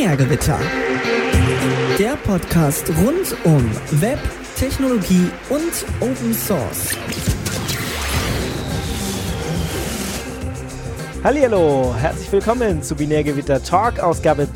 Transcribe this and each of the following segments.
Binärgewitter. Der Podcast rund um Web, Technologie und Open Source. Hallihallo, herzlich willkommen zu Binärgewitter Talk, Ausgabe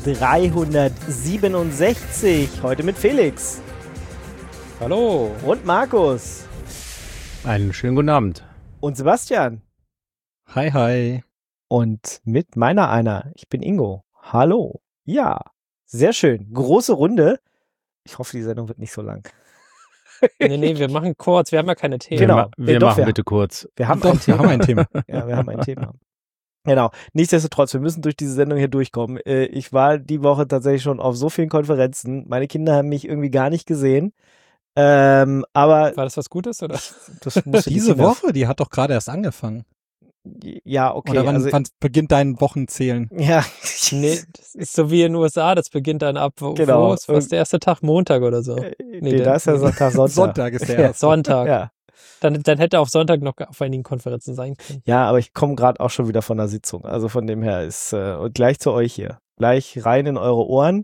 367. Heute mit Felix. Hallo. Und Markus. Einen schönen guten Abend. Und Sebastian. Hi, hi. Und mit meiner einer. Ich bin Ingo. Hallo. Ja, sehr schön. Große Runde. Ich hoffe, die Sendung wird nicht so lang. Nee, wir machen kurz. Wir haben ja keine Themen. Genau. Wir machen bitte kurz. Wir haben ein Thema. Ja, wir haben ein Thema. Genau. Nichtsdestotrotz, wir müssen durch diese Sendung hier durchkommen. Ich war die Woche tatsächlich schon auf so vielen Konferenzen. Meine Kinder haben mich irgendwie gar nicht gesehen. Aber war das was Gutes, oder? das muss Diese Woche? Die hat doch gerade erst angefangen. Ja, okay. Oder wann beginnt dein Wochenzählen? Ja. Nee, das ist so wie in den USA, das beginnt dann ab, Genau. wo ist was der erste Tag? Montag oder so? Nee, da ist ja Sonntag. Sonntag ist der Ja, erste. Sonntag. Ja. Dann hätte auf Sonntag noch auf einigen Konferenzen sein können. Ja, aber ich komme gerade auch schon wieder von der Sitzung. Also von dem her ist und gleich zu euch hier. Gleich rein in eure Ohren.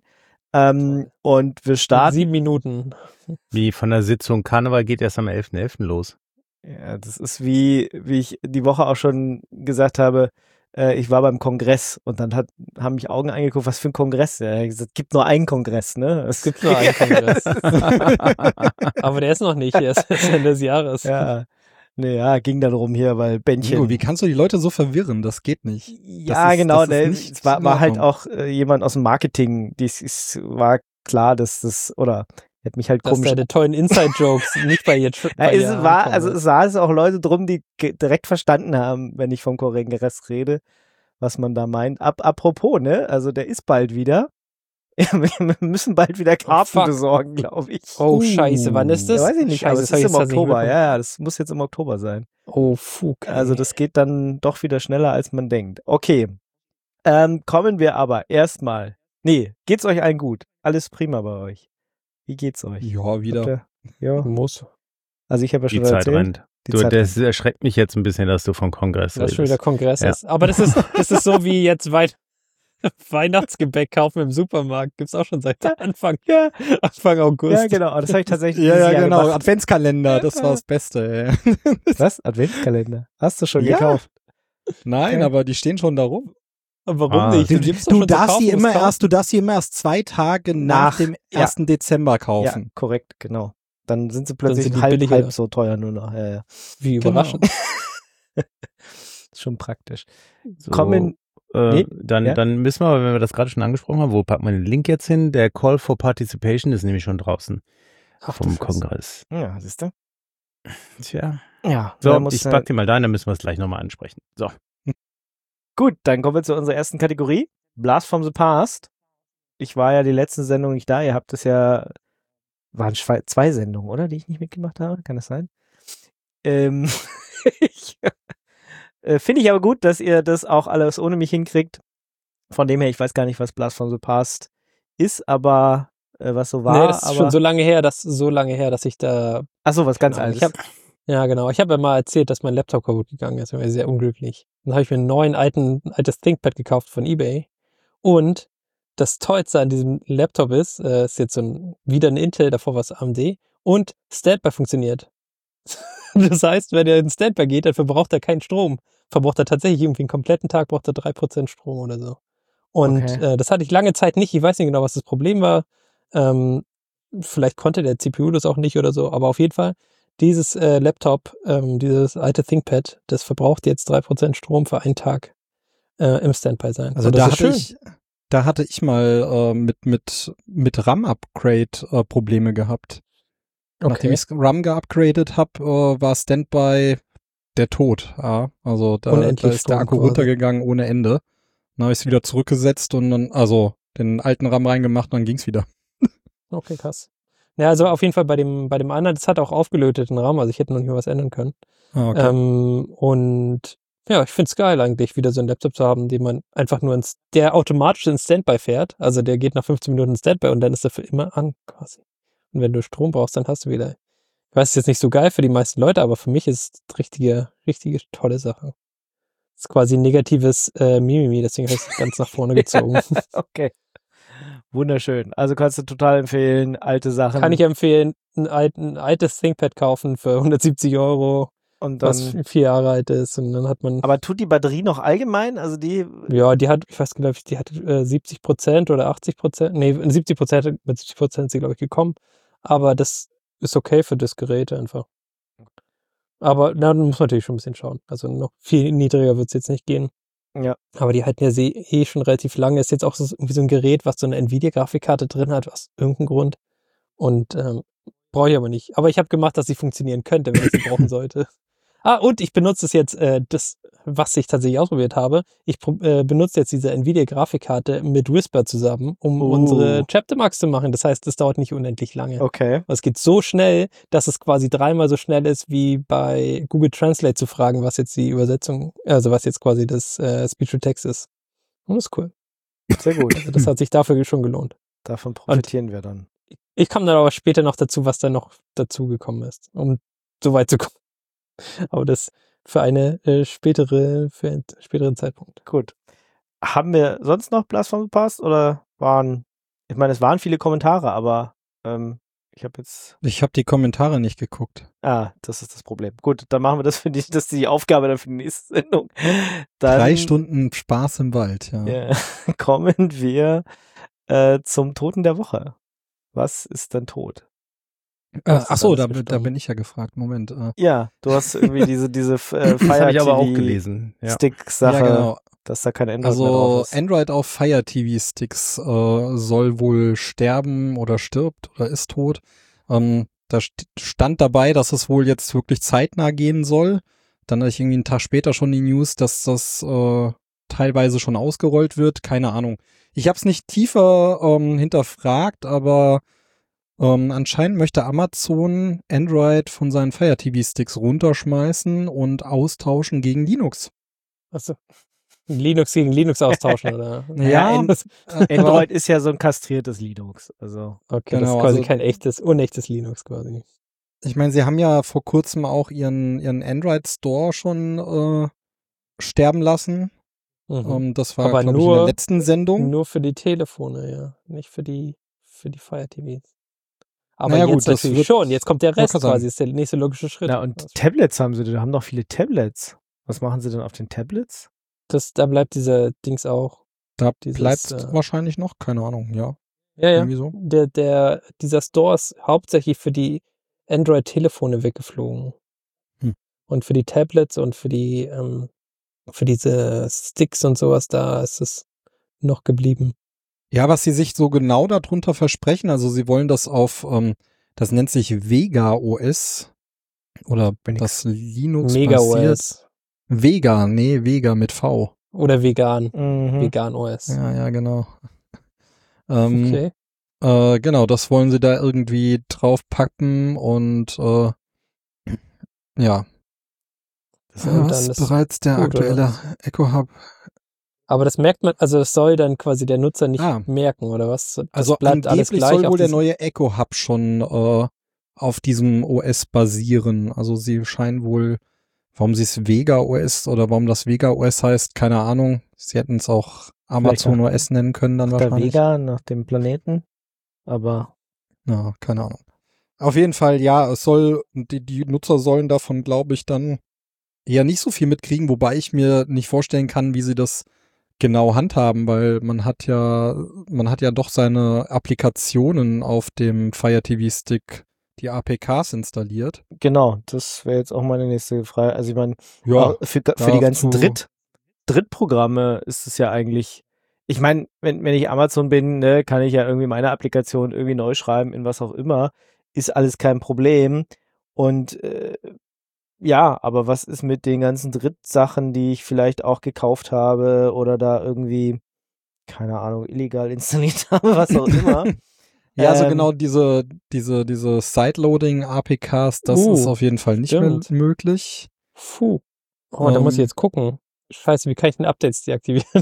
Und wir starten. 7 Minuten. Wie von der Sitzung Karneval geht erst am 11.11. los. Ja, das ist wie ich die Woche auch schon gesagt habe, ich war beim Kongress und dann haben mich Augen angeguckt, was für ein Kongress. Ja, ich hab gesagt, es gibt nur einen Kongress, ne? Es gibt nur einen Kongress. Aber der ist noch nicht, der ist Ende des Jahres. Ja. Naja, ging dann rum hier, weil Bändchen. Ingo, wie kannst du die Leute so verwirren? Das geht nicht. Ja, das genau. ist nicht Es war in halt Ordnung. auch jemand aus dem Marketing. War klar, dass das, oder hat mich halt Dass komisch. deine tollen Inside-Jokes nicht bei ihr Ja, es saßen auch Leute drum, die direkt verstanden haben, wenn ich vom Kongress rede, was man da meint. Apropos, ne? Also der ist bald wieder. Ja, wir müssen bald wieder Karten besorgen, glaube ich. Oh, scheiße, wann ist das? Ja, weiß ich nicht, Scheiße, aber es das hab ist ich im jetzt nicht Oktober. mitbekommen. Ja, das muss jetzt im Oktober sein. Oh, Fug. Also das geht dann doch wieder schneller, als man denkt. Okay, kommen wir aber erstmal. Nee, geht's euch allen gut? Alles prima bei euch? Wie geht's euch? Ja, wieder. Ja. Muss. Also ich habe ja schon Die Zeit erzählt. rennt. Die Du, Zeit das erschreckt mich jetzt ein bisschen, dass du vom Kongress Das schon wieder redest. Kongress Ja. ist. Aber das ist so wie jetzt Weihnachtsgebäck kaufen im Supermarkt. Gibt's auch schon seit Anfang August. Ja, genau. Aber das habe ich tatsächlich Ja, dieses ja, Jahr genau. gemacht. Adventskalender, das war das Beste. Ey. Was? Adventskalender? Hast du schon Ja. gekauft? Nein, Okay. aber die stehen schon da rum. Aber warum Ah. nicht? Du, gibst doch du schon zu darfst kaufen, die immer musst erst, du darfst die immer erst 2 Tage nach dem 1. Dezember Ja, kaufen. korrekt, genau. Dann sind sie plötzlich sind die halb billiger. so teuer nur noch. Ja, ja. Wie Genau. überraschend. Ist schon praktisch. So, Kommen. Nee, dann ja? müssen wir, wenn wir das gerade schon angesprochen haben, wo packen wir den Link jetzt hin? Der Call for Participation ist nämlich schon draußen Ach, vom du Fresse. Kongress. Ja, siehst du? Tja. Ja. So, da muss, ich pack die mal da, dann müssen wir es gleich nochmal ansprechen. So. Gut, dann kommen wir zu unserer ersten Kategorie. Blast from the Past. Ich war ja die letzten Sendungen nicht da. Ihr habt es ja, waren 2 Sendungen, oder? Die ich nicht mitgemacht habe. Kann das sein? Finde ich aber gut, dass ihr das auch alles ohne mich hinkriegt. Von dem her, ich weiß gar nicht, was Blast from the Past ist, aber was so war. Nee, das ist schon so lange her, dass ich da. Achso, was ganz Genau, Altes. Genau. Ich habe ja mal erzählt, dass mein Laptop kaputt gegangen ist. Ich war sehr unglücklich. Dann habe ich mir ein altes ThinkPad gekauft von eBay. Und das Tollste an diesem Laptop ist jetzt wieder ein Intel, davor war es AMD. Und Standby funktioniert. Das heißt, wenn er in Standby geht, dann verbraucht er keinen Strom. Verbraucht er tatsächlich irgendwie einen kompletten Tag, braucht er 3% Strom oder so. Und Okay. das hatte ich lange Zeit nicht. Ich weiß nicht genau, was das Problem war. Vielleicht konnte der CPU das auch nicht oder so. Aber auf jeden Fall, dieses Laptop, dieses alte ThinkPad, das verbraucht jetzt 3% Strom für einen Tag im Standby sein. Also das da hatte ich mal mit RAM-Upgrade Probleme gehabt. Nachdem ich RAM geupgradet habe, war Standby der Tod. Ja, also da ist der Strom Akku quasi. runtergegangen ohne Ende. Dann habe ich es wieder zurückgesetzt und dann, also den alten RAM reingemacht und dann ging's wieder. Okay, krass. Ja, also auf jeden Fall bei dem anderen, das hat auch aufgelöteten RAM, also ich hätte noch nicht mal was ändern können. Ah, okay. Und ja, ich find's geil eigentlich, wieder so einen Laptop zu haben, den man einfach nur der automatisch in Standby fährt. Also der geht nach 15 Minuten in Standby und dann ist er für immer an, quasi. Und wenn du Strom brauchst, dann hast du wieder. Ich weiß, es ist jetzt nicht so geil für die meisten Leute, aber für mich ist es richtige tolle Sache. Das ist quasi ein negatives Mimimi, deswegen habe ich es ganz nach vorne gezogen. Okay. Wunderschön. Also kannst du total empfehlen, alte Sachen. Kann ich empfehlen, ein altes ThinkPad kaufen für 170 €, und dann, was 4 Jahre alt ist. Und dann hat man, aber tut die Batterie noch allgemein? Also die, ja, die hat, ich weiß glaube ich, die hat 70% oder 80%, nee, 70%, mit 70% ist sie, glaube ich, gekommen. Aber das ist okay für das Gerät einfach. Aber dann muss man natürlich schon ein bisschen schauen. Also noch viel niedriger wird es jetzt nicht gehen. ja, Aber die halten ja schon relativ lange. Ist jetzt auch so, irgendwie so ein Gerät, was so eine Nvidia-Grafikkarte drin hat, aus irgendeinem Grund. Und brauche ich aber nicht. Aber ich habe gemacht, dass sie funktionieren könnte, wenn ich sie brauchen sollte. Und ich benutze es jetzt, das, was ich tatsächlich ausprobiert habe. Ich benutze jetzt diese Nvidia-Grafikkarte mit Whisper zusammen, um unsere Chaptermarks zu machen. Das heißt, es dauert nicht unendlich lange. okay. Es geht so schnell, dass es quasi 3-mal so schnell ist, wie bei Google Translate zu fragen, was jetzt die Übersetzung, also was jetzt quasi das Speech-to-Text ist. Und das ist cool. Sehr gut. Also das hat sich dafür schon gelohnt. Davon profitieren wir dann. Ich komme dann aber später noch dazu, was da noch dazu gekommen ist, um so weit zu kommen. Aber das für einen späteren Zeitpunkt. Gut. Haben wir sonst noch Plattform gepasst oder ich meine, es waren viele Kommentare, aber ich habe die Kommentare nicht geguckt. das ist das Problem. Gut, dann machen wir das, finde ich, das ist die Aufgabe dann für die nächste Sendung. Dann, 3 Stunden Spaß im Wald, ja. kommen wir zum Toten der Woche. Was ist denn tot? Achso, da gestorben? bin ich ja gefragt. Moment. Ja, du hast irgendwie diese Fire Das habe ich aber auch TV gelesen. Ja. Stick-Sache, Ja, genau. dass da kein Android mehr drauf Also ist. Android auf Fire TV Sticks soll wohl sterben oder stirbt oder ist tot. Da stand dabei, dass es wohl jetzt wirklich zeitnah gehen soll. Dann hatte ich irgendwie einen Tag später schon die News, dass das teilweise schon ausgerollt wird. Keine Ahnung. Ich habe es nicht tiefer hinterfragt, aber anscheinend möchte Amazon Android von seinen Fire TV Sticks runterschmeißen und austauschen gegen Linux. Achso. Linux gegen Linux austauschen, oder? Ja, Android ist ja so ein kastriertes Linux. Also Okay, Genau, das ist quasi also- kein unechtes Linux quasi. Ich meine, sie haben ja vor kurzem auch ihren Android Store schon sterben lassen. Mhm. Das war, Aber glaube ich, in der letzten Sendung. Nur für die Telefone, ja. Nicht für die Fire TVs. Aber Naja, jetzt gut, das natürlich wird- schon. Jetzt kommt der Rest wollte gerade quasi. Ist der nächste logische Schritt. na, und Tablets haben doch viele Tablets. Was machen sie denn auf den Tablets? Da bleibt dieser Dings auch. Da dieses, bleibt wahrscheinlich noch, keine Ahnung, ja. Ja, ja. Irgendwie so. Dieser Store ist hauptsächlich für die Android-Telefone weggeflogen. Und für die Tablets und für diese Sticks und sowas, da ist es noch geblieben. Ja, was sie sich so genau darunter versprechen, also sie wollen das auf, das nennt sich Vega OS oder das Linux Mega basiert. OS. Vega mit V. Oder vegan. Mhm. Vegan OS. Ja, genau. Okay. Genau, das wollen sie da irgendwie draufpacken und ja. Und Was dann ist bereits der gut, aktuelle Echo Hub. Aber das merkt man, also das soll dann quasi der Nutzer nicht merken, oder was? Das Also bleibt alles angeblich gleich soll auf wohl der diesem- neue Echo Hub schon auf diesem OS basieren. Also sie scheinen wohl, warum sie es Vega OS oder warum das Vega OS heißt, keine Ahnung. Sie hätten es auch Amazon OS nennen können dann Der wahrscheinlich. Vega nach dem Planeten. Aber Ja, keine Ahnung. Auf jeden Fall, ja, es soll, die Nutzer sollen davon, glaube ich, dann eher nicht so viel mitkriegen, wobei ich mir nicht vorstellen kann, wie sie das genau handhaben, weil man hat ja doch seine Applikationen auf dem Fire TV Stick, die APKs installiert. genau, das wäre jetzt auch meine nächste Frage. Also ich meine, Ja, für die ganzen Drittprogramme ist es ja eigentlich, ich meine, wenn ich Amazon bin, ne, kann ich ja irgendwie meine Applikation irgendwie neu schreiben, in was auch immer, ist alles kein Problem. Und ja, aber was ist mit den ganzen Drittsachen, die ich vielleicht auch gekauft habe oder da irgendwie, keine Ahnung, illegal installiert habe, was auch immer. Ja, also genau diese Sideloading-APKs, das ist auf jeden Fall nicht mehr möglich. Puh. Oh, da muss ich jetzt gucken. Scheiße, wie kann ich denn Updates deaktivieren?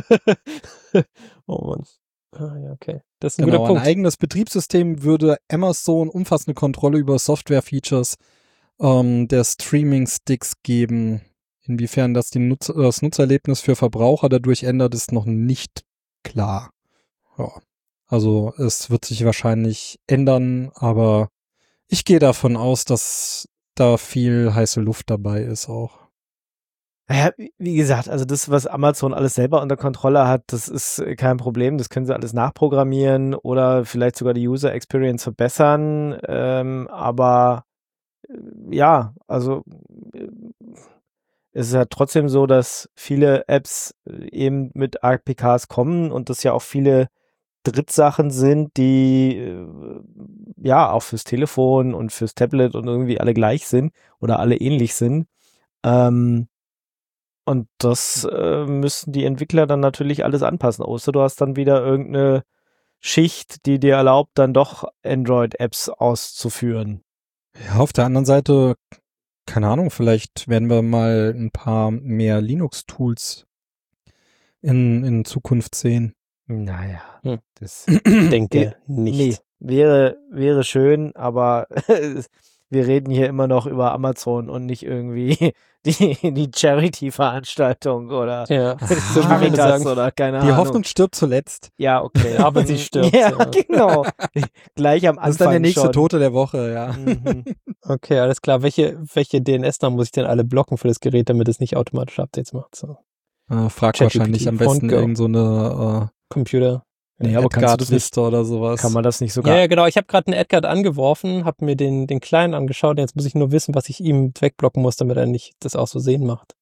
Oh Mann. Ah, ja, okay. Das ist ein Genau, guter ein Punkt. eigenes Betriebssystem würde Amazon umfassende Kontrolle über Software-Features der Streaming-Sticks geben. Inwiefern das das Nutzererlebnis für Verbraucher dadurch ändert, ist noch nicht klar. Ja. Also es wird sich wahrscheinlich ändern, aber ich gehe davon aus, dass da viel heiße Luft dabei ist auch. Naja, wie gesagt, also das, was Amazon alles selber unter Kontrolle hat, das ist kein Problem. Das können sie alles nachprogrammieren oder vielleicht sogar die User Experience verbessern. Aber ja, also es ist ja trotzdem so, dass viele Apps eben mit APKs kommen und das ja auch viele Drittsachen sind, die ja auch fürs Telefon und fürs Tablet und irgendwie alle gleich sind oder alle ähnlich sind. Und das müssen die Entwickler dann natürlich alles anpassen. Außer du hast dann wieder irgendeine Schicht, die dir erlaubt, dann doch Android-Apps auszuführen. Ja, auf der anderen Seite, keine Ahnung, vielleicht werden wir mal ein paar mehr Linux-Tools in Zukunft sehen. Naja, das Denke nicht. Nee, wäre schön, aber wir reden hier immer noch über Amazon und nicht irgendwie die Charity-Veranstaltung oder Veritas oder keine Ahnung. Die Hoffnung stirbt zuletzt. Ja, okay. Aber sie stirbt. Ja, genau. Gleich am Anfang. Das ist dann der nächste schon. Tote der Woche, ja. Mhm. Okay, alles klar. Welche DNS-Namen muss ich denn alle blocken für das Gerät, damit es nicht automatisch Updates macht? So. Frag ChatGPT, wahrscheinlich am besten Font Go. irgend so eine Computer. Nee, aber kannst du das nicht, Liste oder sowas. kann man das nicht sogar? Ja, genau. Ich habe gerade einen Edgard angeworfen, habe mir den Kleinen angeschaut. Jetzt muss ich nur wissen, was ich ihm wegblocken muss, damit er nicht das auch so sehen macht.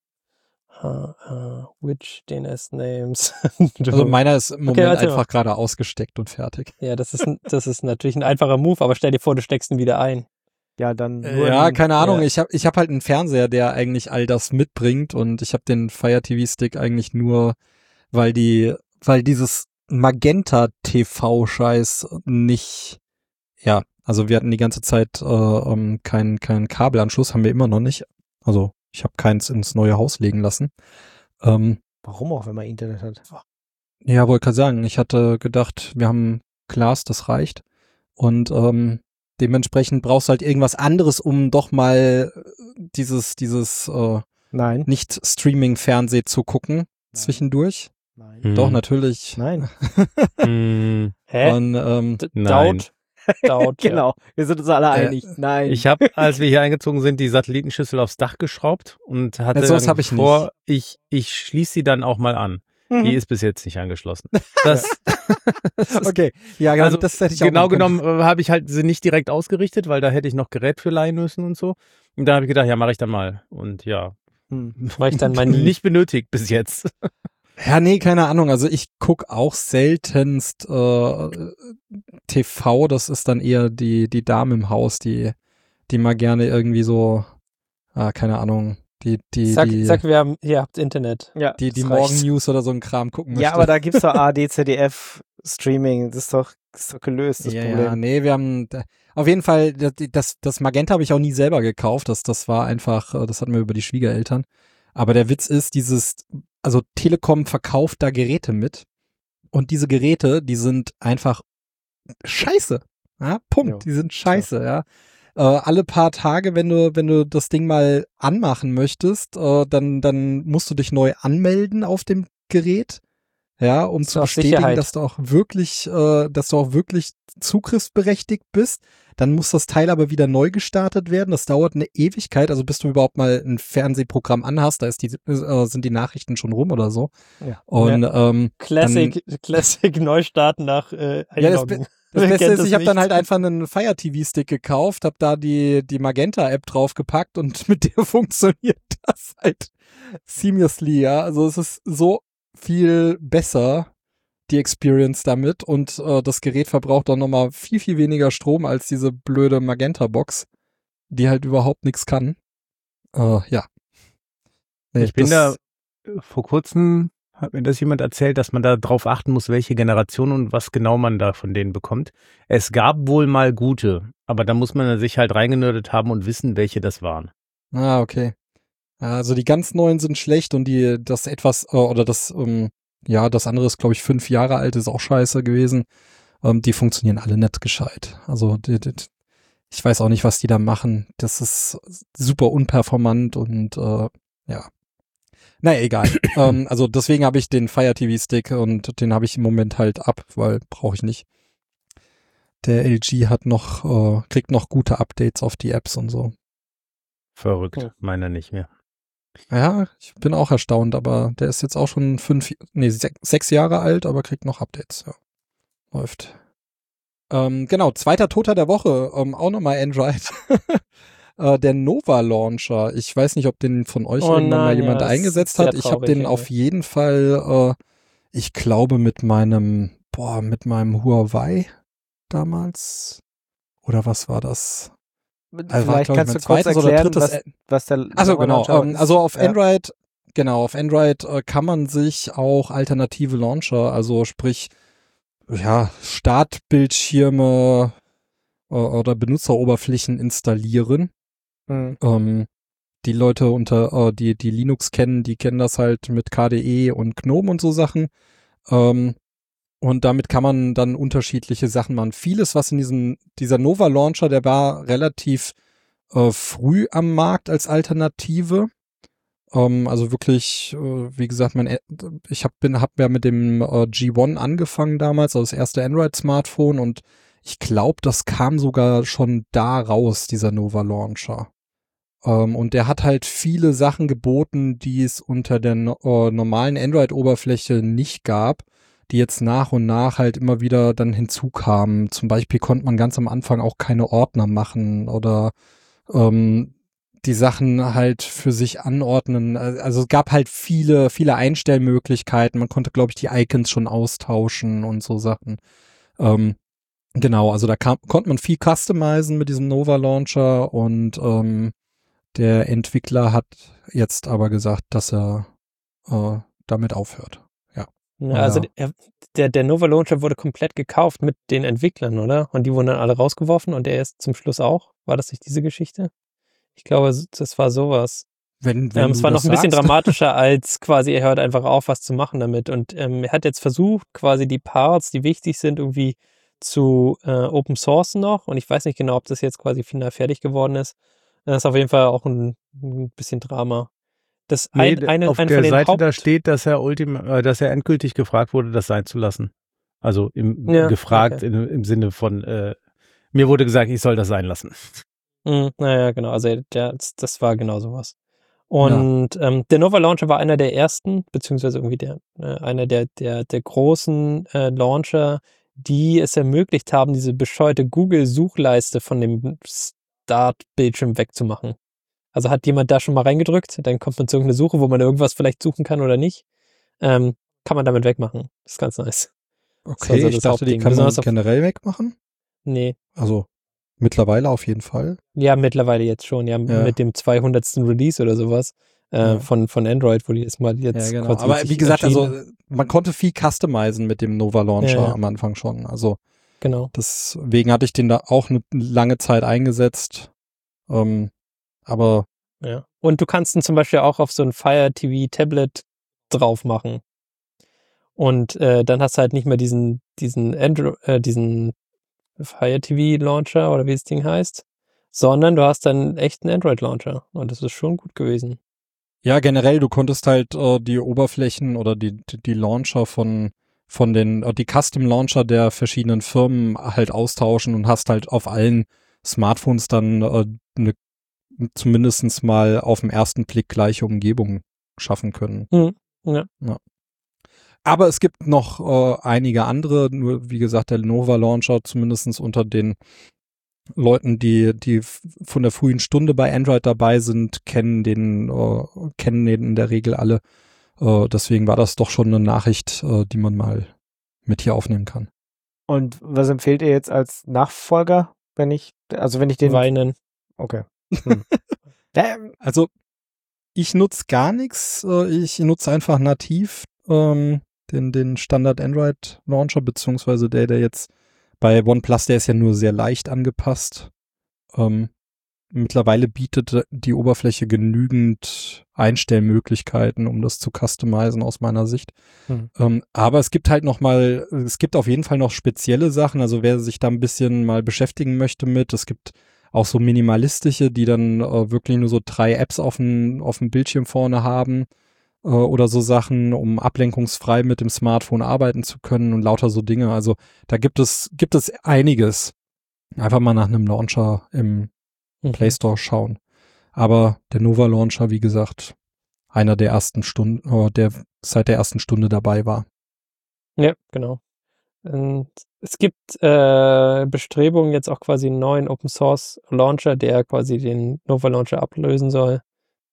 Which DNS names? Also meiner ist im Moment warte einfach gerade ausgesteckt und fertig. Ja, das ist natürlich ein einfacher Move, aber stell dir vor, du steckst ihn wieder ein. Ja, dann nur Ja, keine Ahnung. ja. Ich hab halt einen Fernseher, der eigentlich all das mitbringt und ich habe den Fire TV Stick eigentlich nur, weil dieses Magenta TV Scheiß nicht, ja, also wir hatten die ganze Zeit keinen Kabelanschluss, haben wir immer noch nicht. Also ich habe keins ins neue Haus legen lassen. Warum auch, wenn man Internet hat? Ja, wollte gerade sagen, ich hatte gedacht, wir haben Glas, das reicht. Und dementsprechend brauchst du halt irgendwas anderes, um doch mal dieses Nein. nicht Streaming-Fernseh zu gucken zwischendurch. Nein. Doch, natürlich. Nein. Hä? Und Nein. Doubt. Genau. Wir sind uns alle einig. Nein. Ich habe, als wir hier eingezogen sind, die Satellitenschüssel aufs Dach geschraubt und hatte sowas hab ich vor, ich schließe sie dann auch mal an. Die ist bis jetzt nicht angeschlossen. Das okay, ja, also das hätte ich auch genau machen können. genommen habe ich halt sie nicht direkt ausgerichtet, weil da hätte ich noch Gerät für leihen müssen und so. Und da habe ich gedacht, ja, mache ich dann mal. Und ja, Mach ich dann mal nie. nicht benötigt bis jetzt. Ja, nee, keine Ahnung. Also ich guck auch seltenst TV. Das ist dann eher die Dame im Haus, die mal gerne irgendwie so, keine Ahnung, Sag, ihr habt Internet. Ja, die das Morgen reicht. News oder so einen Kram gucken möchte. Ja, aber da gibt's doch ARD, ZDF, Streaming. Das ist doch gelöst, das Problem. Ja, nee, wir haben auf jeden Fall, das Magenta habe ich auch nie selber gekauft. Das war einfach, das hatten wir über die Schwiegereltern. Aber der Witz ist, also Telekom verkauft da Geräte mit und diese Geräte, die sind einfach scheiße. Ja, Punkt. Ja. Die sind scheiße, ja. Alle paar Tage, wenn du das Ding mal anmachen möchtest, dann musst du dich neu anmelden auf dem Gerät, ja, um zu bestätigen, Sicherheit. dass du auch wirklich zugriffsberechtigt bist. Dann muss das Teil aber wieder neu gestartet werden. Das dauert eine Ewigkeit. Also bis du überhaupt mal ein Fernsehprogramm anhast, da sind die Nachrichten schon rum oder so. Ja. Und Classic Neustarten nach Einloggen. das Beste Kennt ist, das ich habe dann nicht. halt einfach einen Fire TV Stick gekauft, habe da die Magenta-App draufgepackt und mit der funktioniert das halt seamlessly, ja. Also es ist so viel besser, die Experience damit, und das Gerät verbraucht auch nochmal viel, viel weniger Strom als diese blöde Magenta-Box, die halt überhaupt nichts kann. Ja. Nee, Ich bin da vor kurzem, hat mir das jemand erzählt, dass man da drauf achten muss, welche Generation und was genau man da von denen bekommt. Es gab wohl mal gute, aber da muss man sich halt reingenördet haben und wissen, welche das waren. Okay. Also die ganz neuen sind schlecht und das andere ist, glaube ich, 5 Jahre alt, ist auch scheiße gewesen. Die funktionieren alle nicht gescheit. Also ich weiß auch nicht, was die da machen. Das ist super unperformant und ja. Naja, egal. Also deswegen habe ich den Fire TV Stick und den habe ich im Moment halt ab, weil brauche ich nicht. Der LG hat kriegt noch gute Updates auf die Apps und so. Verrückt, meiner nicht mehr. Ja, ich bin auch erstaunt, aber der ist jetzt auch schon 6 Jahre alt, aber kriegt noch Updates. Ja. Läuft. Genau, zweiter Toter der Woche, auch nochmal Android. Der Nova Launcher. Ich weiß nicht, ob den von euch irgendwann mal jemand eingesetzt hat. Ich habe den auf jeden Fall, ich glaube mit meinem Huawei damals. Oder was war das? Also vielleicht kannst du kurz erklären, was der Also genau, Launcher ist. also auf Android, kann man sich auch alternative Launcher, also sprich, ja, Startbildschirme oder Benutzeroberflächen installieren. Die Leute die Linux kennen, die kennen das halt mit KDE und GNOME und so Sachen. Und damit kann man dann unterschiedliche Sachen machen. Vieles, was in dieser Nova Launcher, der war relativ früh am Markt als Alternative. Also wirklich, wie gesagt, ich hab ja mit dem G1 angefangen damals, also das erste Android-Smartphone, und ich glaube, das kam sogar schon da raus, dieser Nova Launcher. Und der hat halt viele Sachen geboten, die es unter der normalen Android-Oberfläche nicht gab, die jetzt nach und nach halt immer wieder dann hinzukamen. Zum Beispiel konnte man ganz am Anfang auch keine Ordner machen oder die Sachen halt für sich anordnen. Also es gab halt viele, viele Einstellmöglichkeiten. Man konnte, glaube ich, die Icons schon austauschen und so Sachen. Genau, also da konnte man viel customizen mit diesem Nova Launcher, und der Entwickler hat jetzt aber gesagt, dass er damit aufhört. Ja, also der Nova Launcher wurde komplett gekauft mit den Entwicklern, oder? Und die wurden dann alle rausgeworfen und der ist zum Schluss auch. War das nicht diese Geschichte? Ich glaube, das war sowas. Es war noch ein bisschen dramatischer als quasi, er hört einfach auf, was zu machen damit. Und er hat jetzt versucht, quasi die Parts, die wichtig sind, irgendwie zu Open Source noch. Und ich weiß nicht genau, ob das jetzt quasi final fertig geworden ist. Das ist auf jeden Fall auch ein bisschen Drama. Auf der Seite da steht, dass er endgültig gefragt wurde, das sein zu lassen. Also gefragt okay. Im Sinne von, mir wurde gesagt, ich soll das sein lassen. Naja, genau. Also das war genau sowas. Und der Nova Launcher war einer der ersten, beziehungsweise irgendwie einer der großen Launcher, die es ermöglicht haben, diese bescheuerte Google-Suchleiste von dem Startbildschirm wegzumachen. Also hat jemand da schon mal reingedrückt, dann kommt man zu irgendeiner Suche, wo man irgendwas vielleicht suchen kann oder nicht. Kann man damit wegmachen. Das ist ganz nice. Okay, also ich dachte, die kann man generell wegmachen? Nee. Also mittlerweile auf jeden Fall? Ja, mittlerweile jetzt schon. Ja, mit dem 200. Release oder sowas von Android, wo die das mal jetzt genau. Aber wie gesagt, also man konnte viel customizen mit dem Nova Launcher am Anfang schon. Also genau. Deswegen hatte ich den da auch eine lange Zeit eingesetzt. Aber ja. Und du kannst ihn zum Beispiel auch auf so ein Fire TV Tablet drauf machen. Und dann hast du halt nicht mehr diesen Fire TV Launcher oder wie das Ding heißt, sondern du hast dann einen echten Android Launcher. Und das ist schon gut gewesen. Ja, generell, du konntest halt die Oberflächen oder die Launcher von den, die Custom Launcher der verschiedenen Firmen halt austauschen und hast halt auf allen Smartphones dann zumindest mal auf den ersten Blick gleiche Umgebung schaffen können. Ja. Aber es gibt noch einige andere, nur wie gesagt, der Nova Launcher zumindest unter den Leuten, die von der frühen Stunde bei Android dabei sind, kennen den in der Regel alle. Deswegen war das doch schon eine Nachricht, die man mal mit hier aufnehmen kann. Und was empfehlt ihr jetzt als Nachfolger, wenn ich den... Weinen. Okay. Also ich nutze gar nichts. Ich nutze einfach nativ den Standard Android Launcher, beziehungsweise der jetzt bei OnePlus, der ist ja nur sehr leicht angepasst. Mittlerweile bietet die Oberfläche genügend Einstellmöglichkeiten, um das zu customizen aus meiner Sicht. Aber es gibt halt es gibt auf jeden Fall noch spezielle Sachen, also wer sich da ein bisschen mal beschäftigen möchte es gibt auch so minimalistische, die dann wirklich nur so 3 Apps auf dem Bildschirm vorne haben. oder so Sachen, um ablenkungsfrei mit dem Smartphone arbeiten zu können und lauter so Dinge. Also da gibt es einiges. Einfach mal nach einem Launcher im Play Store schauen. Aber der Nova Launcher, wie gesagt, einer der ersten Stunden, der seit der ersten Stunde dabei war. Ja, genau. Und es gibt Bestrebungen, jetzt auch quasi einen neuen Open Source Launcher, der quasi den Nova Launcher ablösen soll,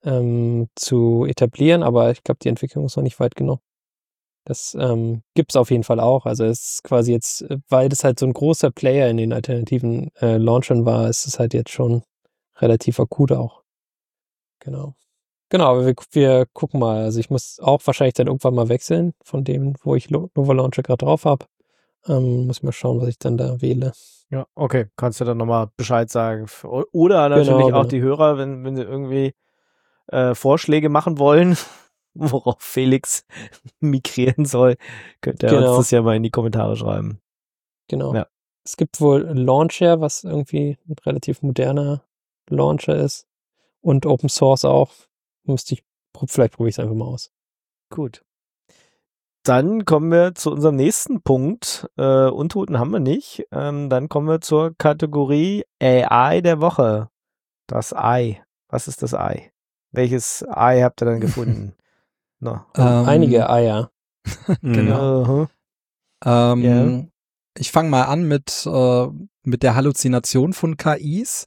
zu etablieren, aber ich glaube, die Entwicklung ist noch nicht weit genug. Das gibt es auf jeden Fall auch. Also es ist quasi jetzt, weil das halt so ein großer Player in den alternativen Launchern war, ist es halt jetzt schon relativ akut auch. Genau. Genau, aber wir gucken mal. Also ich muss auch wahrscheinlich dann irgendwann mal wechseln von dem, wo ich Nova Launcher gerade drauf habe. Muss mal schauen, was ich dann da wähle. Ja, okay. Kannst du dann nochmal Bescheid sagen. Oder natürlich Genau. auch die Hörer, wenn sie irgendwie Vorschläge machen wollen, worauf Felix migrieren soll, könnt ihr uns das ja mal in die Kommentare schreiben. Genau. Ja. Es gibt wohl Launcher, was irgendwie ein relativ moderner Launcher ist. Und Open Source auch. Vielleicht probiere ich es einfach mal aus. Gut. Dann kommen wir zu unserem nächsten Punkt. Untoten haben wir nicht. Dann kommen wir zur Kategorie AI der Woche. Das Ei. Was ist das Ei? Welches Ei habt ihr dann gefunden? No. Einige Eier. Genau. Ja. Ich fange mal an mit der Halluzination von KIs.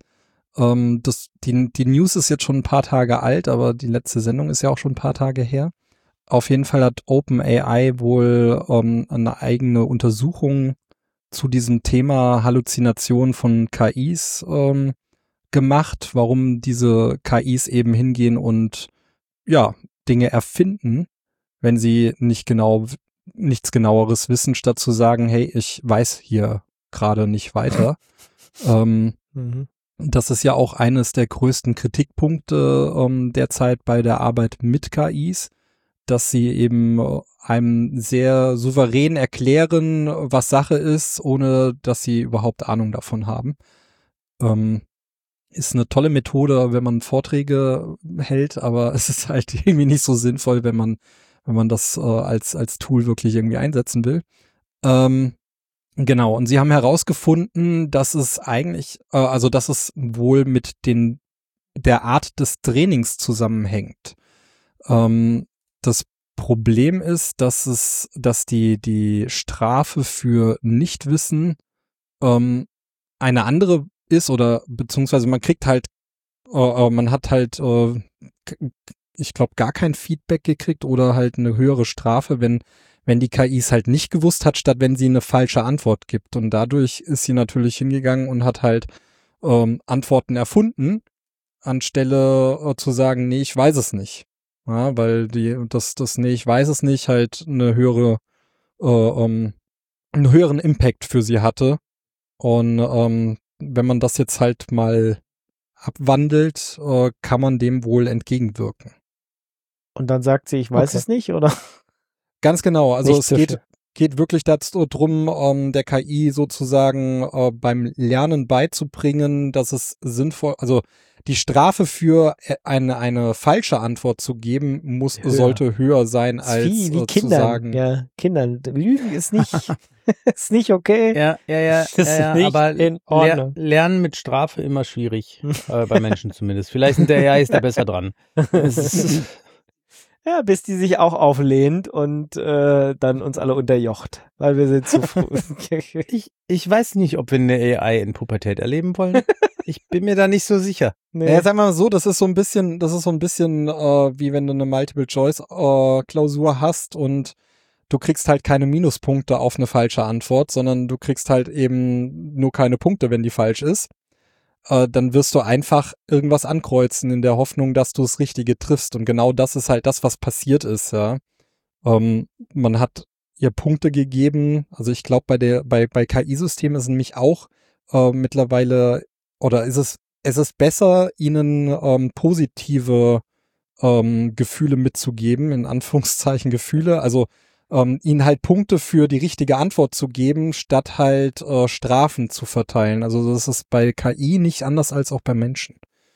Die News ist jetzt schon ein paar Tage alt, aber die letzte Sendung ist ja auch schon ein paar Tage her. Auf jeden Fall hat OpenAI wohl eine eigene Untersuchung zu diesem Thema Halluzination von KIs gemacht, warum diese KIs eben hingehen und ja, Dinge erfinden, wenn sie nichts Genaueres wissen, statt zu sagen, hey, ich weiß hier gerade nicht weiter. Das ist ja auch eines der größten Kritikpunkte derzeit bei der Arbeit mit KIs, dass sie eben einem sehr souverän erklären, was Sache ist, ohne dass sie überhaupt Ahnung davon haben. Ist eine tolle Methode, wenn man Vorträge hält, aber es ist halt irgendwie nicht so sinnvoll, wenn man das als Tool wirklich irgendwie einsetzen will. Genau, und sie haben herausgefunden, dass es eigentlich, dass es wohl mit der Art des Trainings zusammenhängt. Das Problem ist, dass die Strafe für Nichtwissen eine andere ist, oder beziehungsweise man kriegt halt, man hat halt, ich glaube, gar kein Feedback gekriegt oder halt eine höhere Strafe, wenn die KI es halt nicht gewusst hat, statt wenn sie eine falsche Antwort gibt. Und dadurch ist sie natürlich hingegangen und hat halt Antworten erfunden, anstelle zu sagen, nee, ich weiß es nicht. Ja, weil das nee, ich weiß es nicht, halt einen höheren Impact für sie hatte. Und wenn man das jetzt halt mal abwandelt, kann man dem wohl entgegenwirken. Und dann sagt sie, ich weiß es nicht, oder? Ganz genau, also Nicht es geht wirklich darum, der KI sozusagen beim Lernen beizubringen, dass es sinnvoll, also die Strafe für eine falsche Antwort zu geben, sollte höher sein, als wie zu sagen. Ja, Kindern. Lügen ist nicht okay. Ja, Das ist nicht aber in Ordnung. Lernen mit Strafe immer schwierig, bei Menschen zumindest. Vielleicht sind der AI ist da besser dran. Ja, bis die sich auch auflehnt und dann uns alle unterjocht, weil wir sind zu früh. Ich weiß nicht, ob wir eine AI in Pubertät erleben wollen. Ich bin mir da nicht so sicher. Nee. Ja, sagen wir mal so, das ist so ein bisschen wie wenn du eine Multiple-Choice-Klausur hast und du kriegst halt keine Minuspunkte auf eine falsche Antwort, sondern du kriegst halt eben nur keine Punkte, wenn die falsch ist. Dann wirst du einfach irgendwas ankreuzen in der Hoffnung, dass du das Richtige triffst. Und genau das ist halt das, was passiert ist, ja. Man hat ihr Punkte gegeben. Also ich glaube, bei KI-Systemen ist es nämlich auch mittlerweile, oder es ist besser, ihnen positive Gefühle mitzugeben, in Anführungszeichen Gefühle. Also ihnen halt Punkte für die richtige Antwort zu geben, statt halt Strafen zu verteilen. Also das ist bei KI nicht anders als auch bei Menschen.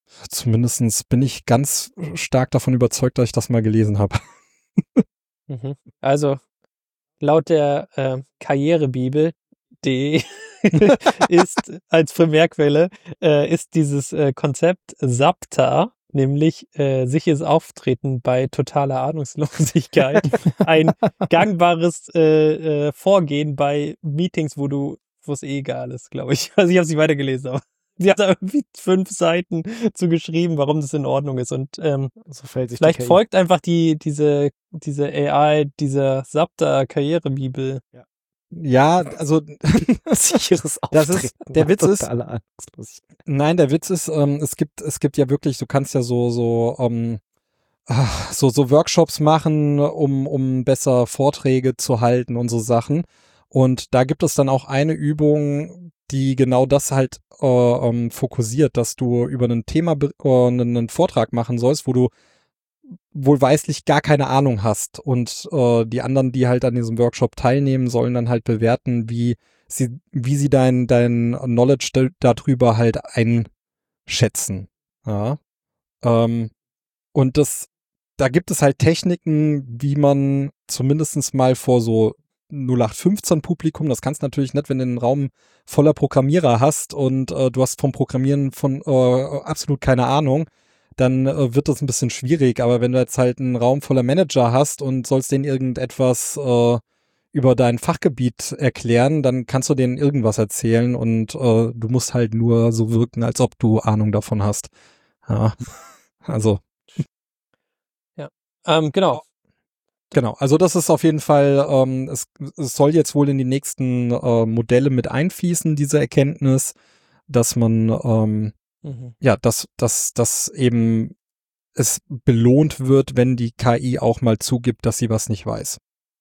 Zumindestens bin ich ganz stark davon überzeugt, dass ich das mal gelesen habe. Mhm. Also, laut der Karrierebibel.de ist als Primärquelle ist dieses Konzept SAPTA, nämlich sicheres Auftreten bei totaler Ahnungslosigkeit, ein gangbares Vorgehen bei Meetings, wo es egal ist, glaube ich. Also ich habe es nicht weitergelesen, aber sie hat da irgendwie 5 Seiten zu geschrieben, warum das in Ordnung ist. Und So fällt sich vielleicht die KI. folgt einfach diese AI, dieser SAPTA-Karrierebibel. Ja, also sicheres Das Auftreten. ist- der Witz ist- totale Ahnungslosigkeit. nein, der Witz ist, es gibt ja wirklich, du kannst ja so Workshops machen, um besser Vorträge zu halten und so Sachen. Und da gibt es dann auch eine Übung, die genau das halt fokussiert, dass du über ein Thema einen Vortrag machen sollst, wo du wohlweislich gar keine Ahnung hast. Und die anderen, die halt an diesem Workshop teilnehmen, sollen dann halt bewerten, wie sie dein Knowledge darüber halt einschätzen. Ja. Und da gibt es halt Techniken, wie man zumindest mal vor so 0815 Publikum, das kannst du natürlich nicht, wenn du einen Raum voller Programmierer hast und du hast vom Programmieren von absolut keine Ahnung, dann wird das ein bisschen schwierig. Aber wenn du jetzt halt einen Raum voller Manager hast und sollst denen irgendetwas über dein Fachgebiet erklären, dann kannst du denen irgendwas erzählen und du musst halt nur so wirken, als ob du Ahnung davon hast. Ja, also Genau. genau, also das ist auf jeden Fall, es soll jetzt wohl in die nächsten Modelle mit einfließen, diese Erkenntnis, dass man, Mhm. ja, dass eben es belohnt wird, wenn die KI auch mal zugibt, dass sie was nicht weiß.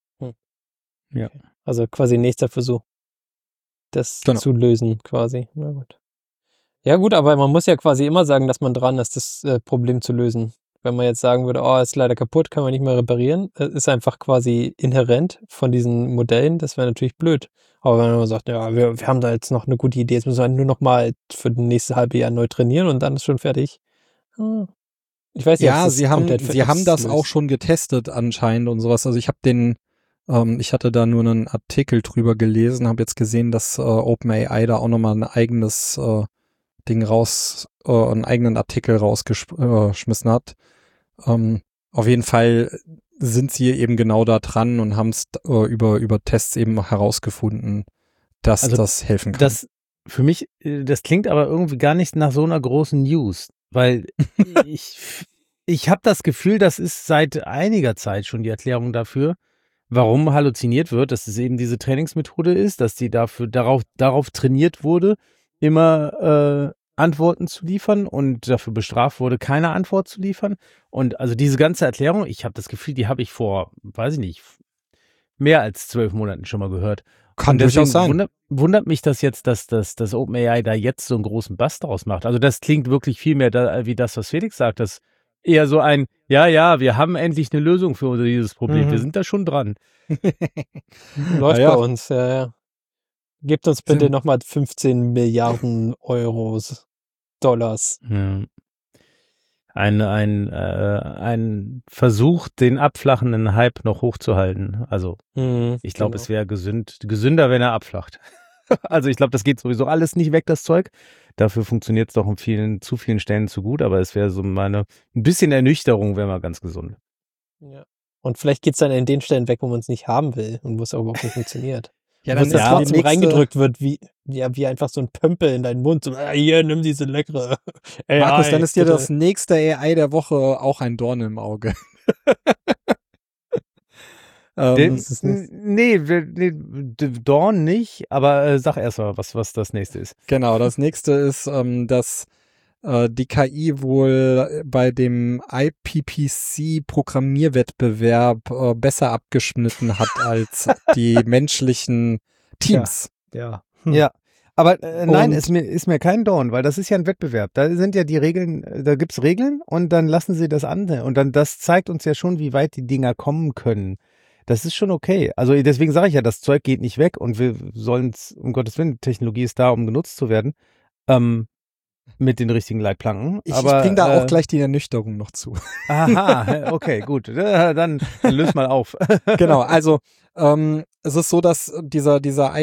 Also quasi nächster Versuch, das Genau. zu lösen quasi. Na gut. Ja gut, aber man muss ja quasi immer sagen, dass man dran ist, das Problem zu lösen. Wenn man jetzt sagen würde, oh, ist leider kaputt, kann man nicht mehr reparieren, ist einfach quasi inhärent von diesen Modellen, das wäre natürlich blöd. Aber wenn man sagt, ja, wir haben da jetzt noch eine gute Idee, jetzt müssen wir nur noch mal für das nächste halbe Jahr neu trainieren und dann ist schon fertig. Ich weiß nicht, Ja, ob das sie haben das löst. auch schon getestet anscheinend und sowas. Also ich habe ich hatte da nur einen Artikel drüber gelesen, habe jetzt gesehen, dass OpenAI da auch nochmal ein eigenes Ding einen eigenen Artikel rausgeschmissen hat. Auf jeden Fall sind sie eben genau da dran und haben es über Tests eben herausgefunden, dass Also das helfen kann. Das für mich, das klingt aber irgendwie gar nicht nach so einer großen News, weil ich habe das Gefühl, das ist seit einiger Zeit schon die Erklärung dafür, warum halluziniert wird, dass es eben diese Trainingsmethode ist, dass die darauf trainiert wurde, immer Antworten zu liefern und dafür bestraft wurde, keine Antwort zu liefern. Und also diese ganze Erklärung, ich habe das Gefühl, die habe ich vor, weiß ich nicht, mehr als 12 Monaten schon mal gehört. Kann Und deswegen durchaus sein. Wundert mich das jetzt, dass OpenAI da jetzt so einen großen Bass draus macht. Also das klingt wirklich viel mehr wie das, was Felix sagt. Das eher so ein, ja, wir haben endlich eine Lösung für dieses Problem. Mhm. Wir sind da schon dran. Läuft Ja. bei uns, ja. Gebt uns bitte nochmal 15 Milliarden Dollars. Ja. Ein Versuch, den abflachenden Hype noch hochzuhalten. Also ich glaube, es wäre gesünder, wenn er abflacht. Also ich glaube, das geht sowieso alles nicht weg, das Zeug. Dafür funktioniert es doch zu vielen Stellen zu gut, aber es wäre so ein bisschen Ernüchterung, wäre mal ganz gesund. Ja. Und vielleicht geht's dann in den Stellen weg, wo man es nicht haben will und wo es auch überhaupt nicht funktioniert. Ja, Wo es dann trotzdem reingedrückt wird, wie einfach so ein Pömpel in deinen Mund. So, hier, nimm diese leckere AI. Markus, dann ist dir bitte. das nächste AI der Woche auch ein Dorn im Auge. Nee, Dawn nicht, aber sag erst mal, was das nächste ist. Genau, das nächste ist, dass die KI wohl bei dem IPPC-Programmierwettbewerb besser abgeschnitten hat als die menschlichen Teams. Ja. Ja, aber nein, Und- ist mir kein Dorn, weil das ist ja ein Wettbewerb. Da sind ja die Regeln, da gibt's Regeln und dann lassen sie das an und dann das zeigt uns ja schon, wie weit die Dinger kommen können. Das ist schon okay. Also deswegen sage ich ja, das Zeug geht nicht weg und wir sollen es, um Gottes Willen, Technologie ist da, um genutzt zu werden. mit den richtigen Leitplanken. Ich bringe da auch gleich die Ernüchterung noch zu. Aha, okay, gut. Dann löse mal auf. Genau, also es ist so, dass dieser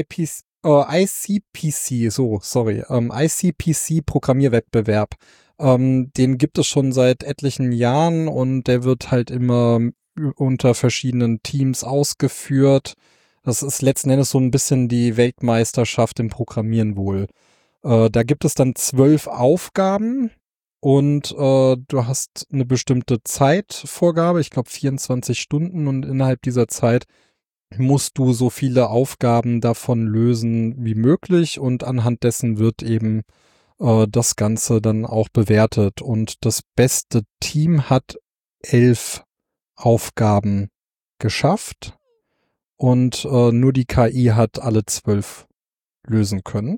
ICPC-Programmierwettbewerb, den gibt es schon seit etlichen Jahren und der wird halt immer unter verschiedenen Teams ausgeführt. Das ist letzten Endes so ein bisschen die Weltmeisterschaft im Programmieren wohl. Da gibt es dann 12 Aufgaben und du hast eine bestimmte Zeitvorgabe, ich glaube 24 Stunden, und innerhalb dieser Zeit musst du so viele Aufgaben davon lösen wie möglich, und anhand dessen wird eben das Ganze dann auch bewertet. Und das beste Team hat 11 Aufgaben geschafft und nur die KI hat alle 12 lösen können.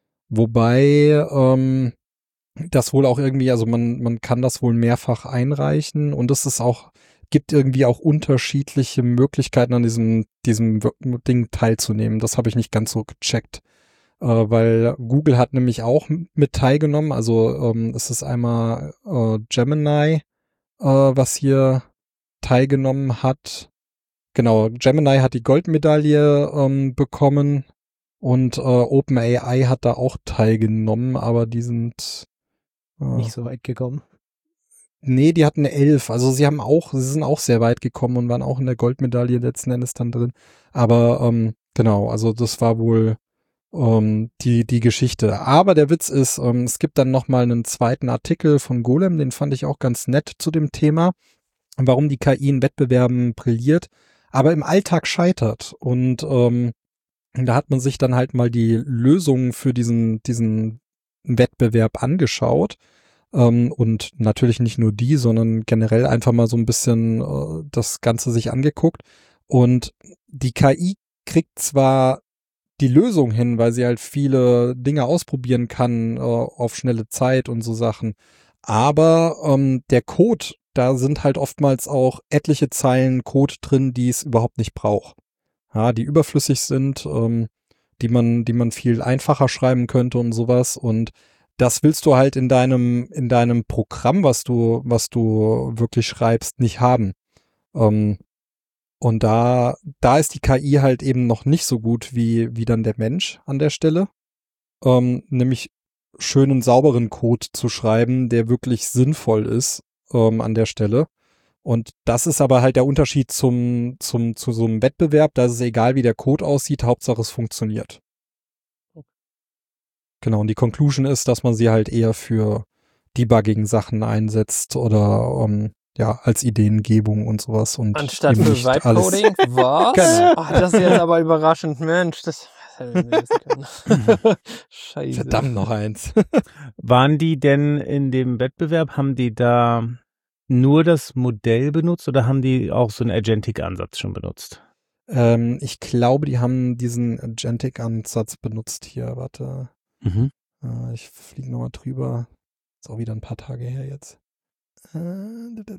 Wobei das wohl auch irgendwie, also man kann das wohl mehrfach einreichen, und es ist auch, gibt irgendwie auch unterschiedliche Möglichkeiten, an diesem Ding teilzunehmen. Das habe ich nicht ganz so gecheckt, weil Google hat nämlich auch mit teilgenommen. Also es ist einmal Gemini, was hier teilgenommen hat. Genau, Gemini hat die Goldmedaille bekommen, und OpenAI hat da auch teilgenommen, aber die sind Nicht so weit gekommen. Nee, die hatten 11. Also sie sind auch sehr weit gekommen und waren auch in der Goldmedaille letzten Endes dann drin. Aber genau, also das war wohl die Geschichte. Aber der Witz ist, es gibt dann nochmal einen zweiten Artikel von Golem, den fand ich auch ganz nett zu dem Thema, warum die KI in Wettbewerben brilliert, aber im Alltag scheitert. Und da hat man sich dann halt mal die Lösungen für diesen Wettbewerb angeschaut. Und natürlich nicht nur die, sondern generell einfach mal so ein bisschen das Ganze sich angeguckt. Und die KI kriegt zwar die Lösung hin, weil sie halt viele Dinge ausprobieren kann auf schnelle Zeit und so Sachen, aber der Code, da sind halt oftmals auch etliche Zeilen Code drin, die es überhaupt nicht braucht. Ja, die überflüssig sind, die man viel einfacher schreiben könnte und sowas, und das willst du halt in deinem Programm, was du wirklich schreibst, nicht haben. Und da ist die KI halt eben noch nicht so gut wie dann der Mensch an der Stelle. Nämlich schönen, sauberen Code zu schreiben, der wirklich sinnvoll ist an der Stelle. Und das ist aber halt der Unterschied zu so einem Wettbewerb. Da ist es egal, wie der Code aussieht, Hauptsache es funktioniert. Genau, und die Conclusion ist, dass man sie halt eher für Debugging-Sachen einsetzt oder ja, als Ideengebung und sowas. Und anstatt für Vibe-Coding? Was? Genau. Ach, das ist jetzt aber überraschend. Mensch, das hätte ich nicht wissen können. Scheiße. Verdammt, noch eins. Waren die denn in dem Wettbewerb, haben die da nur das Modell benutzt oder haben die auch so einen Agentic-Ansatz schon benutzt? Ich glaube, die haben diesen Agentic-Ansatz benutzt hier. Warte. Mhm. Ich fliege nochmal drüber. Ist auch wieder ein paar Tage her jetzt. Dann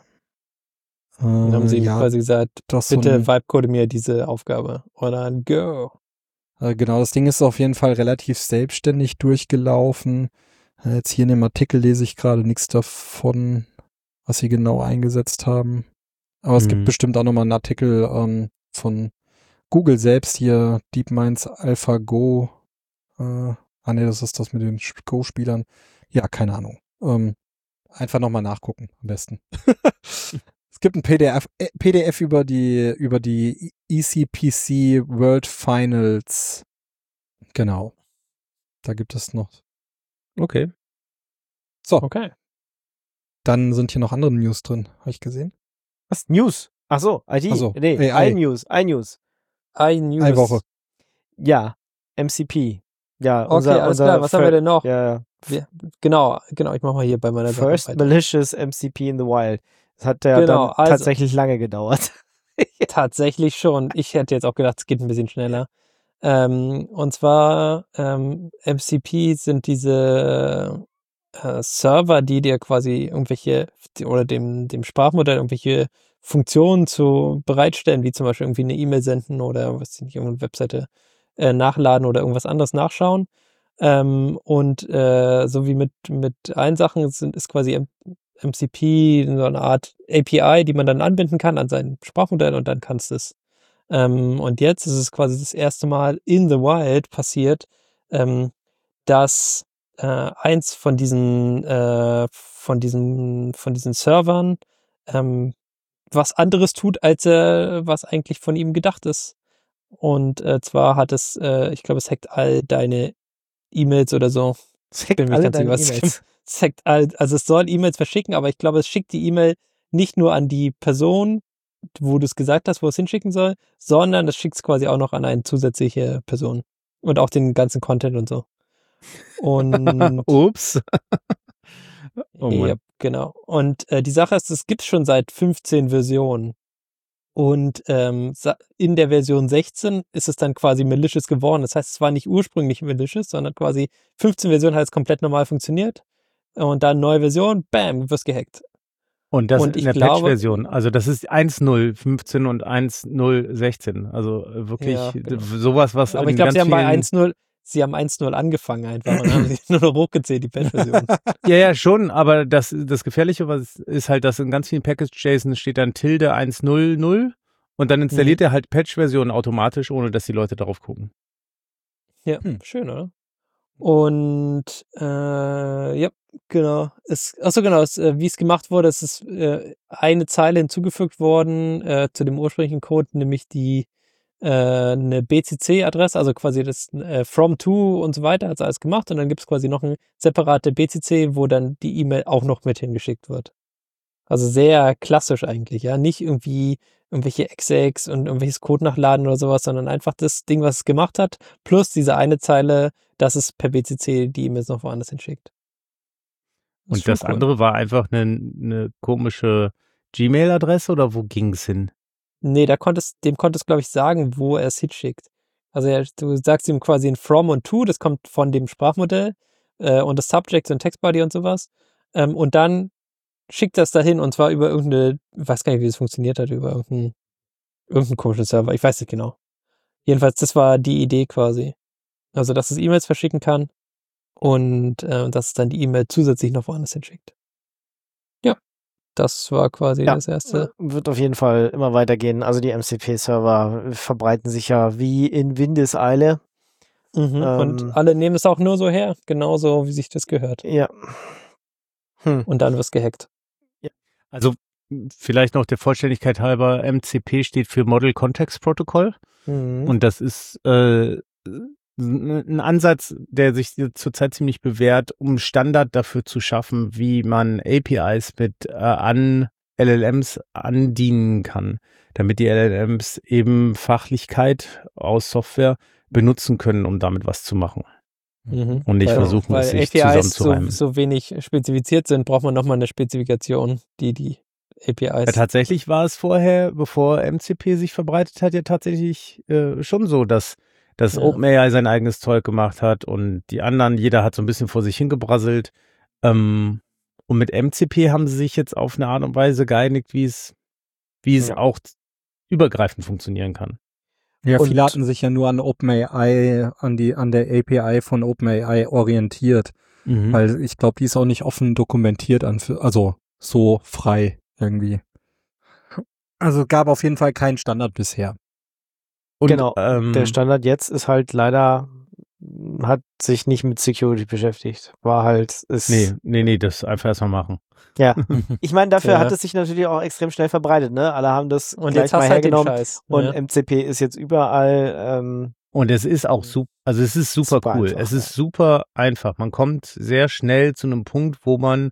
haben sie ja, quasi gesagt, das bitte so Vibe-Code mir diese Aufgabe. Oder go. genau, das Ding ist auf jeden Fall relativ selbstständig durchgelaufen. Jetzt hier in dem Artikel lese ich gerade nichts davon, was sie genau eingesetzt haben. Aber es gibt bestimmt auch nochmal einen Artikel von Google selbst hier, DeepMinds AlphaGo. Nee, das ist das mit den Go-Spielern. Ja, keine Ahnung. Einfach nochmal nachgucken, am besten. Es gibt ein PDF über die ECPC World Finals. Genau. Da gibt es noch. Okay. So, Okay. dann sind hier noch andere News drin. Habe ich gesehen? Was? News? Ach so, IT. Ach so, Nee, AI. iNews. iNews. Woche. Ja, MCP. Ja, Okay, alles klar. Was haben wir denn noch? Ja, Genau, ich mach mal hier bei meiner First Sache weiter. Malicious MCP in the Wild. Das hat ja Genau, dann also- tatsächlich lange gedauert. Tatsächlich schon. Ich hätte jetzt auch gedacht, es geht ein bisschen schneller. Und zwar MCP sind diese Server, die dir quasi irgendwelche oder dem Sprachmodell irgendwelche Funktionen zu bereitstellen, wie zum Beispiel irgendwie eine E-Mail senden oder was weiß ich nicht, irgendeine Webseite nachladen oder irgendwas anderes nachschauen. Und so wie mit allen Sachen ist quasi MCP so eine Art API, die man dann anbinden kann an sein Sprachmodell und dann kannst du es. Und jetzt ist es quasi das erste Mal in the wild passiert, dass eins von diesen Servern was anderes tut, als was eigentlich von ihm gedacht ist. Und zwar hat es, ich glaube, es hackt all deine E-Mails oder so. Es hackt alle deine E-Mails. Also es soll E-Mails verschicken, aber ich glaube, es schickt die E-Mail nicht nur an die Person, wo du es gesagt hast, wo es hinschicken soll, sondern es schickt es quasi auch noch an eine zusätzliche Person. Und auch den ganzen Content und so. Und Ups. Oh Mann. ja, genau. Und die Sache ist, es gibt schon seit 15 Versionen. Und in der Version 16 ist es dann quasi malicious geworden. Das heißt, es war nicht ursprünglich malicious, sondern quasi 15 Versionen hat es komplett normal funktioniert. Und dann neue Version, bam, du wirst gehackt. Und das Und in ich der glaube- Patch-Version. Also das ist 1.0.15 und 1.0.16. Also wirklich Ja, genau. sowas, was Aber in ich glaube, ganz sie haben 1.0 angefangen einfach und haben sich nur noch hochgezählt, die Patch-Version. Ja, schon, aber das Gefährliche ist halt, dass in ganz vielen Package-JSON steht dann Tilde 1.0.0 und dann installiert er halt Patch-Versionen automatisch, ohne dass die Leute darauf gucken. Ja, schön, oder? Und ja, genau. Wie es gemacht wurde, es ist eine Zeile hinzugefügt worden zu dem ursprünglichen Code, nämlich eine BCC-Adresse, also quasi das from to und so weiter, hat es alles gemacht und dann gibt es quasi noch eine separate BCC, wo dann die E-Mail auch noch mit hingeschickt wird. Also sehr klassisch eigentlich, ja, nicht irgendwie irgendwelche Execs und irgendwelches Code nachladen oder sowas, sondern einfach das Ding, was es gemacht hat, plus diese eine Zeile, dass es per BCC die E-Mails noch woanders hinschickt. Und schon das cool. andere war einfach eine komische Gmail-Adresse oder wo ging es hin? Nee, dem konntest glaube ich, sagen, wo er es hinschickt. Also du sagst ihm quasi ein from und to, das kommt von dem Sprachmodell und das Subject und Textbody und sowas. Und dann schickt das dahin und zwar über irgendeine, ich weiß gar nicht, wie das funktioniert hat, über irgendeinen komischen Server, ich weiß nicht genau. Jedenfalls, das war die Idee quasi. Also, dass es E-Mails verschicken kann und dass es dann die E-Mail zusätzlich noch woanders hinschickt. Ja, das war quasi Ja, das erste. wird auf jeden Fall immer weitergehen. Also die MCP-Server verbreiten sich ja wie in Windeseile. Und alle nehmen es auch nur so her, genauso wie sich das gehört. Ja. Und dann wirst gehackt. Also vielleicht noch der Vollständigkeit halber, MCP steht für Model Context Protocol. Und das ist ein Ansatz, der sich zurzeit ziemlich bewährt, um Standard dafür zu schaffen, wie man APIs mit an LLMs andienen kann, damit die LLMs eben Fachlichkeit aus Software benutzen können, um damit was zu machen. Und nicht versuchen, es sich APIs zusammenzureimen. so wenig spezifiziert sind, braucht man nochmal eine Spezifikation, die APIs. Ja, tatsächlich war es vorher, bevor MCP sich verbreitet hat, ja tatsächlich schon so, dass OpenAI sein eigenes Zeug gemacht hat und die anderen, jeder hat so ein bisschen vor sich hingebrasselt. Und mit MCP haben sie sich jetzt auf eine Art und Weise geeinigt, wie es auch übergreifend funktionieren kann. Ja, Und- viele hatten sich ja nur an OpenAI, an der API von OpenAI orientiert, weil ich glaube, die ist auch nicht offen dokumentiert, also so frei irgendwie. Also gab auf jeden Fall keinen Standard bisher. Und, Genau. Der Standard jetzt ist halt leider, hat sich nicht mit Security beschäftigt. War halt, ist. Nee, das einfach erstmal machen. Ja. Ich meine, dafür Ja. hat es sich natürlich auch extrem schnell verbreitet, ne? Alle haben das Und gleich jetzt mal hast du halt den hergenommen. Scheiß. Und Ja. MCP ist jetzt überall. Und es ist auch super, also es ist super Super cool. einfach, Es ist super einfach. Man kommt sehr schnell zu einem Punkt, wo man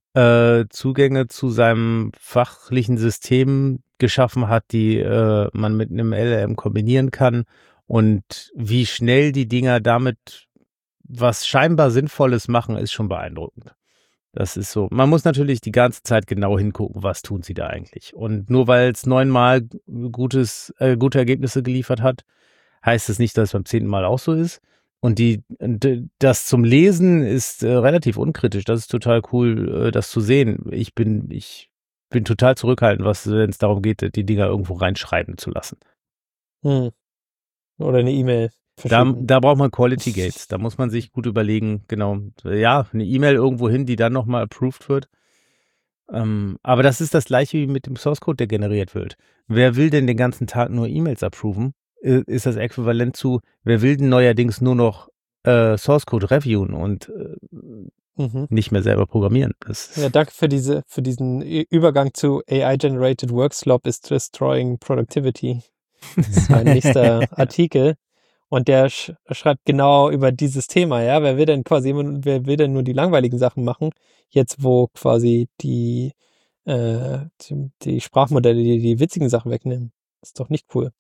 Zugänge zu seinem fachlichen System geschaffen hat, die man mit einem LLM kombinieren kann. Und wie schnell die Dinger damit was scheinbar Sinnvolles machen, ist schon beeindruckend. Das ist so. Man muss natürlich die ganze Zeit genau hingucken, was tun sie da eigentlich. Und nur weil es 9-mal gute Ergebnisse geliefert hat, heißt es nicht, dass es beim 10. Mal auch so ist. Und das zum Lesen ist relativ unkritisch. Das ist total cool, das zu sehen. Ich bin total zurückhaltend, wenn es darum geht, die Dinger irgendwo reinschreiben zu lassen. Oder eine E-Mail. verschicken. Da braucht man Quality Gates. Da muss man sich gut überlegen, genau. Ja, eine E-Mail irgendwo hin, die dann nochmal approved wird. Aber das ist das gleiche wie mit dem Source Code, der generiert wird. Wer will denn den ganzen Tag nur E-Mails approven? Ist das äquivalent zu, wer will denn neuerdings nur noch Source Code reviewen und nicht mehr selber programmieren? Ja, danke für diesen Übergang zu AI-Generated Workslop is destroying productivity. Das ist mein nächster Artikel. Und der schreibt genau über dieses Thema, ja. Wer will denn nur die langweiligen Sachen machen? Jetzt, wo quasi die Sprachmodelle die witzigen Sachen wegnehmen. Ist doch nicht cool.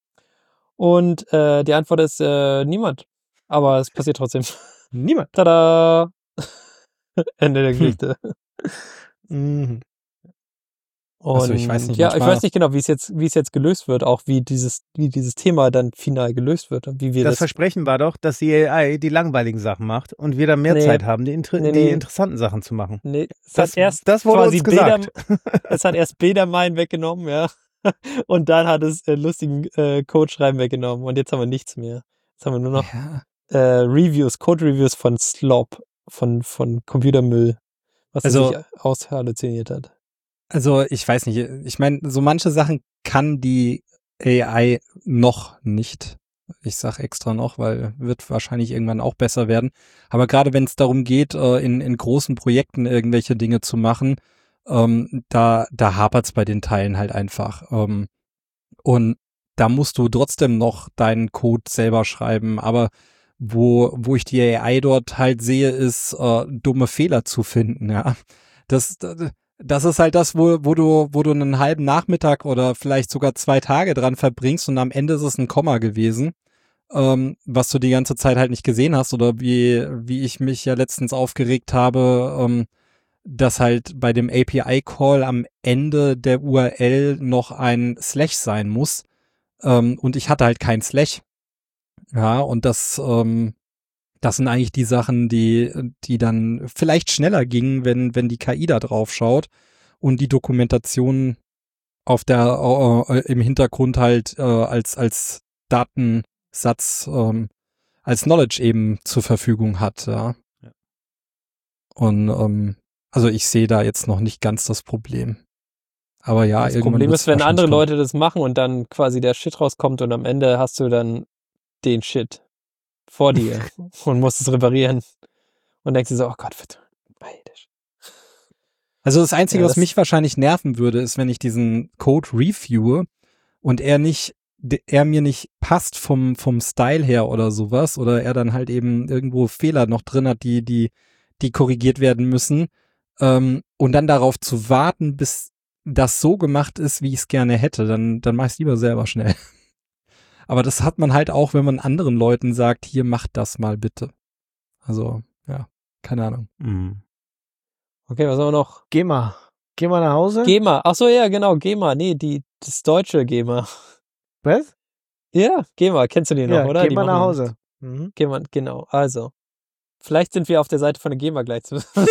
Und die Antwort ist niemand. Aber es passiert trotzdem. Niemand. Tada! Ende der Geschichte. Mhm. Und Also ich weiß nicht, ja, ich manchmal- weiß nicht genau, wie es jetzt gelöst wird, auch wie dieses Thema dann final gelöst wird und wie wir Das das. Versprechen war doch, dass die AI die langweiligen Sachen macht und wir dann mehr Nee. Zeit haben, die Nee. interessanten Sachen zu machen. Nee, es Das- hat erst das wurde quasi uns gesagt. Es hat erst Bildermine weggenommen, ja. Und dann hat es lustigen Code-Schreiben weggenommen und jetzt haben wir nichts mehr. Jetzt haben wir nur noch Ja. Code-Reviews von Slop, von Computermüll, was er Also- sich aushalluziniert hat. Also ich weiß nicht, ich meine, so manche Sachen kann die AI noch nicht. Ich sag extra noch, weil wird wahrscheinlich irgendwann auch besser werden. Aber gerade wenn es darum geht, in großen Projekten irgendwelche Dinge zu machen, da hapert's bei den Teilen halt einfach. Und da musst du trotzdem noch deinen Code selber schreiben. Aber wo ich die AI dort halt sehe, ist dumme Fehler zu finden, ja. Das ist halt das, wo du einen halben Nachmittag oder vielleicht sogar 2 Tage dran verbringst und am Ende ist es ein Komma gewesen, was du die ganze Zeit halt nicht gesehen hast oder wie ich mich ja letztens aufgeregt habe, dass halt bei dem API-Call am Ende der URL noch ein Slash sein muss, und ich hatte halt kein Slash. Ja, und das sind eigentlich die Sachen, die dann vielleicht schneller gingen, wenn die KI da drauf schaut und die Dokumentation auf im Hintergrund halt als Datensatz als Knowledge eben zur Verfügung hat, ja. Ja. Und also ich sehe da jetzt noch nicht ganz das Problem. Aber ja, Das irgendwann Problem wird's ist, wenn andere wahrscheinlich kommen. Leute das machen und dann quasi der Shit rauskommt und am Ende hast du dann den Shit vor dir und musst es reparieren. Und denkst dir so, oh Gott, wird neidisch. Also das Einzige, Ja, was mich wahrscheinlich nerven würde, ist, wenn ich diesen Code reviewe und er mir nicht passt vom Style her oder sowas oder er dann halt eben irgendwo Fehler noch drin hat, die korrigiert werden müssen, und dann darauf zu warten, bis das so gemacht ist, wie ich es gerne hätte, dann mach ich es lieber selber schnell. Aber das hat man halt auch, wenn man anderen Leuten sagt, hier, macht das mal bitte. Also, ja, keine Ahnung. Mhm. Okay, was haben wir noch? Geh mal nach Hause. GEMA. Ach so, ja, genau, GEMA. Nee, das deutsche GEMA. Was? Ja, GEMA, kennst du die noch, Ja, oder? geh Die mal nach machen- Hause. Mhm. GEMA, genau. Also, vielleicht sind wir auf der Seite von der GEMA gleich.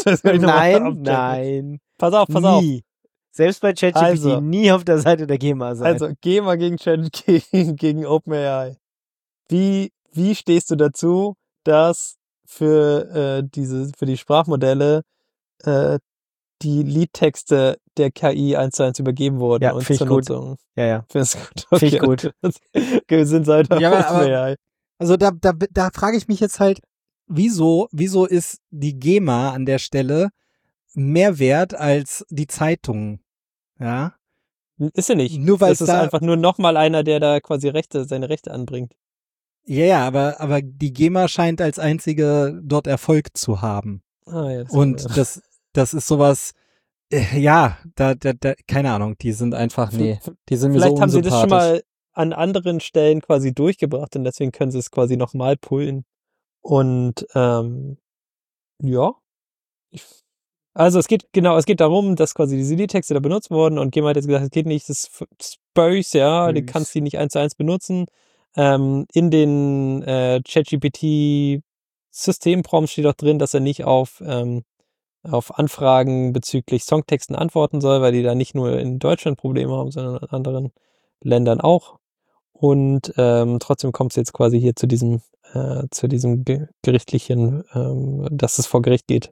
Nein. Pass auf. Nie. Selbst bei ChatGPT Also. nie auf der Seite der GEMA sein. Also, GEMA gegen gegen OpenAI. Wie stehst du dazu, dass für die Sprachmodelle die Liedtexte der KI 1:1 übergeben wurden Ja, und find ich zur gut. Nutzung? ja. Findest du gut? Find ich gut. Wir sind Seite Ja, aber- OpenAI. Also da frage ich mich jetzt halt, wieso ist die GEMA an der Stelle mehr wert als die Zeitung? Ja. Ist sie nicht. Nur weil das es ist da- einfach nur nochmal einer, der da quasi seine Rechte anbringt. Ja, aber die GEMA scheint als einzige dort Erfolg zu haben. Ah, ja, Und das ist sowas, ja, keine Ahnung, die sind einfach, nee, die sind mir so Vielleicht haben sie das schon unsympathisch. mal an anderen Stellen quasi durchgebracht und deswegen können sie es quasi nochmal pullen. Und ja. Also es geht darum, dass quasi diese Liedtexte da benutzt wurden und GEMA hat jetzt gesagt, es geht nicht, das ist böse, ja, du kannst die nicht 1:1 benutzen. In den ChatGPT-Systemprompts steht auch drin, dass er nicht auf Anfragen bezüglich Songtexten antworten soll, weil die da nicht nur in Deutschland Probleme haben, sondern in anderen Ländern auch. Und trotzdem kommt es jetzt quasi hier zu diesem gerichtlichen, dass es vor Gericht geht.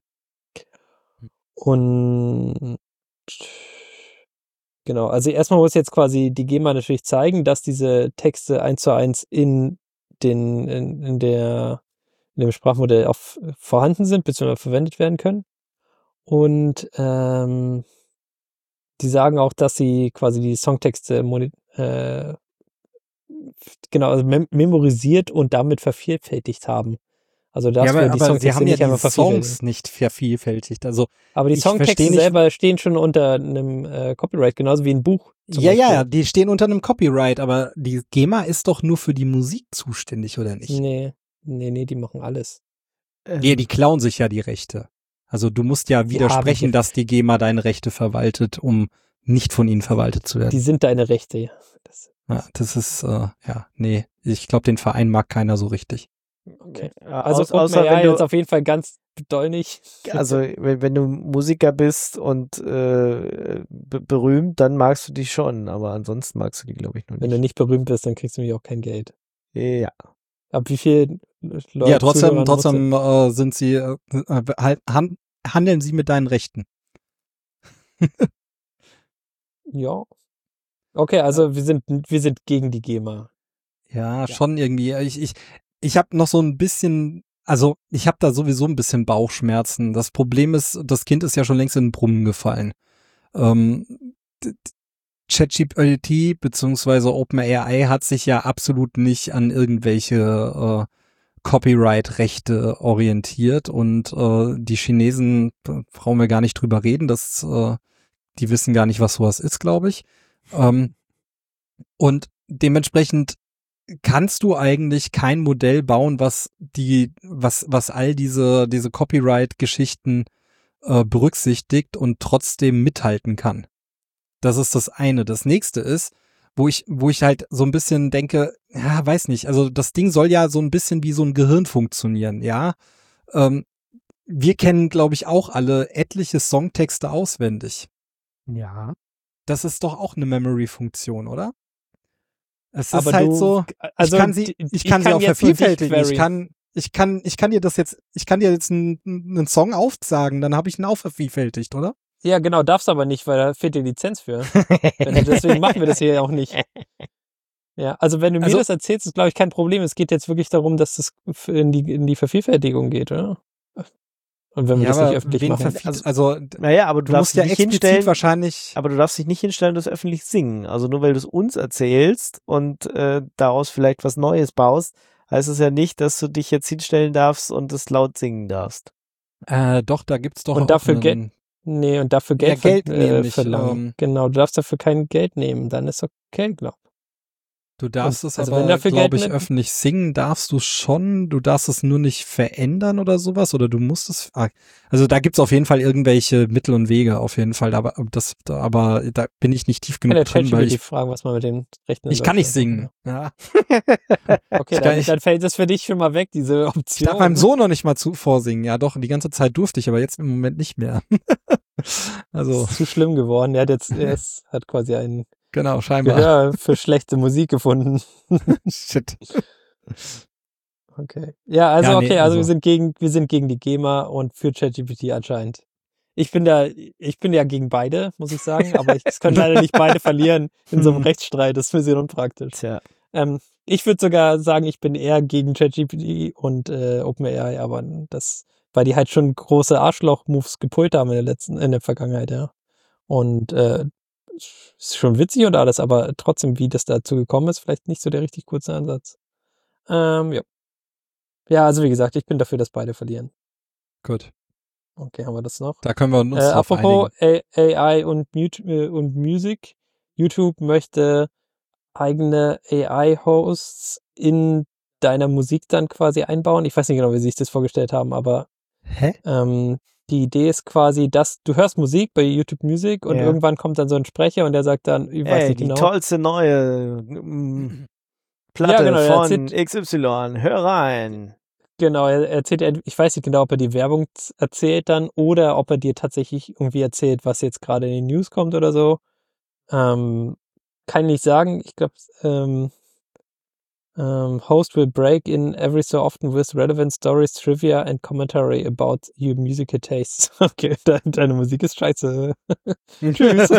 Und genau, also erstmal muss jetzt quasi die GEMA natürlich zeigen, dass diese Texte 1:1 in dem Sprachmodell auch vorhanden sind, beziehungsweise verwendet werden können. Und die sagen auch, dass sie quasi die Songtexte also memorisiert und damit vervielfältigt haben. Also das aber die Songtexte sie haben nicht ja einfach die Songs nicht vervielfältigt. Also aber die ich Songtexte versteh nicht- selber stehen schon unter einem Copyright, genauso wie ein Buch. zum Beispiel. die stehen unter einem Copyright, aber die GEMA ist doch nur für die Musik zuständig, oder nicht? Nee, die machen alles. Die klauen sich ja die Rechte. Also du musst ja Die widersprechen, haben- dass die GEMA deine Rechte verwaltet, um nicht von ihnen verwaltet zu werden. Die sind deine Rechte, ja. Das ist, nee. Ich glaube, den Verein mag keiner so richtig. Okay. Ja, Also außer OpenAI wenn jetzt du, auf jeden Fall ganz doll nicht. also wenn du Musiker bist und berühmt, dann magst du die schon, aber ansonsten magst du die, glaube ich, noch Wenn du nicht. nicht berühmt bist, dann kriegst du nämlich auch kein Geld. Ja. Ab wie viel Leute Ja, trotzdem sind sie, handeln sie mit deinen Rechten. Ja. Okay, also wir sind gegen die GEMA. Ja, schon irgendwie. Ich habe noch so ein bisschen, also ich habe da sowieso ein bisschen Bauchschmerzen. Das Problem ist, das Kind ist ja schon längst in den Brunnen gefallen. ChatGPT bzw. OpenAI hat sich ja absolut nicht an irgendwelche Copyright-Rechte orientiert und die Chinesen, brauchen wir gar nicht drüber reden, die wissen gar nicht, was sowas ist, glaube ich. Und dementsprechend kannst du eigentlich kein Modell bauen, was all diese Copyright-Geschichten berücksichtigt und trotzdem mithalten kann. Das ist das eine. Das nächste ist, wo ich halt so ein bisschen denke, ja, weiß nicht, also das Ding soll ja so ein bisschen wie so ein Gehirn funktionieren, ja. Wir kennen, glaube ich, auch alle etliche Songtexte auswendig. Ja. Das ist doch auch eine Memory-Funktion, oder? Es ist Aber halt du- so, also ich kann sie auch jetzt nur dich vervielfältigen. queryen. Ich kann dir jetzt einen Song aufsagen, dann habe ich ihn auch vervielfältigt, oder? Ja, genau, darfst aber nicht, weil da fehlt die Lizenz für. Deswegen machen wir das hier auch nicht. Ja, also wenn du mir Also- das erzählst, ist glaube ich kein Problem. Es geht jetzt wirklich darum, dass das in die Vervielfältigung geht, oder? Und wenn wir das nicht öffentlich machen. Naja, aber du musst ja explizit wahrscheinlich. Aber du darfst dich nicht hinstellen und das öffentlich singen. Also nur weil du es uns erzählst und daraus vielleicht was Neues baust, heißt es ja nicht, dass du dich jetzt hinstellen darfst und es laut singen darfst. Doch, da gibt's doch Und auch dafür einen- Nee, und dafür Geld, Geld nehmen nicht, verlangen. Genau, du darfst dafür kein Geld nehmen, dann ist okay, glaub. Du darfst Und- es also aber, wenn dafür glaube Geld ich, mit- öffentlich singen darfst du schon. Du darfst es nur nicht verändern oder sowas. Oder du musst es. Also da gibt's auf jeden Fall irgendwelche Mittel und Wege auf jeden Fall. Aber da bin ich nicht tief Kann genug der drin, weil ChatGPT fragen, was man mit den Rechten in ich kann nicht Deutschland singen. Ja. macht. Okay, Ich kann- dann fällt das für dich schon mal weg, diese Ich Option. darf meinem Sohn noch nicht mal vorsingen. Ja, doch, die ganze Zeit durfte ich, aber jetzt im Moment nicht mehr. Also, Das ist zu schlimm geworden. Er hat quasi ein genau, scheinbar. Gehör für schlechte Musik gefunden. Shit. Okay. Ja, also Ja, nee, okay, also also- wir sind gegen die GEMA und für ChatGPT anscheinend. Ich bin ja gegen beide, muss ich sagen, aber es können leider nicht beide verlieren in so einem Rechtsstreit. Das ist ein bisschen unpraktisch. Tja. Ich würde sogar sagen, ich bin eher gegen ChatGPT und OpenAI, aber weil die halt schon große Arschloch-Moves gepult haben in der Vergangenheit, ja. Und ist schon witzig und alles, aber trotzdem, wie das dazu gekommen ist, vielleicht nicht so der richtig kurze Ansatz. Ja. Ja, also wie gesagt, ich bin dafür, dass beide verlieren. Gut. Okay, haben wir das noch? Da können wir uns drauf Apropos einigen. AI und Music. YouTube möchte eigene AI-Hosts in deiner Musik dann quasi einbauen. Ich weiß nicht genau, wie sie sich das vorgestellt haben, aber Hä? die Idee ist quasi, dass du hörst Musik bei YouTube Music und Ja. irgendwann kommt dann so ein Sprecher und der sagt dann, ich weiß Ey, nicht die genau. tollste neue Platte Ja, genau, der von XY. Hör rein. Genau, er erzählt, ich weiß nicht genau, ob er die Werbung erzählt dann oder ob er dir tatsächlich irgendwie erzählt, was jetzt gerade in den News kommt oder so. Kann ich nicht sagen. Ich glaube, Host will break in every so often with relevant stories, trivia and commentary about your musical tastes. Okay, deine Musik ist scheiße. Tschüss.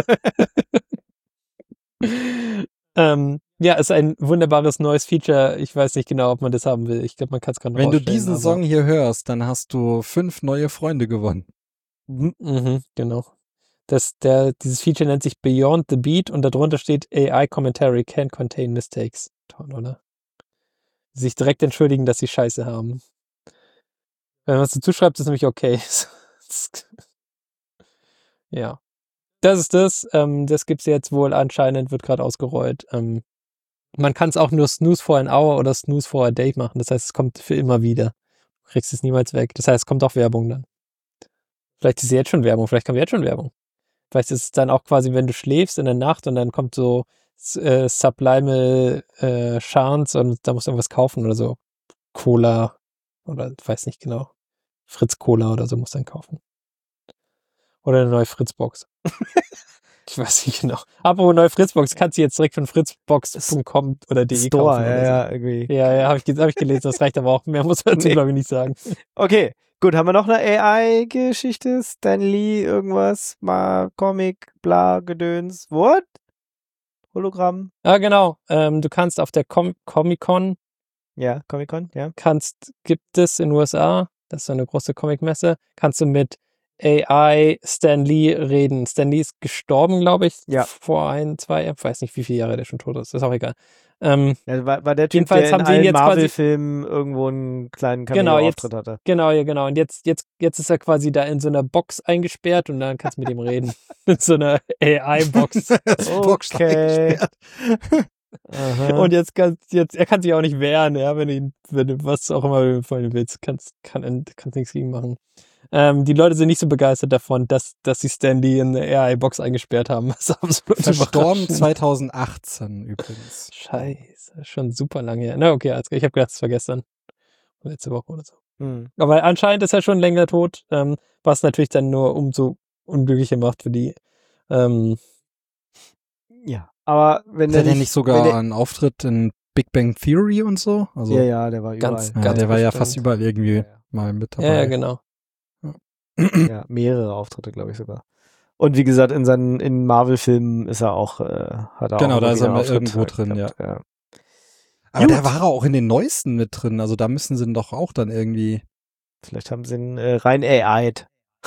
Ja, ist ein wunderbares neues Feature. Ich weiß nicht genau, ob man das haben will. Ich glaube, man kann es gerade noch Wenn du ausstellen, diesen aber- Song hier hörst, dann hast du 5 neue Freunde gewonnen. Mhm, genau. Dieses Feature nennt sich Beyond the Beat und darunter steht AI Commentary can contain mistakes. Toll, oder? Sich direkt entschuldigen, dass sie Scheiße haben. Wenn man es dazu schreibt, ist nämlich okay. Ja. Das ist das. Das gibt's jetzt wohl anscheinend, wird gerade ausgerollt. Man kann es auch nur Snooze for an Hour oder Snooze for a Day machen. Das heißt, es kommt für immer wieder. Du kriegst es niemals weg. Das heißt, es kommt auch Werbung dann. Vielleicht ist jetzt schon Werbung. Vielleicht kommt jetzt schon Werbung. Vielleicht ist es dann auch quasi, wenn du schläfst in der Nacht und dann kommt so Sublime Chance und da musst du irgendwas kaufen oder so. Cola oder ich weiß nicht genau. Fritz Cola oder so musst du dann kaufen. Oder eine neue Fritzbox. Ich weiß nicht genau. Apropos neue Fritzbox, kannst du jetzt direkt von fritzbox.com oder de Store, kaufen. Oder so. ja, irgendwie. Ja, hab ich gelesen, das reicht aber auch. Mehr muss man dazu, Nee. glaube ich, nicht sagen. Okay, gut, haben wir noch eine AI-Geschichte? Stan Lee, irgendwas, mal Comic, bla, Gedöns, what? Hologramm? Genau. Du kannst auf der Comic-Con, Ja, Comic-Con, ja. gibt es in den USA, das ist so eine große Comic-Messe, kannst du mit AI Stan Lee reden. Stan Lee ist gestorben, glaube ich, Ja. vor 2 Jahren. Ich weiß nicht, wie viele Jahre der schon tot ist. Ist auch egal. Ja, war der Typ, Jedenfalls der in haben sie ihn allen jetzt quasi- Marvel-Filmen irgendwo einen kleinen Genau, Cameo-Auftritt hatte. Genau, ja, genau. Und jetzt ist er quasi da in so einer Box eingesperrt und dann kannst du mit ihm reden. In so einer AI-Box. Okay. Aha. Und jetzt, er kann sich auch nicht wehren, ja, wenn du was auch immer von ihm willst, kannst nichts gegen machen. Die Leute sind nicht so begeistert davon, dass sie Stan Lee in eine AI-Box eingesperrt haben. Das ist absolut Verstorben überraschend. 2018 übrigens. Scheiße, schon super lange her. Na okay, ich habe gedacht, es war gestern. Letzte Woche oder so. Hm. Aber anscheinend ist er schon länger tot, was natürlich dann nur umso unglücklicher macht für die. Ja, aber wenn Hat der er nicht sogar wenn der- einen Auftritt in Big Bang Theory und so? Also, Ja, der war überall. Ganz- ja, der war ja bestimmt. fast überall irgendwie Ja, ja. mal mit dabei. Ja, genau. Ja, mehrere Auftritte, glaube ich sogar. Und wie gesagt, in Marvel-Filmen ist er auch, hat er Genau, auch da immer ist wieder er mal einen Auftritt irgendwo drin, gehabt, ja. Aber Gut. der war auch in den neuesten mit drin. Also da müssen sie ihn doch auch dann irgendwie, Vielleicht haben sie ihn rein AI'd.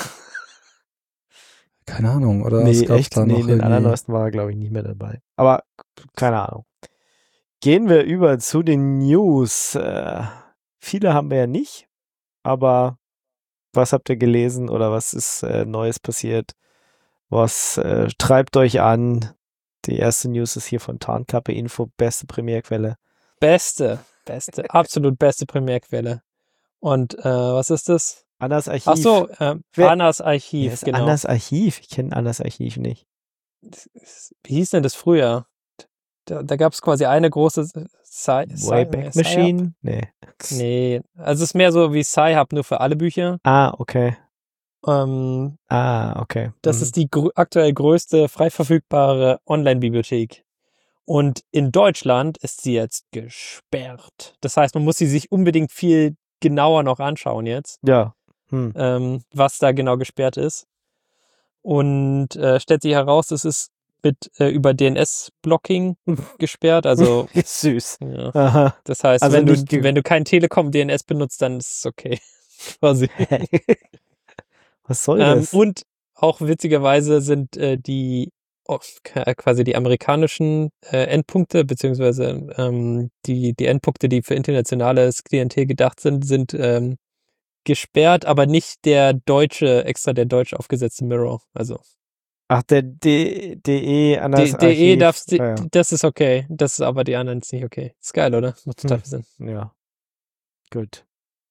keine Ahnung, oder? Nee, Es gab's echt? da Nee, noch in den irgendwie- allerneuesten war er, glaube ich, nicht mehr dabei. Aber keine Ahnung. Gehen wir über zu den News. Viele haben wir ja nicht, aber was habt ihr gelesen oder was ist Neues passiert? Was treibt euch an? Die erste News ist hier von Tarnkappe Info, beste Primärquelle. Beste, absolut beste Primärquelle. Und was ist das? Annas Archiv. Ach so, Wer- Annas Wer Archiv, ist genau. Annas Archiv? Ich kenne Annas Archiv nicht. Wie hieß denn das früher? Da gab es quasi eine große Wayback Machine? Nee. Nee, also es ist mehr so wie Sci-Hub, nur für alle Bücher. Ah, okay. Ähm, Okay. Das Mhm. ist die aktuell größte frei verfügbare Online-Bibliothek. Und in Deutschland ist sie jetzt gesperrt. Das heißt, man muss sie sich unbedingt viel genauer noch anschauen jetzt, Ja. was da genau gesperrt ist. Und stellt sich heraus, es ist mit über DNS-Blocking gesperrt. Also Ist süß. ja. Aha. Das heißt, Also wenn nicht du kein Telekom DNS benutzt, dann ist es okay. Quasi. Was soll das? Und auch witzigerweise sind quasi die amerikanischen Endpunkte, beziehungsweise die Endpunkte, die für internationales Klientel gedacht sind gesperrt, aber nicht der deutsch aufgesetzte Mirror. Also Ach, der DE Annas DE Archiv. das ist okay. Das ist aber die anderen ist nicht okay. Ist geil, oder? Macht total viel Sinn. Ja. Gut.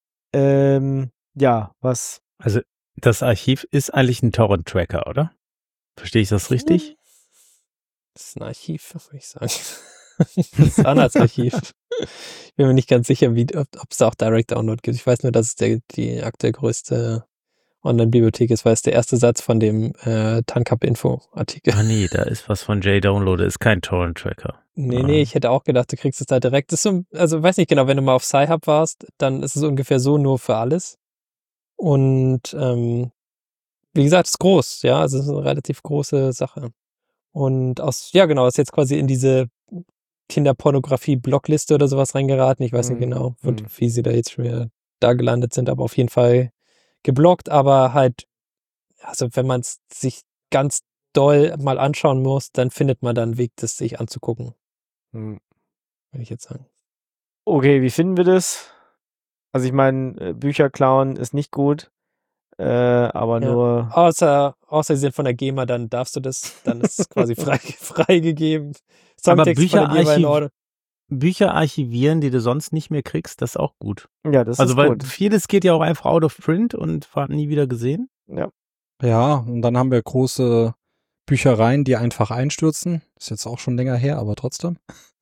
Ja, was? Also das Archiv ist eigentlich ein Torrent-Tracker, oder? Verstehe ich das richtig? Das ist ein Archiv, würde ich sagen. Das ist Annas Archiv. Ich bin mir nicht ganz sicher, ob es da auch Direct Download gibt. Ich weiß nur, dass es die aktuell größte Online-Bibliothek ist, weil es der erste Satz von dem TANCAP-Info-Artikel. Ah nee, da ist was von JDownload, ist kein Torrent-Tracker. Nee, ich hätte auch gedacht, du kriegst es da direkt. Das ist so, also weiß nicht genau, wenn du mal auf Sci-Hub warst, dann ist es ungefähr so nur für alles. Und wie gesagt, es ist groß, ja, also es ist eine relativ große Sache. Und ist jetzt quasi in diese Kinderpornografie-Blockliste oder sowas reingeraten. Ich weiß nicht genau, wie sie da jetzt schon wieder da gelandet sind, aber auf jeden Fall geblockt, aber halt, also wenn man es sich ganz doll mal anschauen muss, dann findet man dann einen Weg, das sich anzugucken. Würde ich jetzt sagen. Okay, wie finden wir das? Also ich meine, Bücher klauen ist nicht gut, aber nur... Außer sie sind von der GEMA, dann darfst du das, dann ist es quasi freigegeben. Aber Bücher archivieren, die du sonst nicht mehr kriegst, das ist auch gut. Ja, das also ist weil gut. vieles geht ja auch einfach out of print und war nie wieder gesehen. Ja. Ja, und dann haben wir große Büchereien, die einfach einstürzen. Ist jetzt auch schon länger her, aber trotzdem.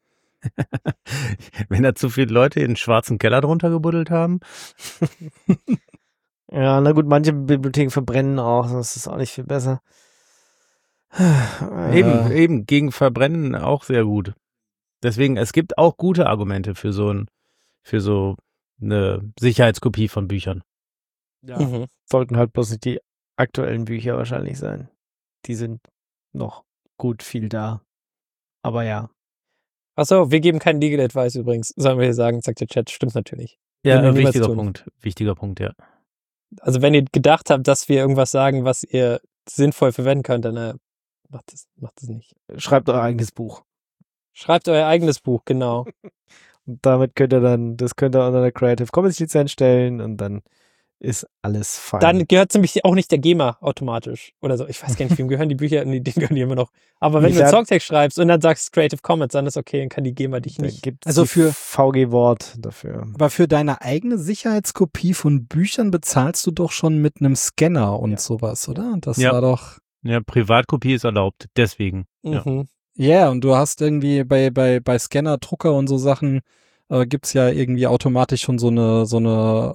Wenn da zu viele Leute in den schwarzen Keller drunter gebuddelt haben. Ja, na gut, manche Bibliotheken verbrennen auch, das ist auch nicht viel besser. Eben, gegen Verbrennen auch sehr gut. Deswegen, es gibt auch gute Argumente für so eine Sicherheitskopie von Büchern. Ja. Sollten halt bloß nicht die aktuellen Bücher wahrscheinlich sein. Die sind noch gut viel da. Aber ja. Achso, wir geben keinen Legal Advice übrigens, sollen wir hier sagen, sagt der Chat. Stimmt natürlich. Ja, ein wichtiger Punkt, ja. Also wenn ihr gedacht habt, dass wir irgendwas sagen, was ihr sinnvoll verwenden könnt, dann macht das nicht. Schreibt euer eigenes Buch. Schreibt euer eigenes Buch, genau. Und damit könnt ihr unter der Creative Commons Lizenz stellen und dann ist alles fein. Dann gehört es nämlich auch nicht der GEMA automatisch oder so. Ich weiß gar nicht, wem gehören die Bücher? Nee, denen gehören die immer noch. Aber wenn du einen Songtext schreibst und dann sagst Creative Commons, dann ist okay, dann kann die GEMA dich nicht. Gibt also für VG-Wort dafür. Aber für deine eigene Sicherheitskopie von Büchern bezahlst du doch schon mit einem Scanner und sowas, oder? Das war doch... Ja, Privatkopie ist erlaubt, deswegen. Ja, und du hast irgendwie bei Scanner, Drucker und so Sachen gibt's ja irgendwie automatisch schon so eine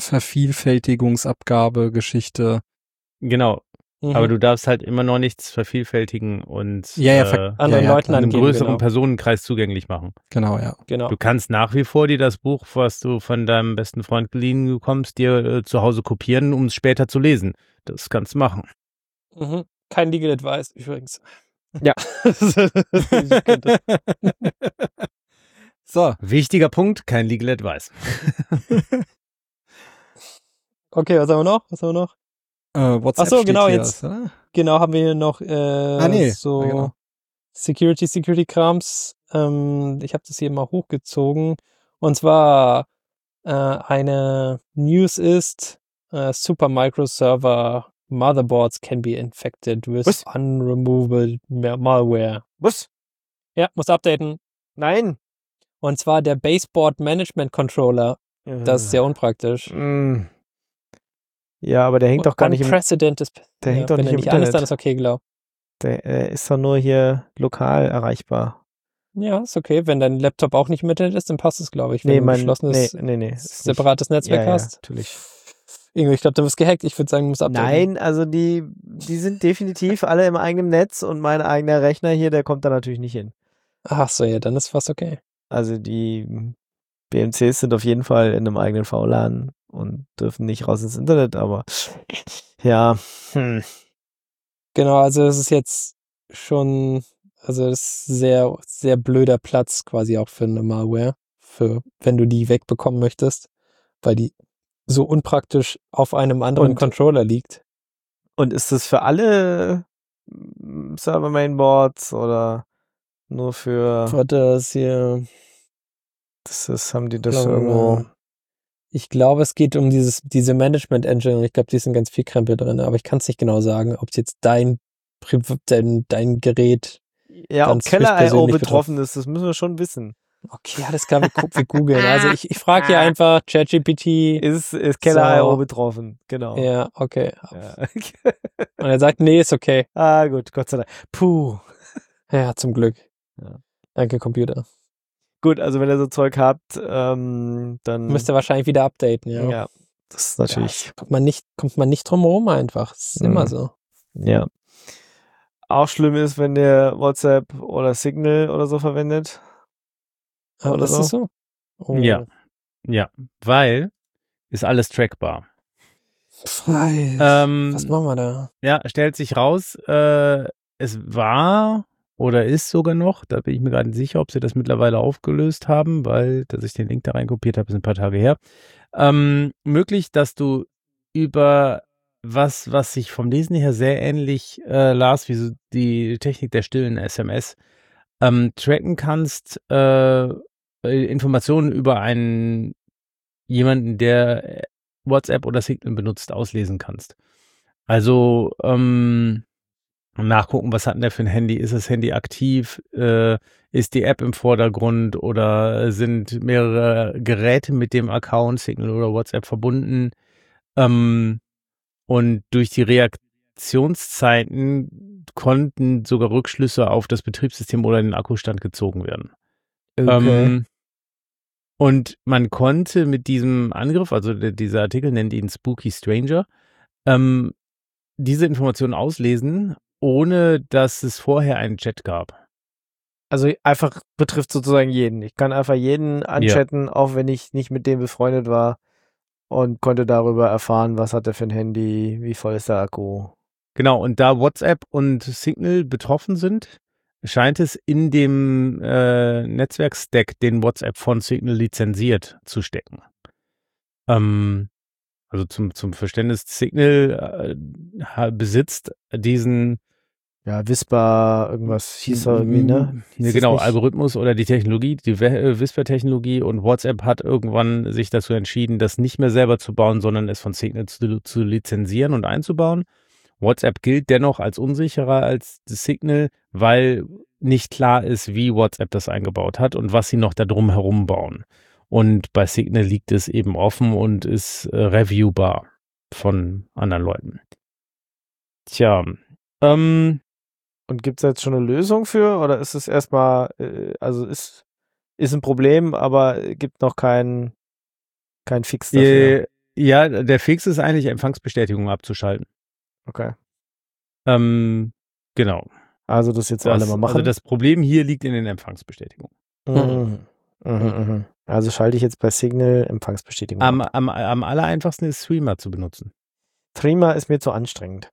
Vervielfältigungsabgabe-Geschichte. Genau. Aber du darfst halt immer noch nichts vervielfältigen und anderen Leuten einem größeren Personenkreis zugänglich machen. Genau, ja. Genau. Du kannst nach wie vor dir das Buch, was du von deinem besten Freund geliehen bekommst, dir zu Hause kopieren, um es später zu lesen. Das kannst du machen. Kein Legal Advice übrigens. Ja. So. Wichtiger Punkt, kein Legal Advice. Okay, was haben wir noch? WhatsApp Achso, genau, hier, jetzt. Genau, haben wir hier noch genau. Security-Krams. Ich habe das hier mal hochgezogen. Und zwar eine News ist, Supermicro Server Motherboards can be infected with unremovable malware. Was? Ja, muss updaten. Nein. Und zwar der Baseboard Management Controller. Das ist sehr unpraktisch. Ja, aber der hängt doch gar nicht im... Der hängt doch nicht im Internet. Wenn er nicht an ist, dann ist okay, glaub. Der ist doch nur hier lokal erreichbar. Ja, ist okay. Wenn dein Laptop auch nicht im Internet ist, dann passt es, glaube ich. Wenn du ein geschlossenes, separates Netzwerk hast. Ja, natürlich. Ich glaube, du wirst gehackt. Ich würde sagen, du musst updaten. Nein, also die sind definitiv alle im eigenen Netz und mein eigener Rechner hier, der kommt da natürlich nicht hin. Ach so, ja, dann ist fast okay. Also die BMCs sind auf jeden Fall in einem eigenen VLAN und dürfen nicht raus ins Internet, aber ja. Genau, also es ist jetzt schon, also das ist sehr, sehr blöder Platz quasi auch für eine Malware, wenn du die wegbekommen möchtest, weil die so unpraktisch auf einem anderen Controller liegt. Und ist das für alle Server-Mainboards oder nur für... Das hier... haben die das irgendwo... Ich glaube, es geht um diese Management-Engine und ich glaube, die sind ganz viel Krempel drin, aber ich kann es nicht genau sagen, ob es jetzt dein Gerät... Ja, ob Keller.io betroffen ist, das müssen wir schon wissen. Okay, alles klar, wir googeln. Also ich frage hier einfach, ChatGPT. Ist Keller.io betroffen, genau. Ja, okay. Ja. Und er sagt, nee, ist okay. Ah, gut, Gott sei Dank. Puh. Ja, zum Glück. Ja. Danke, Computer. Gut, also wenn ihr so Zeug habt, dann... Müsst ihr wahrscheinlich wieder updaten, ja. Ja, das ist natürlich... Ja, kommt man nicht drum herum einfach. Das ist immer so. Ja. auch schlimm ist, wenn der WhatsApp oder Signal oder so verwendet. Aber Oder das ist so? Oh. Ja, weil ist alles trackbar. Was machen wir da? Ja, stellt sich raus, es war oder ist sogar noch, da bin ich mir gerade nicht sicher, ob sie das mittlerweile aufgelöst haben, weil, dass ich den Link da reinkopiert habe, ist ein paar Tage her, möglich, dass du über was sich vom Lesen her sehr ähnlich las, wie so die Technik der stillen SMS, tracken kannst, Informationen über jemanden, der WhatsApp oder Signal benutzt, auslesen kannst. Also nachgucken, was hat denn der für ein Handy? Ist das Handy aktiv? Ist die App im Vordergrund oder sind mehrere Geräte mit dem Account Signal oder WhatsApp verbunden? Und durch die Reaktionszeiten konnten sogar Rückschlüsse auf das Betriebssystem oder den Akkustand gezogen werden. Okay. Und man konnte mit diesem Angriff, also dieser Artikel nennt ihn Spooky Stranger, diese Informationen auslesen, ohne dass es vorher einen Chat gab. Also einfach betrifft sozusagen jeden. Ich kann einfach jeden anchatten, auch wenn ich nicht mit dem befreundet war und konnte darüber erfahren, was hat er für ein Handy, wie voll ist der Akku. Genau, und da WhatsApp und Signal betroffen sind, scheint es in dem Netzwerkstack, den WhatsApp von Signal lizenziert, zu stecken. Also zum Verständnis, Signal besitzt diesen Whisper, irgendwas hieß er irgendwie, ne? Genau, Algorithmus oder die Technologie, die Whisper-Technologie, und WhatsApp hat irgendwann sich dazu entschieden, das nicht mehr selber zu bauen, sondern es von Signal zu lizenzieren und einzubauen. WhatsApp gilt dennoch als unsicherer als das Signal, weil nicht klar ist, wie WhatsApp das eingebaut hat und was sie noch da drum herum bauen. Und bei Signal liegt es eben offen und ist reviewbar von anderen Leuten. Tja, Und gibt es jetzt schon eine Lösung für, oder ist es erstmal, also ist ein Problem, aber gibt noch kein Fix dafür? Ja, der Fix ist eigentlich, Empfangsbestätigung abzuschalten. Okay. Genau. Also das jetzt alle mal machen. Also das Problem hier liegt in den Empfangsbestätigungen. Also schalte ich jetzt bei Signal Empfangsbestätigung ab. Am aller einfachsten ist Threema zu benutzen. Threema ist mir zu anstrengend.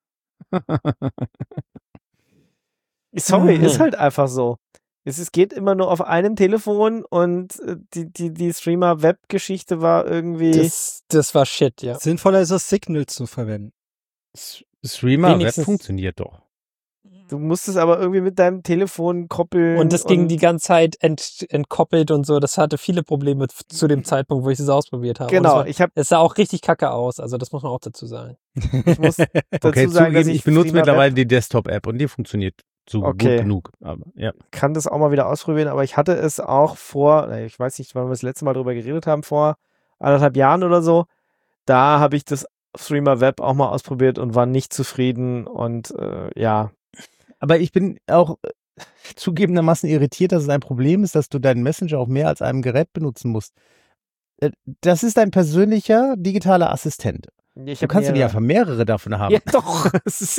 Sorry, ist halt einfach so. Es geht immer nur auf einem Telefon und die Threema-Web-Geschichte war irgendwie... Das war Shit, ja. Sinnvoller ist es, Signal zu verwenden. Threema Web funktioniert doch. Du musst es aber irgendwie mit deinem Telefon koppeln. Und das ging die ganze Zeit entkoppelt und so. Das hatte viele Probleme zu dem Zeitpunkt, wo ich es ausprobiert habe. Genau. Es sah auch richtig kacke aus. Also das muss man auch dazu sagen. Ich muss dazu okay, sagen, dass ich benutze mittlerweile die Desktop-App und die funktioniert so gut genug. Aber, ja. Kann das auch mal wieder ausprobieren, aber ich hatte es auch ich weiß nicht, wann wir das letzte Mal drüber geredet haben, vor 1,5 Jahren oder so. Da habe ich das Threema Web auch mal ausprobiert und war nicht zufrieden und ja. Aber ich bin auch zugegebenermaßen irritiert, dass es ein Problem ist, dass du deinen Messenger auf mehr als einem Gerät benutzen musst. Das ist dein persönlicher digitaler Assistent. Du kannst ja einfach mehrere davon haben. Ja, doch.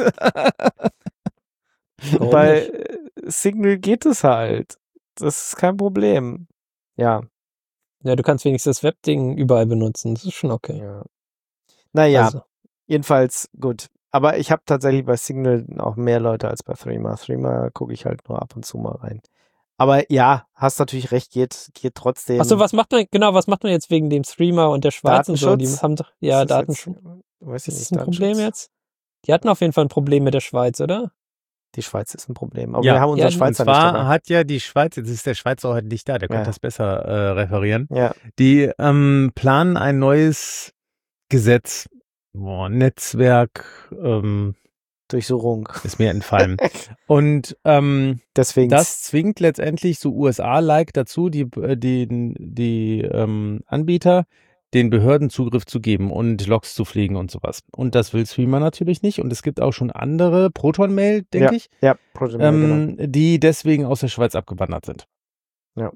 Bei Signal geht es halt. Das ist kein Problem. Ja. Ja, du kannst wenigstens das Webding überall benutzen. Das ist schon okay. Ja. Naja, jedenfalls gut. Aber ich habe tatsächlich bei Signal auch mehr Leute als bei Threema. Threema gucke ich halt nur ab und zu mal rein. Aber ja, hast natürlich recht, geht trotzdem. Achso, was macht man jetzt wegen dem Threema und der Schweiz und so? Die haben doch, Datenschutz. Weiß ich nicht. Ist das ein Problem jetzt? Die hatten auf jeden Fall ein Problem mit der Schweiz, oder? Die Schweiz ist ein Problem. Aber wir haben unseren Schweizer nicht dabei. Hat ja die Schweiz, jetzt ist der Schweizer heute nicht da, der könnte das besser referieren. Ja. Die planen ein neues Gesetz, Netzwerk, Durchsuchung. ist mir entfallen. Und deswegen. Das zwingt letztendlich so USA-like dazu, die Anbieter den Behörden Zugriff zu geben und Logs zu pflegen und sowas. Und das will Threema natürlich nicht. Und es gibt auch schon andere, Proton-Mail, denke ich, Proton-Mail, genau, die deswegen aus der Schweiz abgewandert sind. Ja.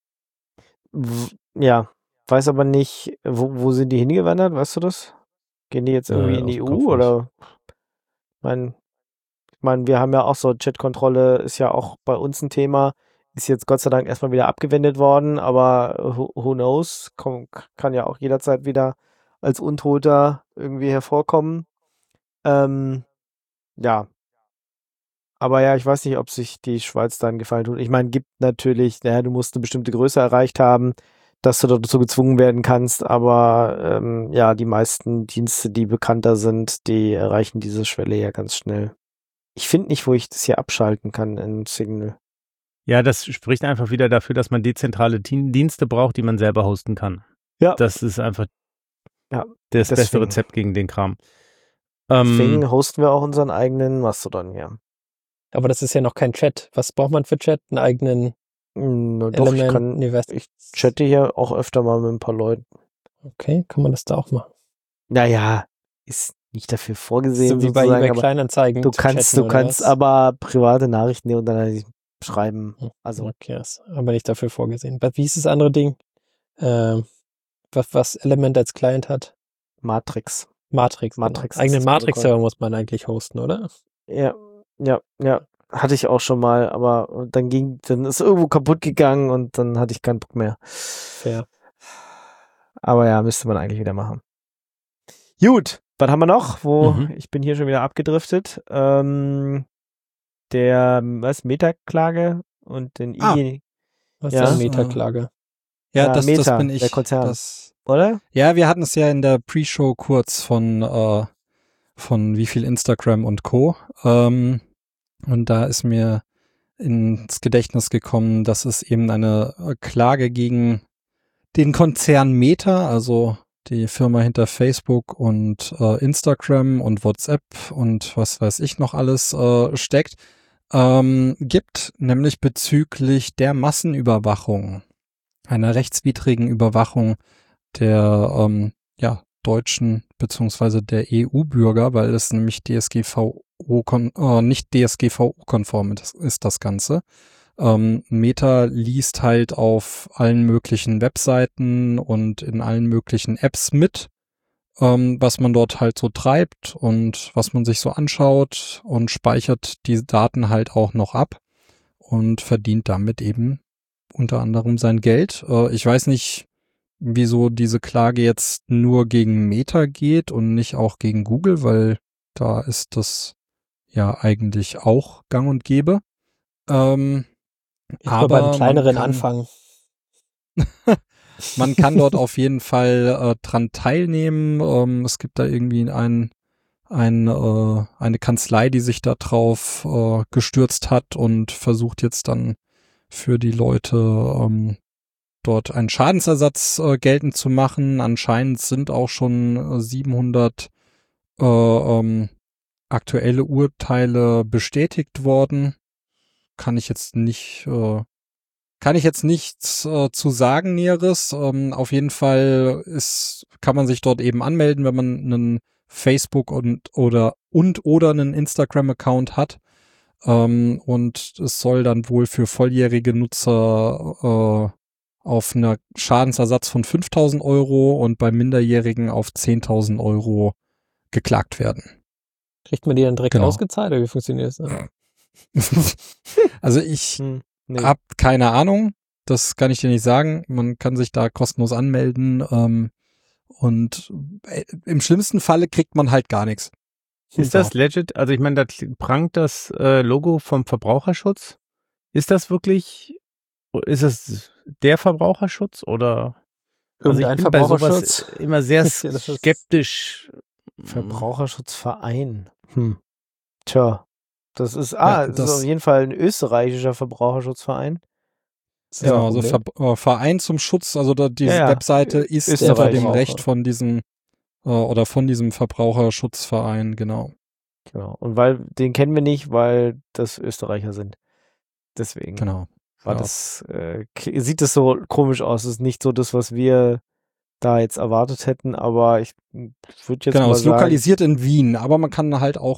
Ja, weiß aber nicht, wo sind die hingewandert, weißt du das? Gehen die jetzt irgendwie in die EU oder? Ich meine, meine, wir haben ja auch so Chatkontrolle, ist ja auch bei uns ein Thema, ist jetzt Gott sei Dank erstmal wieder abgewendet worden, aber who knows, kann ja auch jederzeit wieder als Untoter irgendwie hervorkommen. Ja. Aber ja, ich weiß nicht, ob sich die Schweiz da einen Gefallen tut. Ich meine, gibt natürlich, du musst eine bestimmte Größe erreicht haben, dass du dazu gezwungen werden kannst, aber ja, die meisten Dienste, die bekannter sind, die erreichen diese Schwelle ja ganz schnell. Ich finde nicht, wo ich das hier abschalten kann in Signal. Ja, das spricht einfach wieder dafür, dass man dezentrale Dienste braucht, die man selber hosten kann. Ja. Das ist einfach Ja, das beste deswegen. Rezept gegen den Kram. Deswegen hosten wir auch unseren eigenen Mastodon, ja. Aber das ist ja noch kein Chat. Was braucht man für Chat? Einen eigenen Doch, ich chatte hier auch öfter mal mit ein paar Leuten. Okay, kann man das da auch machen? Naja, ist nicht dafür vorgesehen, So wie bei eBay Kleinanzeigen. Du kannst aber private Nachrichten nehmen und dann schreiben. Also. Okay, ist aber nicht dafür vorgesehen. Wie ist das andere Ding? Was Element als Client hat? Matrix. Genau. Eigenen Matrix-Server muss man eigentlich hosten, oder? Ja. Hatte ich auch schon mal, aber dann ist irgendwo kaputt gegangen und dann hatte ich keinen Bock mehr. Fair. Aber ja, müsste man eigentlich wieder machen. Gut, was haben wir noch? Ich bin hier schon wieder abgedriftet. Meta-Klage und den IG. Was ist eine Meta-Klage? Ja, das Meta, bin ich. Der Konzern. Oder? Ja, wir hatten es ja in der Pre-Show kurz von wie viel Instagram und Co. Und da ist mir ins Gedächtnis gekommen, dass es eben eine Klage gegen den Konzern Meta, also die Firma hinter Facebook und Instagram und WhatsApp und was weiß ich noch alles steckt, gibt, nämlich bezüglich der Massenüberwachung, einer rechtswidrigen Überwachung der Deutschen beziehungsweise der EU-Bürger, weil es nämlich nicht DSGVO-konform ist das Ganze. Meta liest halt auf allen möglichen Webseiten und in allen möglichen Apps mit, was man dort halt so treibt und was man sich so anschaut und speichert die Daten halt auch noch ab und verdient damit eben unter anderem sein Geld. Ich weiß nicht, wieso diese Klage jetzt nur gegen Meta geht und nicht auch gegen Google, weil da ist das ja eigentlich auch gang und gäbe. Aber beim kleineren anfangen. Man kann dort auf jeden Fall dran teilnehmen. Es gibt da irgendwie eine Kanzlei, die sich da drauf gestürzt hat und versucht jetzt dann für die Leute dort einen Schadensersatz geltend zu machen. Anscheinend sind auch schon 700 aktuelle Urteile bestätigt worden. Kann ich jetzt nichts zu sagen Näheres. Auf jeden Fall kann man sich dort eben anmelden, wenn man einen Facebook oder einen Instagram-Account hat. Und es soll dann wohl für volljährige Nutzer auf einer Schadensersatz von 5.000 € und bei Minderjährigen auf 10.000 € geklagt werden. Kriegt man die dann direkt ausgezahlt oder wie funktioniert das? Also ich habe keine Ahnung, das kann ich dir nicht sagen. Man kann sich da kostenlos anmelden und im schlimmsten Falle kriegt man halt gar nichts. Ist das legit? Also ich meine, da prangt das Logo vom Verbraucherschutz. Ist das wirklich, ist es der Verbraucherschutz oder? Also ich bin bei sowas immer sehr skeptisch. Verbraucherschutzverein. Tja, das ist auf jeden Fall ein österreichischer Verbraucherschutzverein. Genau, also Verein zum Schutz, also diese Webseite ist unter dem Recht von diesem von diesem Verbraucherschutzverein, genau. Genau. Und den kennen wir nicht, weil das Österreicher sind. Deswegen. Genau. Sieht das so komisch aus. Das ist nicht so das, was wir da jetzt erwartet hätten, aber ich würde jetzt mal sagen. Genau, es ist lokalisiert in Wien, aber man kann halt auch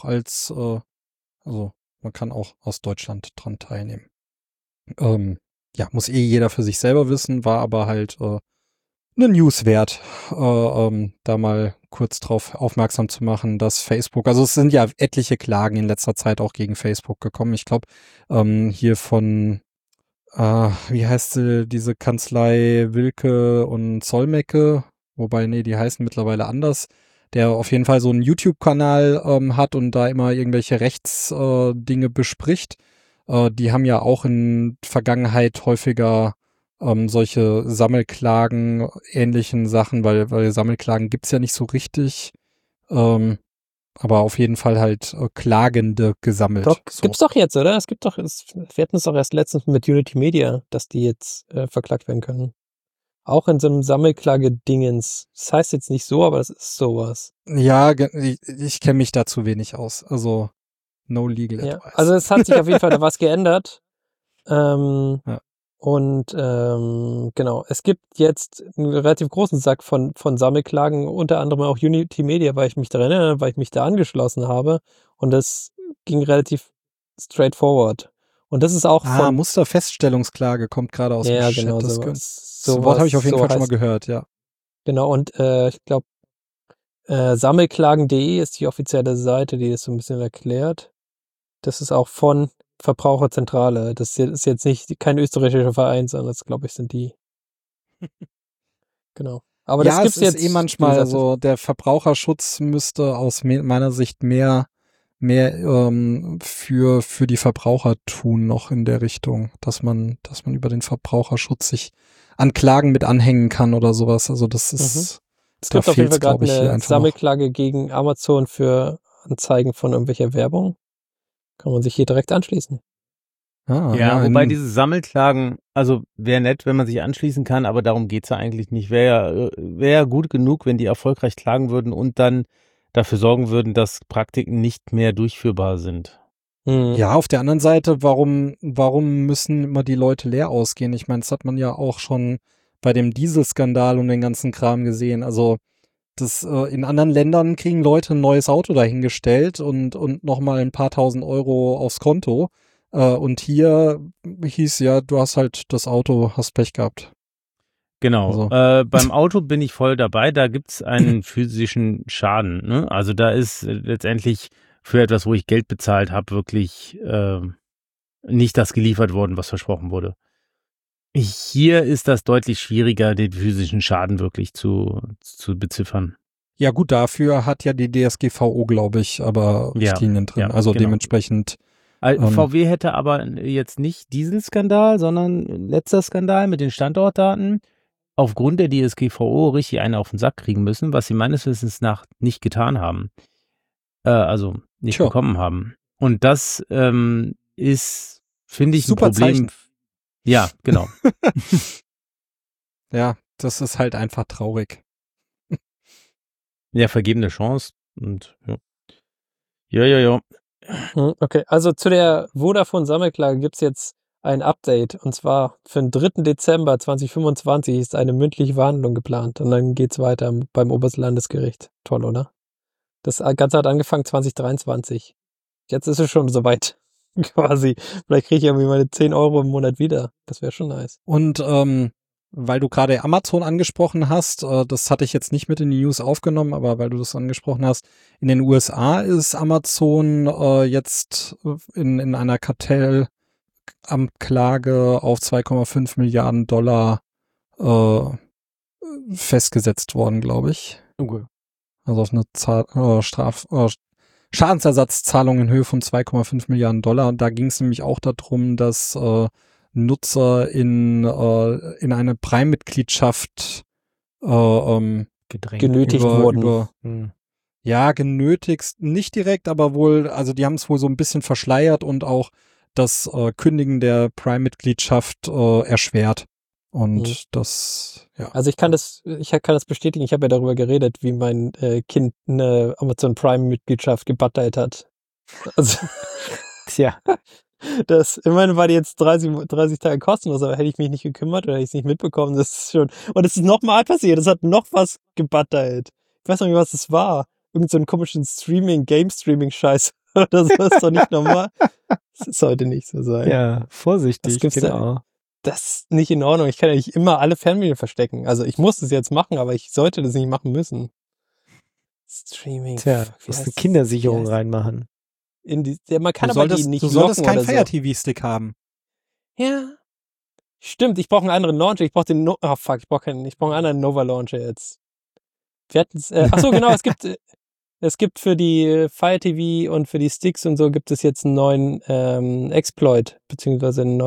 man kann auch aus Deutschland dran teilnehmen. Muss jeder für sich selber wissen, war aber halt eine News wert, da mal kurz drauf aufmerksam zu machen, dass Facebook, also es sind ja etliche Klagen in letzter Zeit auch gegen Facebook gekommen. Ich glaube, hier von, wie heißt sie, diese Kanzlei Wilke und Zollmecke, wobei, nee, die heißen mittlerweile anders, der auf jeden Fall so einen YouTube-Kanal hat und da immer irgendwelche Rechtsdinge bespricht. Die haben ja auch in Vergangenheit häufiger solche Sammelklagen, ähnlichen Sachen, weil Sammelklagen gibt's ja nicht so richtig, aber auf jeden Fall halt Klagende gesammelt. Doch, so. gibt's doch jetzt, oder? Es gibt doch, wir hatten es doch erst letztens mit Unity Media, dass die jetzt verklagt werden können. Auch in so einem Sammelklage-Dingens. Das heißt jetzt nicht so, aber das ist sowas. Ja, ich kenne mich da zu wenig aus. Also, no legal Ja, advice. also es hat sich auf jeden Fall da was geändert. Ja. Und genau, es gibt jetzt einen relativ großen Sack von Sammelklagen, unter anderem auch Unity Media, weil ich mich daran erinnere, weil ich mich da angeschlossen habe. Und das ging relativ straightforward. Und das ist auch von... Musterfeststellungsklage kommt gerade aus Ja, dem Chat. genau, Das sowas. Wort habe ich auf jeden So Fall schon mal heißt- gehört, ja. Genau, und ich glaube, sammelklagen.de ist die offizielle Seite, die das so ein bisschen erklärt. Das ist auch von Verbraucherzentrale. Das ist jetzt nicht kein österreichischer Verein, sondern das, glaube ich, sind die. Genau. Aber das ja, gibt's es ist jetzt. manchmal wie gesagt, so, der Verbraucherschutz müsste aus meiner Sicht mehr für die Verbraucher tun noch in der Richtung, dass man über den Verbraucherschutz sich an Klagen mit anhängen kann oder sowas. Also das ist, Es da gibt auf jeden Fall fehlt's, glaub gerade ich, hier eine einfach Sammelklage gegen Amazon für Anzeigen von irgendwelcher Werbung. Kann man sich hier direkt anschließen. noch. Ja, wobei diese Sammelklagen, also wäre nett, wenn man sich anschließen kann, aber darum geht's ja eigentlich nicht. Wäre ja gut genug, wenn die erfolgreich klagen würden und dann dafür sorgen würden, dass Praktiken nicht mehr durchführbar sind. Ja, auf der anderen Seite, warum müssen immer die Leute leer ausgehen? Ich meine, das hat man ja auch schon bei dem Dieselskandal und den ganzen Kram gesehen. Also das in anderen Ländern kriegen Leute ein neues Auto dahingestellt und nochmal ein paar tausend Euro aufs Konto. Und hier hieß ja, du hast halt das Auto, hast Pech gehabt. Genau. Also. Beim Auto bin ich voll dabei. Da gibt's einen physischen Schaden. Ne? Also da ist letztendlich für etwas, wo ich Geld bezahlt habe, wirklich nicht das geliefert worden, was versprochen wurde. Hier ist das deutlich schwieriger, den physischen Schaden wirklich zu beziffern. Ja gut, dafür hat ja die DSGVO, glaube ich, aber Richtlinien drin. Ja, also genau. Dementsprechend. VW hätte aber jetzt nicht diesen Skandal, sondern letzter Skandal mit den Standortdaten aufgrund der DSGVO richtig einen auf den Sack kriegen müssen, was sie meines Wissens nach nicht getan haben. Also nicht bekommen haben. Und das ist, finde ich, super ein Problem. Zeichen. Ja, genau. Ja, das ist halt einfach traurig. Ja, vergebene Chance. Und ja. Okay, also zu der Vodafone-Sammelklage gibt's jetzt ein Update. Und zwar für den 3. Dezember 2025 ist eine mündliche Verhandlung geplant. Und dann geht's weiter beim Oberlandesgericht. Toll, oder? Das Ganze hat angefangen 2023. Jetzt ist es schon soweit. Quasi. Vielleicht kriege ich irgendwie meine 10 Euro im Monat wieder. Das wäre schon nice. Und weil du gerade Amazon angesprochen hast, das hatte ich jetzt nicht mit in die News aufgenommen, aber weil du das angesprochen hast, in den USA ist Amazon jetzt in einer Kartellamtklage auf 2,5 Milliarden Dollar festgesetzt worden, glaube ich. Okay. Also auf eine Schadensersatzzahlung in Höhe von 2,5 Milliarden Dollar. Und da ging es nämlich auch darum, dass Nutzer in eine Prime-Mitgliedschaft genötigt wurden. Ja, genötigt, nicht direkt, aber wohl, also die haben es wohl so ein bisschen verschleiert und auch das Kündigen der Prime-Mitgliedschaft erschwert. Und das, ja. Also ich kann das bestätigen. Ich habe ja darüber geredet, wie mein Kind eine Amazon Prime-Mitgliedschaft gebuttert hat. Also, Tja. das, immerhin war die jetzt 30 Tage kostenlos, aber hätte ich mich nicht gekümmert oder hätte ich es nicht mitbekommen, das ist schon, und es ist nochmal passiert, es hat noch was gebuttert. Ich weiß noch nicht, was das war. Irgend so einen komischen Game-Streaming-Scheiß oder so, ist doch nicht normal. Das ist heute nicht so sein. Ja, vorsichtig, Was gibt's genau. das ist nicht in Ordnung. Ich kann ja nicht immer alle Fernbedienungen verstecken. Also ich muss es jetzt machen, aber ich sollte das nicht machen müssen. Streaming. Tja, Fuck, wie musst heißt eine das? Kindersicherung Wie heißt- reinmachen. Man kann Du aber die solltest, nicht du solltest locken keinen oder so. Fire TV-Stick haben. Ja. Stimmt, ich brauche einen anderen Launcher. Ich brauche den ich brauche einen anderen Nova Launcher jetzt. Wir hatten's, achso, genau, es gibt für die Fire TV und für die Sticks und so gibt es jetzt einen neuen Exploit, beziehungsweise ein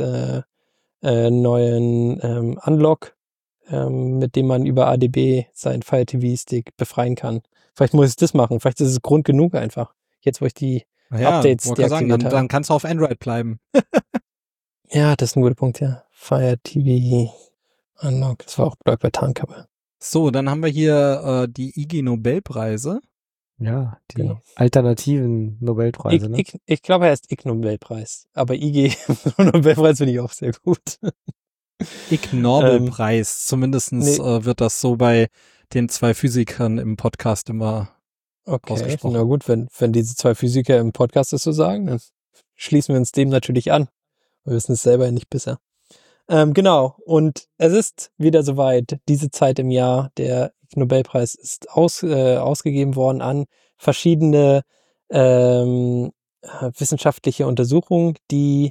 neuen Unlock, mit dem man über ADB seinen Fire TV Stick befreien kann. Vielleicht muss ich das machen. Vielleicht ist es Grund genug einfach. Jetzt, wo ich die Updates wollte sagen, deaktiviert habe. dann kannst du auf Android bleiben. Ja, das ist ein guter Punkt, ja. Fire TV Unlock. Das war auch bei Tarnkappe. So, dann haben wir hier die IG Nobelpreise. Ja, die Genau. alternativen Nobelpreise, ne? Ich glaube, er ist Ig Nobelpreis. Aber IG Nobelpreis finde ich auch sehr gut. Ig Nobelpreis. Zumindestens wird das so bei den 2 Physikern im Podcast immer ausgesprochen. Na gut, wenn diese 2 Physiker im Podcast das so sagen, dann schließen wir uns dem natürlich an. Wir wissen es selber nicht besser. Genau, und es ist wieder soweit, diese Zeit im Jahr, der Nobelpreis ist ausgegeben worden an verschiedene wissenschaftliche Untersuchungen, die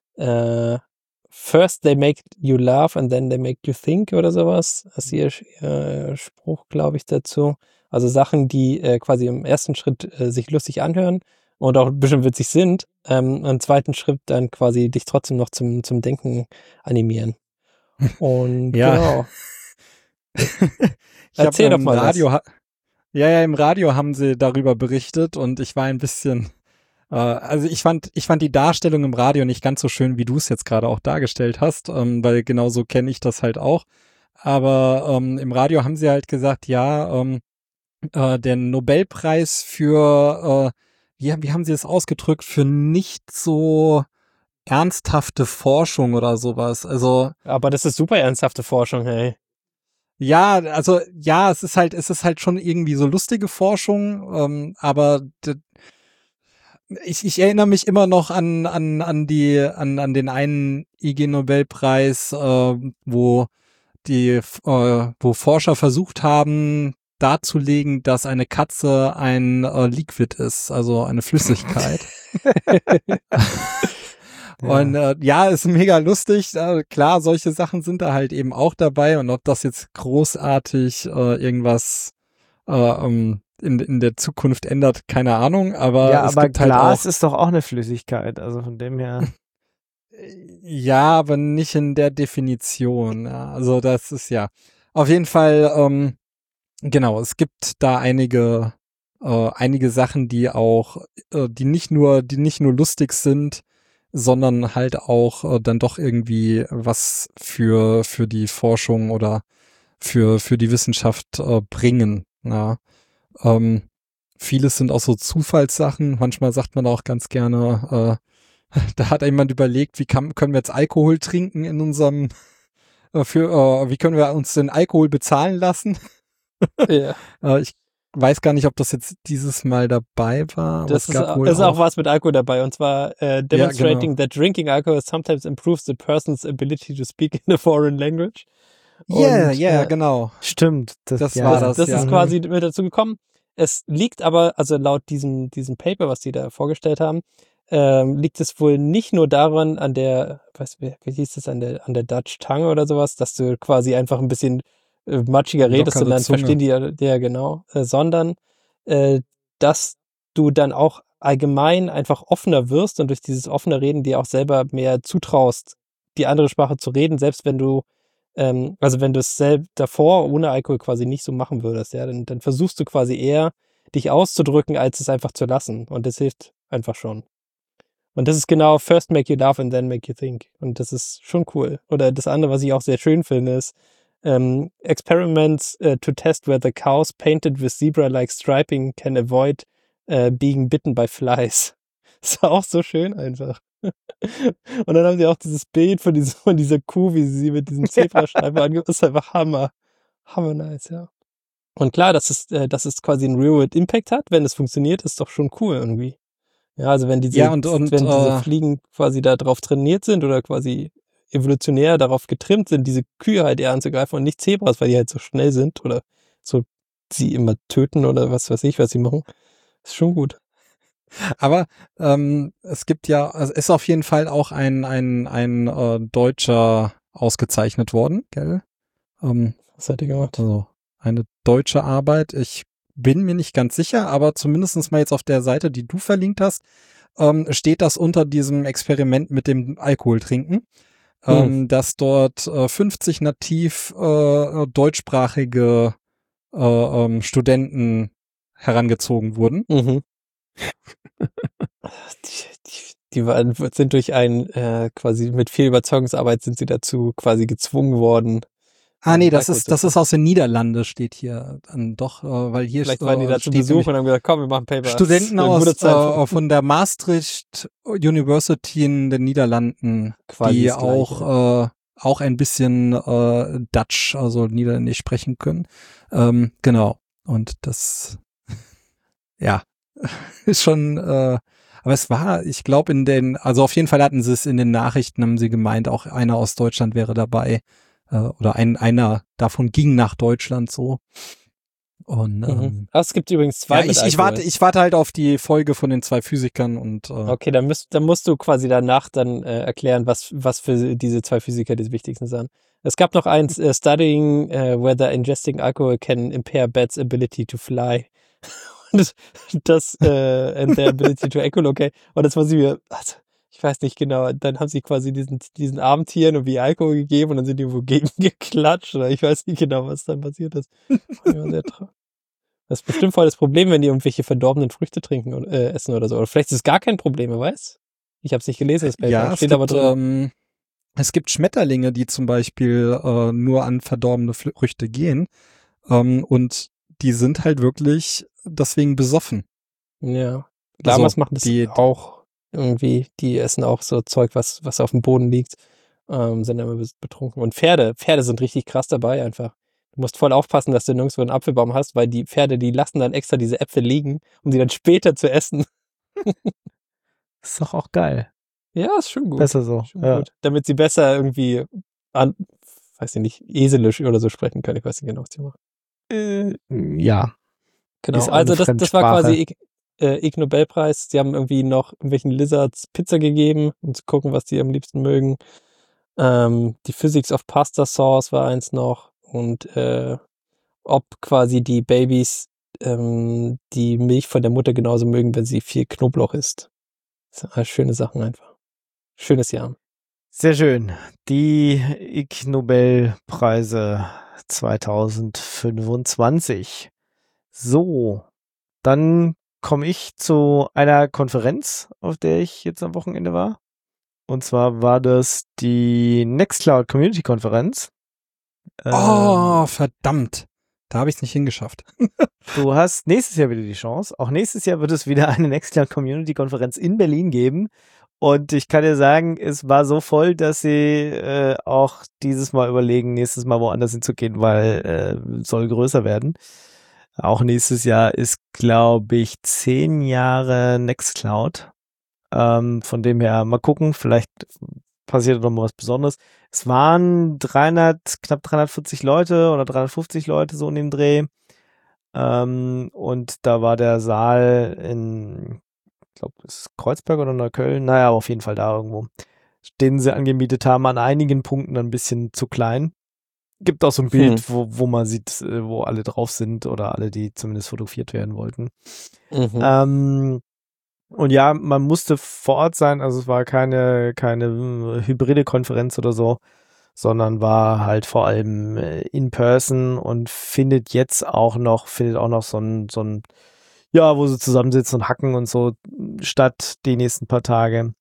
first they make you laugh and then they make you think oder sowas. Das ist ihr Spruch, glaube ich, dazu. Also Sachen, die quasi im ersten Schritt sich lustig anhören und auch bestimmt witzig sind, im zweiten Schritt dann quasi dich trotzdem noch zum Denken animieren. Und genau. Erzähl doch mal Radio im Radio haben sie darüber berichtet und ich war ein bisschen, also ich fand die Darstellung im Radio nicht ganz so schön, wie du es jetzt gerade auch dargestellt hast, weil genauso kenne ich das halt auch. Aber im Radio haben sie halt gesagt, ja, der Nobelpreis für, wie haben sie es ausgedrückt, für nicht so ernsthafte Forschung oder sowas. Also. Aber das ist super ernsthafte Forschung, hey. Ja, also ja, es ist halt schon irgendwie so lustige Forschung, aber ich erinnere mich immer noch an den einen IG Nobelpreis, wo Forscher versucht haben darzulegen, dass eine Katze ein Liquid ist, also eine Flüssigkeit. Und ist mega lustig. Klar, solche Sachen sind da halt eben auch dabei. Und ob das jetzt großartig irgendwas in der Zukunft ändert, keine Ahnung. Aber es gibt Glas halt auch, ist doch auch eine Flüssigkeit. Also von dem her. Ja, aber nicht in der Definition. Ja. Also das ist ja auf jeden Fall genau. Es gibt da einige Sachen, die auch die nicht nur lustig sind, sondern halt auch dann doch irgendwie was für die Forschung oder für die Wissenschaft bringen. Ja. Vieles sind auch so Zufallssachen. Manchmal sagt man auch ganz gerne, da hat jemand überlegt, wie können wir jetzt Alkohol trinken in unserem wie können wir uns den Alkohol bezahlen lassen? Ja. Ich weiß gar nicht, ob das jetzt dieses Mal dabei war. Das ist auch was mit Alkohol dabei. Und zwar demonstrating that drinking alcohol sometimes improves the person's ability to speak in a foreign language. Ja, genau. Stimmt. Das Das ja. ist quasi mit dazu gekommen. Es liegt aber, also laut diesem Paper, was die da vorgestellt haben, liegt es wohl nicht nur daran, an der, wie hieß es, an der Dutch Tongue oder sowas, dass du quasi einfach ein bisschen matschiger redest und dann verstehen die ja genau, sondern dass du dann auch allgemein einfach offener wirst und durch dieses offene Reden dir auch selber mehr zutraust, die andere Sprache zu reden, selbst wenn du also wenn du es selbst davor ohne Alkohol quasi nicht so machen würdest, ja, dann versuchst du quasi eher, dich auszudrücken, als es einfach zu lassen. Und das hilft einfach schon. Und das ist genau first make you laugh and then make you think. Und das ist schon cool. Oder das andere, was ich auch sehr schön finde, ist experiments to test whether cows painted with zebra-like striping can avoid being bitten by flies. Das ist auch so schön einfach. Und dann haben sie auch dieses Bild von dieser Kuh, wie sie mit diesem Zebrastreifen angeht. Das ist einfach Hammer. Hammer nice, ja. Und klar, dass es quasi einen Real-World Impact hat, wenn es funktioniert, ist doch schon cool irgendwie. Ja, also wenn diese, wenn diese Fliegen quasi da drauf trainiert sind oder quasi evolutionär darauf getrimmt sind, diese Kühe halt eher anzugreifen und nicht Zebras, weil die halt so schnell sind oder so sie immer töten oder was weiß ich, was sie machen. Ist schon gut. Aber es gibt ja, also ist auf jeden Fall auch ein Deutscher ausgezeichnet worden, gell? Was hat ihr gemacht? Also eine deutsche Arbeit. Ich bin mir nicht ganz sicher, aber zumindest mal jetzt auf der Seite, die du verlinkt hast, steht das unter diesem Experiment mit dem Alkoholtrinken, dass dort 50 nativ deutschsprachige Studenten herangezogen wurden. Mhm. Die sind durch quasi mit viel Überzeugungsarbeit sind sie dazu quasi gezwungen worden. Nee, das ist aus den Niederlanden, steht hier doch, weil hier vielleicht waren die da zu Besuch und haben gesagt, komm, wir machen Paper. Studenten von der Maastricht University in den Niederlanden, quasi die auch ein bisschen Dutch, also Niederländisch sprechen können. Genau. Und das ja ist schon aber es war, ich glaube also auf jeden Fall hatten sie es in den Nachrichten, haben sie gemeint, auch einer aus Deutschland wäre dabei. Oder einer davon ging nach Deutschland so. Und es gibt übrigens zwei. Ja, ich warte halt auf die Folge von den 2 Physikern und okay, dann musst du quasi danach dann erklären, was für diese 2 Physiker die wichtigsten sind. Es gab noch eins, studying whether ingesting alcohol can impair bats' ability to fly. Und das and their ability to echolocate. Und das war sie mir, also, ich weiß nicht genau, dann haben sie quasi diesen Abendtieren irgendwie Alkohol gegeben und dann sind die irgendwo gegen geklatscht oder ich weiß nicht genau, was dann passiert ist. Das ist bestimmt voll das Problem, wenn die irgendwelche verdorbenen Früchte trinken oder essen oder so. Oder vielleicht ist es gar kein Problem, wer weiß? Ich habe es nicht gelesen, das Paper. Ja, es gibt Schmetterlinge, die zum Beispiel nur an verdorbene Früchte gehen und die sind halt wirklich deswegen besoffen. Ja, damals machen das auch irgendwie, die essen auch so Zeug, was auf dem Boden liegt, sind immer betrunken. Und Pferde sind richtig krass dabei einfach. Du musst voll aufpassen, dass du nirgendwo einen Apfelbaum hast, weil die Pferde, die lassen dann extra diese Äpfel liegen, um die dann später zu essen. Ist doch auch geil. Ja, ist schon gut. Besser so. Gut. Damit sie besser irgendwie weiß ich nicht, Eselisch oder so sprechen können. Ich weiß nicht genau, was die machen. Ja. Genau, also das war quasi Ig Nobelpreis. Sie haben irgendwie noch irgendwelchen Lizards Pizza gegeben, um zu gucken, was die am liebsten mögen. Die Physics of Pasta Sauce war eins noch. Und ob quasi die Babys die Milch von der Mutter genauso mögen, wenn sie viel Knoblauch isst. Das sind schöne Sachen einfach. Schönes Jahr. Sehr schön. Die Ig Nobelpreise 2025. So, dann komme ich zu einer Konferenz, auf der ich jetzt am Wochenende war. Und zwar war das die Nextcloud Community Konferenz. Verdammt. Da habe ich es nicht hingeschafft. Du hast nächstes Jahr wieder die Chance. Auch nächstes Jahr wird es wieder eine Nextcloud Community Konferenz in Berlin geben. Und ich kann dir sagen, es war so voll, dass sie auch dieses Mal überlegen, nächstes Mal woanders hinzugehen, weil soll größer werden. Auch nächstes Jahr ist, glaube ich, 10 Jahre Nextcloud. Von dem her mal gucken, vielleicht passiert noch mal was Besonderes. Es waren knapp 340 Leute oder 350 Leute so in dem Dreh. Und da war der Saal in, ich glaube, es ist Kreuzberg oder Neukölln, naja, aber auf jeden Fall da irgendwo, den sie angemietet haben, an einigen Punkten ein bisschen zu klein. Gibt auch so ein Bild, wo man sieht, wo alle drauf sind oder alle, die zumindest fotografiert werden wollten. Und ja, man musste vor Ort sein, also es war keine hybride Konferenz oder so, sondern war halt vor allem in person und findet auch noch so ein ja, wo sie zusammensitzen und hacken und so statt die nächsten paar Tage.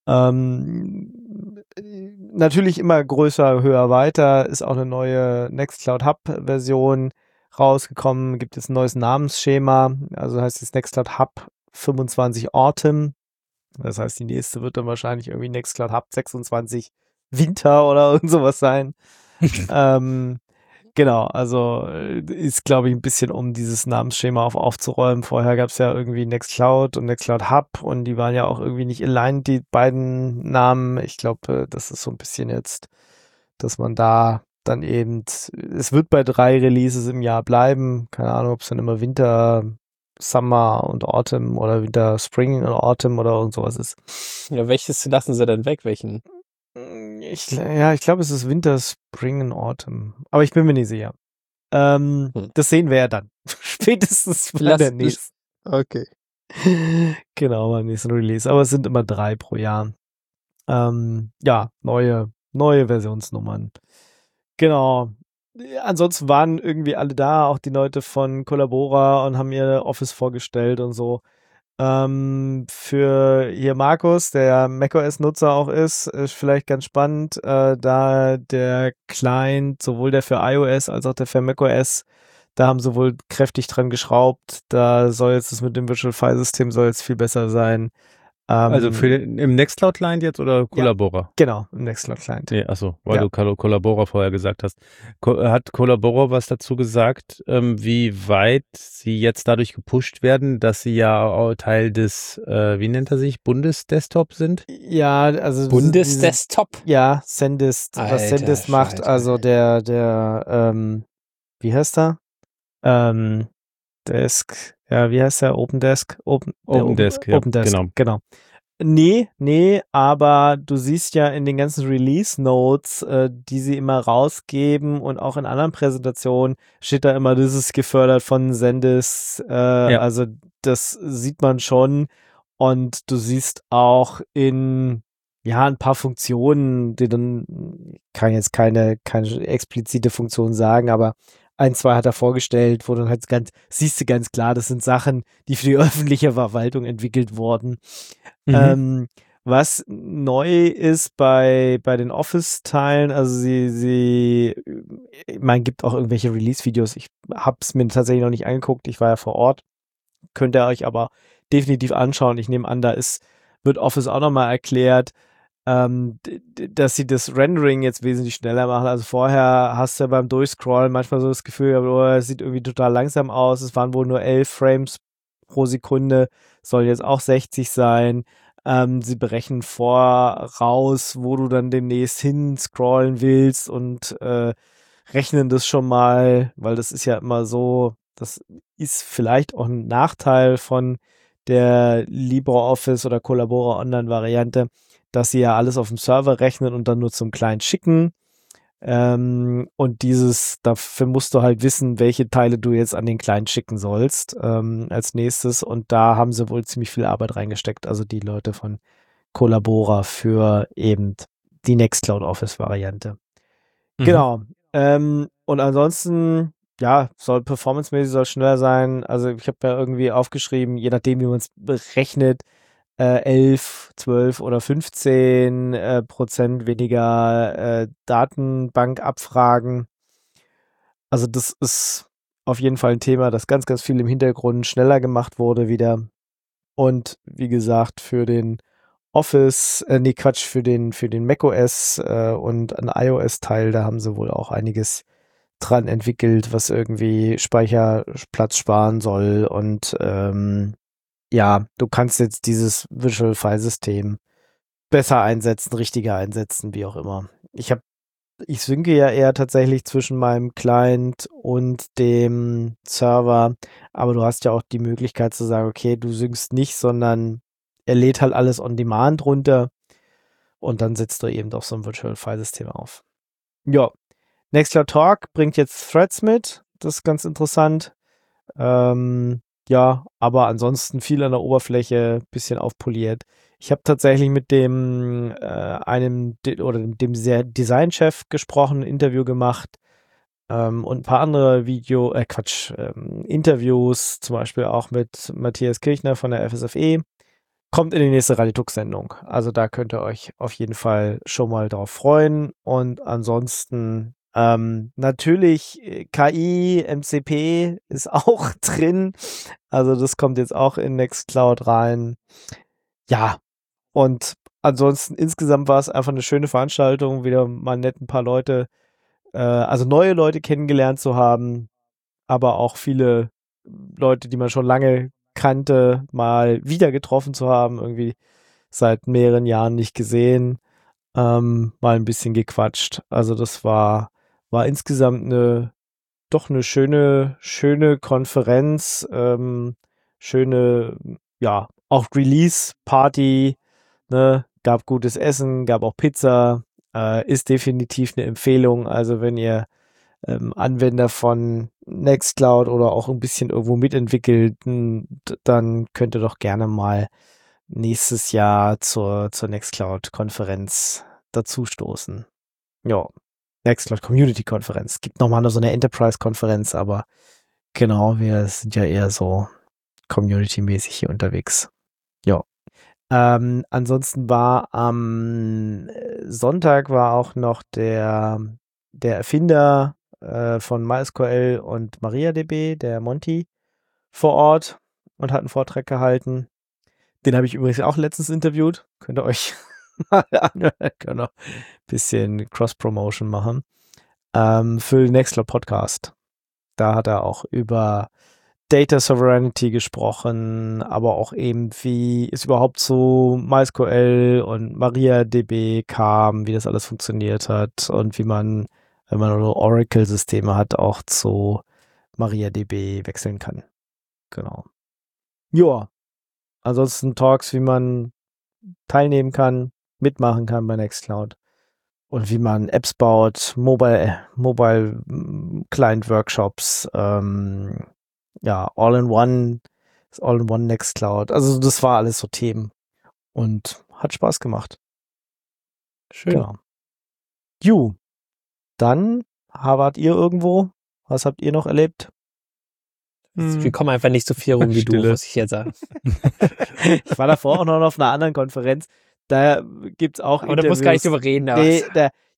Natürlich immer größer, höher, weiter, ist auch eine neue Nextcloud Hub Version rausgekommen, gibt jetzt ein neues Namensschema, also heißt es Nextcloud Hub 25 Autumn, das heißt die nächste wird dann wahrscheinlich irgendwie Nextcloud Hub 26 Winter oder irgend sowas sein. Genau, also ist, glaube ich, ein bisschen, um dieses Namensschema aufzuräumen. Vorher gab es ja irgendwie Nextcloud und Nextcloud Hub und die waren ja auch irgendwie nicht aligned, die beiden Namen. Ich glaube, das ist so ein bisschen jetzt, dass man da dann eben, es wird bei 3 Releases im Jahr bleiben. Keine Ahnung, ob es dann immer Winter, Summer und Autumn oder Winter, Spring und Autumn oder irgend sowas ist. Ja, welches lassen sie denn weg? Welchen? Ich glaube, es ist Winter, Spring und Autumn. Aber ich bin mir nicht sicher. Das sehen wir ja dann. Spätestens bei der nächsten. Okay. Genau, beim nächsten Release. Aber es sind immer 3 pro Jahr. Ja, neue Versionsnummern. Genau. Ansonsten waren irgendwie alle da, auch die Leute von Collabora und haben ihr Office vorgestellt und so. Für hier Markus, der macOS-Nutzer auch ist vielleicht ganz spannend, da der Client, sowohl der für iOS als auch der für macOS, da haben sie wohl kräftig dran geschraubt. Da soll jetzt das mit dem Virtual File System soll jetzt viel besser sein. Also im Nextcloud-Client jetzt oder Collabora? Ja, genau, im Nextcloud-Client. Nee, achso, weil du Collabora vorher gesagt hast. Hat Collabora was dazu gesagt, wie weit sie jetzt dadurch gepusht werden, dass sie ja auch Teil des, wie nennt er sich, Bundesdesktop sind? Ja, also Bundesdesktop? Ja, SanDisk, was SanDisk macht, also der wie heißt er? Desk, ja, wie heißt der? OpenDesk? OpenDesk, ja, genau. Nee, aber du siehst ja in den ganzen Release-Notes, die sie immer rausgeben und auch in anderen Präsentationen steht da immer, das ist gefördert von SanDisk, also das sieht man schon und du siehst auch in ein paar Funktionen, die dann, kann jetzt keine explizite Funktion sagen, aber 1, 2 hat er vorgestellt, wo dann halt siehst du ganz klar, das sind Sachen, die für die öffentliche Verwaltung entwickelt wurden. Was neu ist bei den Office-Teilen, also man gibt auch irgendwelche Release-Videos, ich habe es mir tatsächlich noch nicht angeguckt, ich war ja vor Ort, könnt ihr euch aber definitiv anschauen. Ich nehme an, wird Office auch nochmal erklärt, dass sie das Rendering jetzt wesentlich schneller machen. Also vorher hast du ja beim Durchscrollen manchmal so das Gefühl, es sieht irgendwie total langsam aus. Es waren wohl nur 11 Frames pro Sekunde, soll jetzt auch 60 sein. Sie berechnen voraus, wo du dann demnächst hin scrollen willst und rechnen das schon mal, weil das ist ja immer so, das ist vielleicht auch ein Nachteil von der LibreOffice oder Collabora Online-Variante, dass sie ja alles auf dem Server rechnen und dann nur zum Client schicken. Und dafür musst du halt wissen, welche Teile du jetzt an den Client schicken sollst als nächstes. Und da haben sie wohl ziemlich viel Arbeit reingesteckt, also die Leute von Collabora für eben die Nextcloud Office-Variante. Genau. Und ansonsten, ja, performancemäßig soll schneller sein. Also ich habe ja irgendwie aufgeschrieben, je nachdem, wie man es berechnet, 11, 12 oder 15% weniger Datenbankabfragen. Also das ist auf jeden Fall ein Thema, das ganz, ganz viel im Hintergrund schneller gemacht wurde wieder. Und wie gesagt, für den für den macOS und ein iOS-Teil, da haben sie wohl auch einiges dran entwickelt, was irgendwie Speicherplatz sparen soll und du kannst jetzt dieses Visual File System besser einsetzen, richtiger einsetzen, wie auch immer. Ich synke ja eher tatsächlich zwischen meinem Client und dem Server, aber du hast ja auch die Möglichkeit zu sagen, okay, du synkst nicht, sondern er lädt halt alles on demand runter und dann setzt du eben doch so ein Virtual File System auf. Ja, Nextcloud Talk bringt jetzt Threads mit, das ist ganz interessant. Ja, aber ansonsten viel an der Oberfläche, bisschen aufpoliert. Ich habe tatsächlich mit dem Designchef gesprochen, ein Interview gemacht und ein paar andere Interviews, zum Beispiel auch mit Matthias Kirchner von der FSFE. Kommt in die nächste Rallye-Tux-Sendung. Also da könnt ihr euch auf jeden Fall schon mal drauf freuen. Und ansonsten natürlich KI, MCP ist auch drin. Also das kommt jetzt auch in Nextcloud rein. Ja, und ansonsten insgesamt war es einfach eine schöne Veranstaltung. Wieder mal nett ein paar Leute also neue Leute kennengelernt zu haben, aber auch viele Leute, die man schon lange kannte, mal wieder getroffen zu haben, irgendwie seit mehreren Jahren nicht gesehen, mal ein bisschen gequatscht. Also das war insgesamt doch eine schöne Konferenz, schöne, ja, auch Release-Party, ne, gab gutes Essen, gab auch Pizza, ist definitiv eine Empfehlung. Also wenn ihr Anwender von Nextcloud oder auch ein bisschen irgendwo mitentwickelt, dann könnt ihr doch gerne mal nächstes Jahr zur Nextcloud-Konferenz dazustoßen. Ja, Nextcloud Community-Konferenz. Gibt nochmal so eine Enterprise-Konferenz, aber genau, wir sind ja eher so community-mäßig hier unterwegs. Ja. Ansonsten war am Sonntag war auch noch der Erfinder von MySQL und MariaDB, der Monty, vor Ort und hat einen Vortrag gehalten. Den habe ich übrigens auch letztens interviewt. Könnt ihr euch mal anhören. Können noch ein bisschen Cross-Promotion machen. Für den Nextcloud Podcast. Da hat er auch über Data Sovereignty gesprochen, aber auch eben, wie es überhaupt zu MySQL und MariaDB kam, wie das alles funktioniert hat und wie man, wenn man Oracle-Systeme hat, auch zu MariaDB wechseln kann. Genau. Ja. Ansonsten Talks, wie man teilnehmen kann, mitmachen kann bei Nextcloud und wie man Apps baut, Mobile Client Workshops, ja, All-in-One Nextcloud. Also das war alles so Themen und hat Spaß gemacht. Schön. Genau. Jo, dann wart ihr irgendwo? Was habt ihr noch erlebt? Wir kommen einfach nicht so viel rum wie Stille. du, muss ich jetzt sagen. Ich war davor auch noch auf einer anderen Konferenz. Da gibt's auch Aber da musst du gar nicht drüber reden. Aber Nee,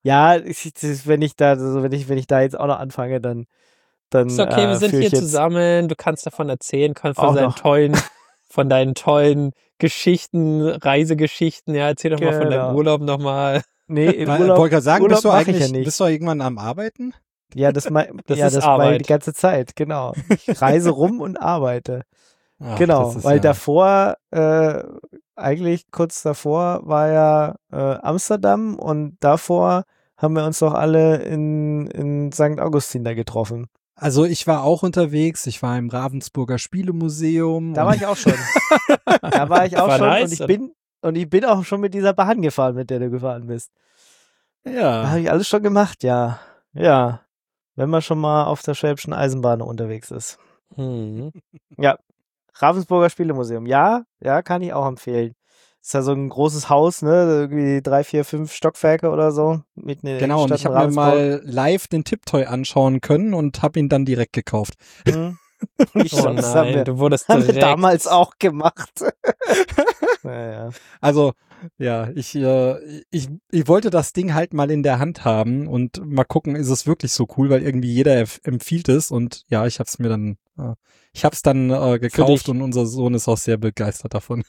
wenn ich da jetzt auch noch anfange, dann ist okay, wir sind führe hier ich jetzt zusammen, du kannst davon erzählen, kannst auch von deinen tollen Geschichten, Reisegeschichten, ja, erzähl doch mal von deinem Genau. Urlaub nochmal. Nee, im Wollte Urlaub, gerade sagen, Urlaub bist du mach ich eigentlich ja nicht. bist du irgendwann am Arbeiten? Ja, das Das mache ist ich Arbeit. die ganze Zeit, genau. Ich reise rum und arbeite. Ach, Genau, das ist weil ja- davor, eigentlich kurz davor war ja Amsterdam und davor haben wir uns doch alle in St. Augustin da getroffen. Also ich war auch unterwegs, ich war im Ravensburger Spielemuseum. Da war ich auch schon. Da war ich auch War schon nice, und ich bin auch schon mit dieser Bahn gefahren, mit der du gefahren bist. Da Ja. habe ich alles schon gemacht, ja. Ja, wenn man schon mal auf der Schwäbischen Eisenbahn unterwegs ist. Mhm. Ja, Ravensburger Spielemuseum. Ja, kann ich auch empfehlen. Ist ja so ein großes Haus, ne? Irgendwie 3, 4, 5 Stockwerke oder so. Mitten in der Genau, und Innenstadt ich in habe mir Ravensburg. mal live den Tiptoy anschauen können und habe ihn dann direkt gekauft. Hm. Ich Oh schon, das haben nein, du wurdest wir direkt damals auch gemacht. Naja. Also, ja, ich wollte das Ding halt mal in der Hand haben und mal gucken, ist es wirklich so cool, weil irgendwie jeder empfiehlt es und ja, ich hab's dann gekauft dich. und unser Sohn ist auch sehr begeistert davon.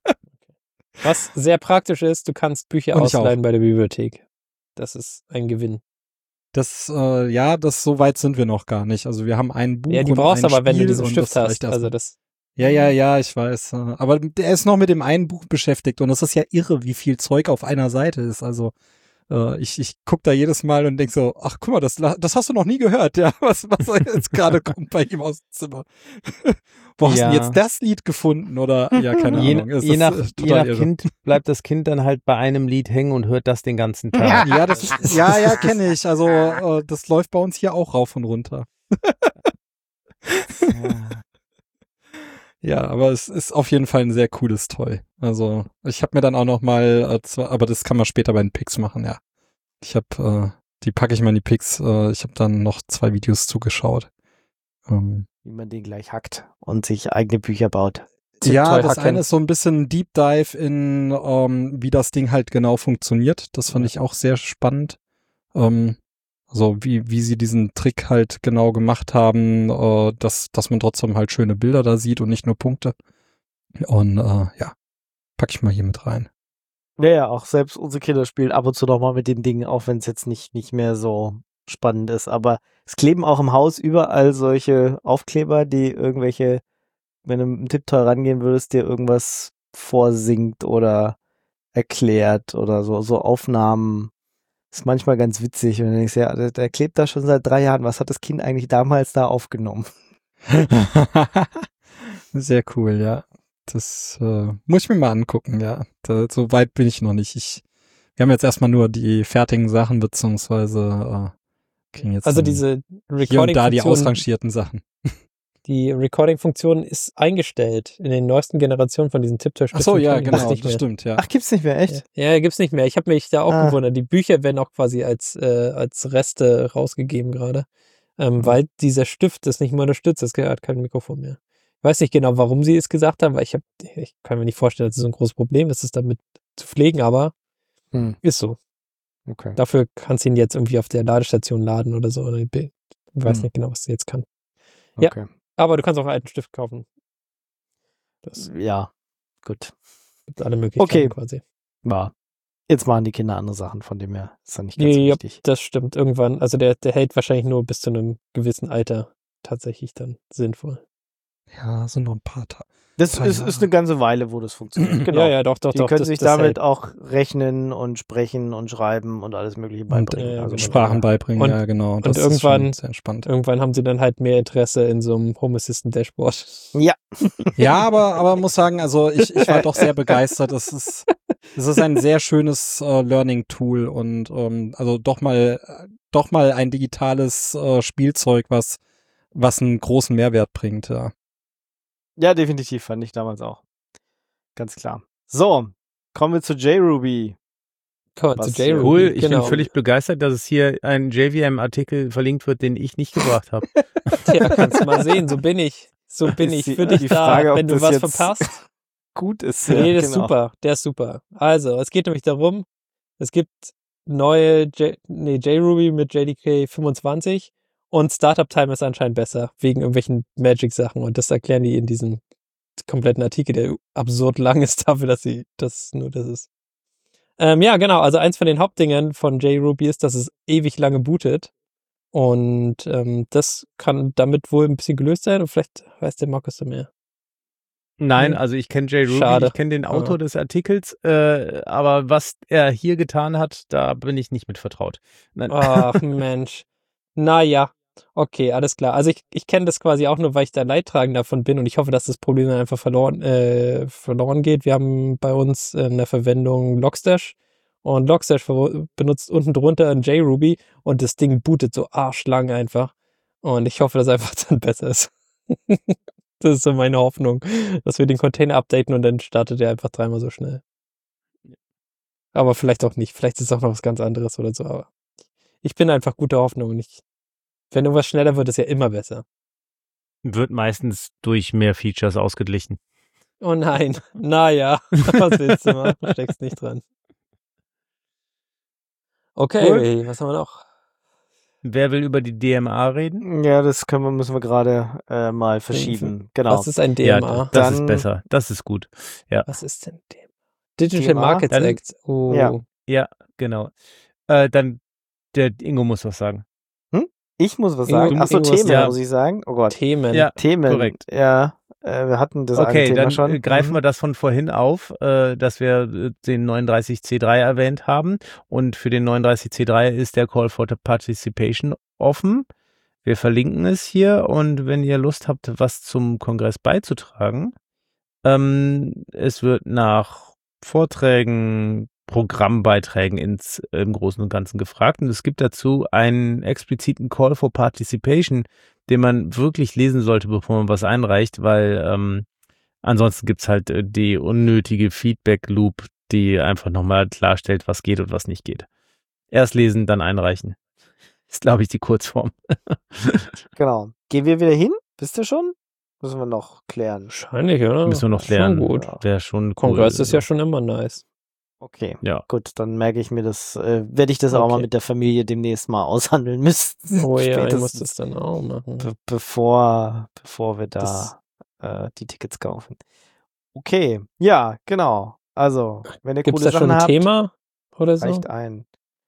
Was sehr praktisch ist, du kannst Bücher Und ich ausleihen bei der Bibliothek. Das ist ein Gewinn. Das so weit sind wir noch gar nicht. Also wir haben ein Buch Ja, die und brauchst ein du aber, wenn du Spiel diesen und Stift das hast. reicht Also erstmal. das. Ja, ich weiß. Aber der ist noch mit dem einen Buch beschäftigt und es ist ja irre, wie viel Zeug auf einer Seite ist. Also ich guck da jedes Mal und denk so, ach guck mal, das hast du noch nie gehört, ja, was jetzt gerade kommt bei ihm aus dem Zimmer. Wo hast du denn Ja. jetzt das Lied gefunden? Oder ja, keine Ahnung. Es Je ist, nach total irre. Kind bleibt das Kind dann halt bei einem Lied hängen und hört das den ganzen Tag. Ja, kenne ich. Also das läuft bei uns hier auch rauf und runter. Ja, aber es ist auf jeden Fall ein sehr cooles Toy. Also ich habe mir dann auch noch mal, aber das kann man später bei den Picks machen, ja. Die packe ich mal in die Picks. Ich habe dann noch 2 Videos zugeschaut. Wie man den gleich hackt und sich eigene Bücher baut. Ja, Toy das hacken. eine ist so ein bisschen Deep Dive in, wie das Ding halt genau funktioniert. Das fand ich auch sehr spannend. Also wie sie diesen Trick halt genau gemacht haben, dass man trotzdem halt schöne Bilder da sieht und nicht nur Punkte. Und ja, pack ich mal hier mit rein. Ja, auch selbst unsere Kinder spielen ab und zu noch mal mit den Dingen, auch wenn es jetzt nicht mehr so spannend ist. Aber es kleben auch im Haus überall solche Aufkleber, die irgendwelche, wenn du mit dem Tipptoy rangehen würdest, dir irgendwas vorsingt oder erklärt oder so Aufnahmen. Ist manchmal ganz witzig. Und dann denkst du, ja, der klebt da schon seit 3 Jahren. Was hat das Kind eigentlich damals da aufgenommen? Sehr cool, ja. Das muss ich mir mal angucken, ja. So weit bin ich noch nicht. Wir haben jetzt erstmal nur die fertigen Sachen, beziehungsweise kriegen jetzt Also diese hier und da die Recording-Funktion, ausrangierten Sachen. die Recording-Funktion ist eingestellt in den neuesten Generationen von diesen Tipptoy-Spitzen. Ach so, ja, kann die das genau, nicht das mehr. stimmt, ja. Ach, gibt's nicht mehr, echt? Ja, gibt's nicht mehr. Ich habe mich da auch Ah. gewundert. Die Bücher werden auch quasi als Reste rausgegeben gerade, weil dieser Stift das nicht mehr unterstützt. Das hat kein Mikrofon mehr. Ich weiß nicht genau, warum sie es gesagt haben, weil ich kann mir nicht vorstellen, dass es so ein großes Problem ist, es damit zu pflegen, aber ist so. Okay. Dafür kannst du ihn jetzt irgendwie auf der Ladestation laden oder so. Ich weiß nicht genau, was du jetzt kann. Ja. Okay. Aber du kannst auch einen alten Stift kaufen. Das Ja, gut. gibt alle Möglichkeiten Okay. quasi. Ja. Jetzt machen die Kinder andere Sachen, von dem her ist dann nicht ganz so Ja, wichtig. das stimmt. Irgendwann, also der hält wahrscheinlich nur bis zu einem gewissen Alter tatsächlich dann sinnvoll. Ja, sind noch ein paar Tage. Das paar ist Jahre. eine ganze Weile, wo das funktioniert. Genau. Ja, ja, doch. Die können das, sich das damit hält. auch rechnen und sprechen und schreiben und alles Mögliche Und beibringen. genau. von Sprachen daher- beibringen, Und- ja, genau. und Das ist irgendwann- schon sehr entspannt. Irgendwann haben sie dann halt mehr Interesse in so einem Home Assistant Dashboard. Ja, Ja, aber muss sagen, also ich war doch sehr begeistert. Es ist ein sehr schönes Learning-Tool und also doch mal ein digitales Spielzeug, was einen großen Mehrwert bringt, ja. ja, definitiv, fand ich damals auch. Ganz klar. So, kommen wir zu JRuby. Komm, Was zu hier- JRuby. Cool, ich genau. bin völlig begeistert, dass es hier ein JVM-Artikel verlinkt wird, den ich nicht gebracht habe. Tja, kannst du mal sehen, so bin ich. So bin Ist ich die- für dich die da, Frage, ob wenn du das was jetzt verpasst. Gut ist. Nee, ja, der ist super. Der ist super. Also, es geht nämlich darum, es gibt neue JRuby mit JDK 25 und Startup Time ist anscheinend besser, wegen irgendwelchen Magic-Sachen. Und das erklären die in diesem kompletten Artikel, der absurd lang ist dafür, dass das ist. Ja, genau. Also eins von den Hauptdingen von JRuby ist, dass es ewig lange bootet. Und das kann damit wohl ein bisschen gelöst sein. Und vielleicht weiß der Markus da mehr. Nein, also ich kenne JRuby, Schade. ich kenne den Autor Ja. des Artikels, aber was er hier getan hat, da bin ich nicht mit vertraut. Nein. Ach Mensch. Naja. Okay, alles klar. Also ich kenne das quasi auch nur, weil ich da Leidtragender davon bin und ich hoffe, dass das Problem dann einfach verloren geht. Wir haben bei uns in der Verwendung Logstash und Logstash benutzt unten drunter ein JRuby und das Ding bootet so arschlang einfach. Und ich hoffe, dass einfach dann besser ist. Das ist so meine Hoffnung, dass wir den Container updaten und dann startet er einfach 3-mal so schnell. Aber vielleicht auch nicht. Vielleicht ist es auch noch was ganz anderes oder so. Aber ich bin einfach guter Hoffnung und wenn irgendwas schneller wird, ist ja immer besser. Wird meistens durch mehr Features ausgeglichen. Oh nein. Naja. Was willst du machen? Steckst nicht dran. Okay, was haben wir noch? Wer will über die DMA reden? Ja, das müssen wir gerade mal verschieben. Genau. Was ist ein Ja, DMA? das ist Dann- besser. Das ist gut. Was ist denn DMA? Digital DMA? Markets Dann- Act. Oh. Ja. Ja, genau. Dann, der Ingo muss was sagen. Ich muss was Ingo, sagen. du Achso, musst irgendwas Themen, sagen. muss ich sagen. Oh Gott. Themen. Ja, Themen. korrekt. Ja, wir hatten das eine Okay, Thema dann schon. greifen Mhm. wir das von vorhin auf, dass wir den 39C3 erwähnt haben. Und für den 39C3 ist der Call for Participation offen. Wir verlinken es hier und wenn ihr Lust habt, was zum Kongress beizutragen, es wird nach Vorträgen, Programmbeiträgen im Großen und Ganzen gefragt und es gibt dazu einen expliziten Call for Participation, den man wirklich lesen sollte, bevor man was einreicht, weil ansonsten gibt's halt die unnötige Feedback-Loop, die einfach nochmal klarstellt, was geht und was nicht geht. Erst lesen, dann einreichen. Ist, glaube ich, die Kurzform. Genau. Gehen wir wieder hin? Wisst ihr schon? Müssen wir noch klären. Wahrscheinlich, oder? Müssen wir noch Schon klären. gut. Wäre schon cool. Kongress ist ja schon immer nice. Okay. Ja. Gut, dann merke ich mir das, werde ich das auch mal Okay. mit der Familie demnächst mal aushandeln müssen. Oh ja, ich Spätestens muss das dann auch machen. bevor wir da die Tickets kaufen. Okay, ja, genau. Also, wenn ihr Gibt es coole da schon Sachen ein habt, Thema oder so? reicht ein.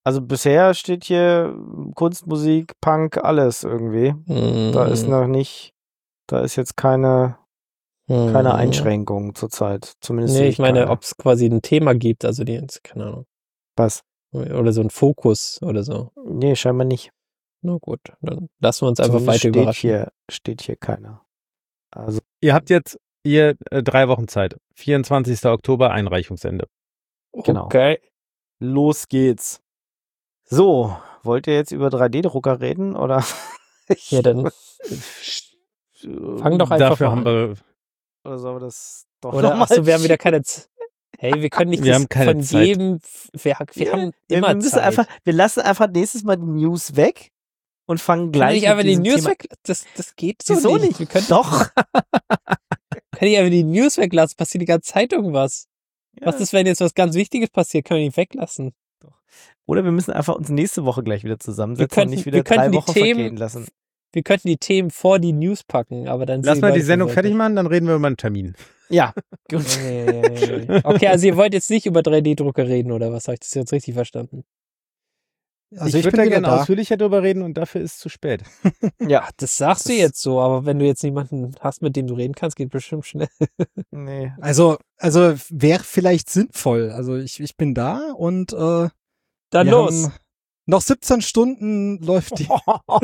Also bisher steht hier Kunst, Musik, Punk, alles irgendwie. Da ist noch nicht, da ist jetzt keine Einschränkung zurzeit. Zumindest Nee, sehe ich meine, keine. ob es quasi ein Thema gibt, also keine Ahnung. Was? Oder so ein Fokus oder so. Nee, scheinbar nicht. Na gut, dann lassen wir uns einfach Zumindest weiter überraschen. Steht hier keiner. Also, Ihr habt jetzt 3 Wochen Zeit. 24. Oktober, Einreichungsende. genau. Okay. Los geht's. So, wollt ihr jetzt über 3D-Drucker reden oder? Ja, dann fang doch einfach Dafür mal haben an. wir, Oder sollen wir das doch Oder nochmal achso, wir haben wieder keine Hey, wir können nicht Wir das haben keine von Zeit. jedem, wir haben immer wir müssen Zeit. wir lassen einfach nächstes Mal die News weg und fangen Können wir gleich nicht mit einfach die diesem News Thema. weg? Das geht so Wieso nicht. nicht? Wir können Doch. nicht einfach die News weglassen. Passiert die ganze Zeit irgendwas. Ja. Was ist, wenn jetzt was ganz Wichtiges passiert? Können wir nicht weglassen. Oder wir müssen einfach uns nächste Woche gleich wieder zusammensetzen und nicht wir wieder 3 könnten die Wochen Themen- vergehen lassen. Wir könnten die Themen vor die News packen, aber dann lass sind mal die Leute Sendung verwirrt. fertig machen, dann reden wir über einen Termin. Ja, gut. Okay, also ihr wollt jetzt nicht über 3D-Drucker reden, oder was? Habe ich das jetzt richtig verstanden? Also ich ich würde bin da wieder gerne da. ausführlicher drüber reden und dafür ist es zu spät. Ja, Das sagst du jetzt so, aber wenn du jetzt niemanden hast, mit dem du reden kannst, geht bestimmt schnell. nee. Also wäre vielleicht sinnvoll. Also ich bin da und Dann wir los. haben noch 17 Stunden läuft die.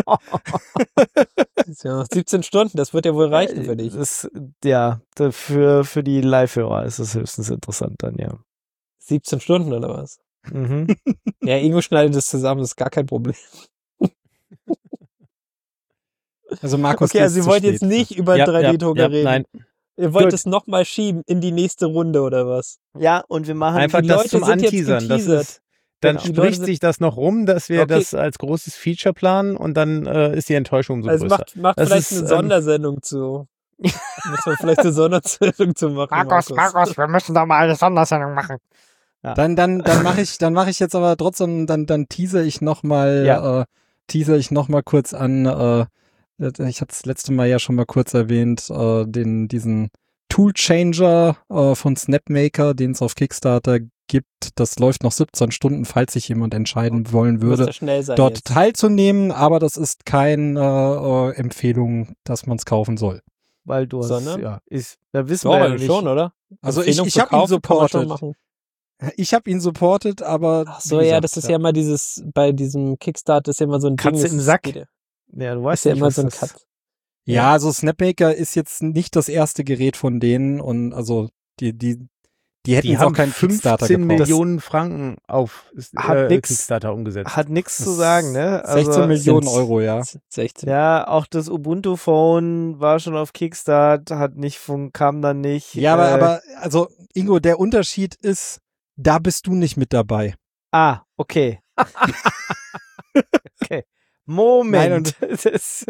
Das ist ja noch 17 Stunden, das wird ja wohl reichen für dich. Für die Live-Hörer ist es höchstens interessant dann, ja. 17 Stunden oder was? Mhm. Ja, Ingo schneidet das zusammen, das ist gar kein Problem. Also Markus, Okay, also ihr wollt jetzt nicht über 3D-Drucker reden. Nein, Ihr wollt Gut. es nochmal schieben in die nächste Runde oder was? Ja, und wir machen einfach die das Leute zum sind jetzt Anteasern. Das geteasert. ist, dann Genau. Die Leute spricht sind- sich das noch rum, dass wir Okay. das als großes Feature planen und dann ist die Enttäuschung umso Also größer. macht Das vielleicht ist, eine Sondersendung zu. Muss man vielleicht eine Sondersendung zu machen. wir müssen da mal eine Sondersendung machen. Dann mache ich jetzt aber trotzdem, dann teaser ich noch mal kurz an, ich hatte es letzte Mal ja schon mal kurz erwähnt, diesen Toolchanger von Snapmaker, den es auf Kickstarter gibt. Das läuft noch 17 Stunden, falls sich jemand entscheiden wollen würde, Schnell sein dort jetzt. teilzunehmen, aber das ist keine Empfehlung, dass man es kaufen soll. Weil du hast, Sondern? ja, da wissen Ja, wir ja aber nicht. schon, oder? Also Empfehlung ich für habe ihn kaufen kann man schon supportet. machen. Ich habe ihn supportet, aber Ach so, wie ja, gesagt, das ist ja immer bei diesem Kickstarter ist ja immer so ein Katze Ding. im Sack. Ist Ja, du weißt ja nicht, immer was so ein das Cut. Ja, also Snapmaker ist jetzt nicht das erste Gerät von denen und also die hätten Die jetzt auch haben keinen Kickstarter 15 gebraucht. Millionen Franken auf Hat nix- Kickstarter umgesetzt. Hat nichts zu sagen, ne? 16 Millionen sind's- Euro, ja. 16. Ja, auch das Ubuntu-Phone war schon auf Kickstart, kam dann nicht. Ja, aber also Ingo, der Unterschied ist, da bist du nicht mit dabei. Okay. Okay. Moment. Das-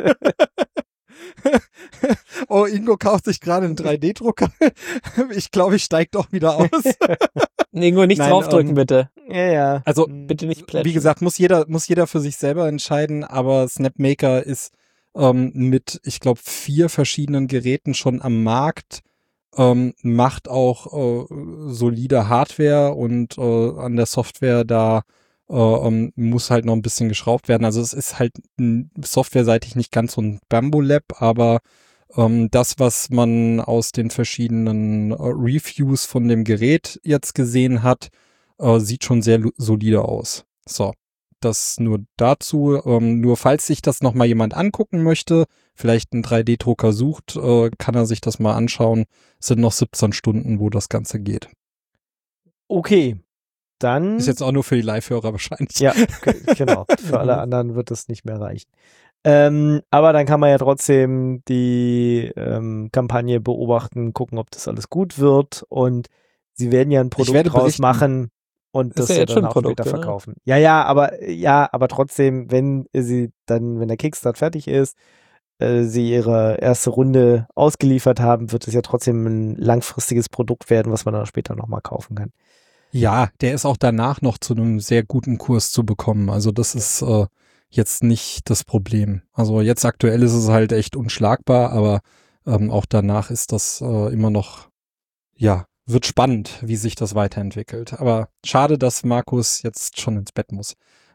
Oh, Ingo kauft sich gerade einen 3D-Drucker. Ich glaube, ich steige doch wieder aus. Ingo, nicht Nein, draufdrücken, bitte. ja. Also, Bitte nicht plätschen. wie gesagt, muss jeder für sich selber entscheiden, aber Snapmaker ist mit, ich glaube, 4 verschiedenen Geräten schon am Markt, macht auch solide Hardware und an der Software da muss halt noch ein bisschen geschraubt werden. Also es ist halt softwareseitig nicht ganz so ein Bambolab, aber das, was man aus den verschiedenen Reviews von dem Gerät jetzt gesehen hat, sieht schon sehr solide aus. So, das nur dazu. Nur falls sich das nochmal jemand angucken möchte, vielleicht einen 3D-Drucker sucht, kann er sich das mal anschauen. Es sind noch 17 Stunden, wo das Ganze geht. Okay. Dann. Ist jetzt auch nur für die Live-Hörer wahrscheinlich. Ja, genau. Für alle anderen wird das nicht mehr reichen. Aber dann kann man ja trotzdem die Kampagne beobachten, gucken, ob das alles gut wird. Und sie werden ja ein Produkt werde draus berichten. machen und Ist das ja jetzt dann schon ein auch Produkt, später oder? verkaufen. Ja, aber trotzdem, wenn der Kickstart fertig ist, sie ihre erste Runde ausgeliefert haben, wird es ja trotzdem ein langfristiges Produkt werden, was man dann später nochmal kaufen kann. Ja, der ist auch danach noch zu einem sehr guten Kurs zu bekommen. Also das ist jetzt nicht das Problem. Also jetzt aktuell ist es halt echt unschlagbar, aber auch danach ist das immer noch, ja, wird spannend, wie sich das weiterentwickelt. Aber schade, dass Markus jetzt schon ins Bett muss.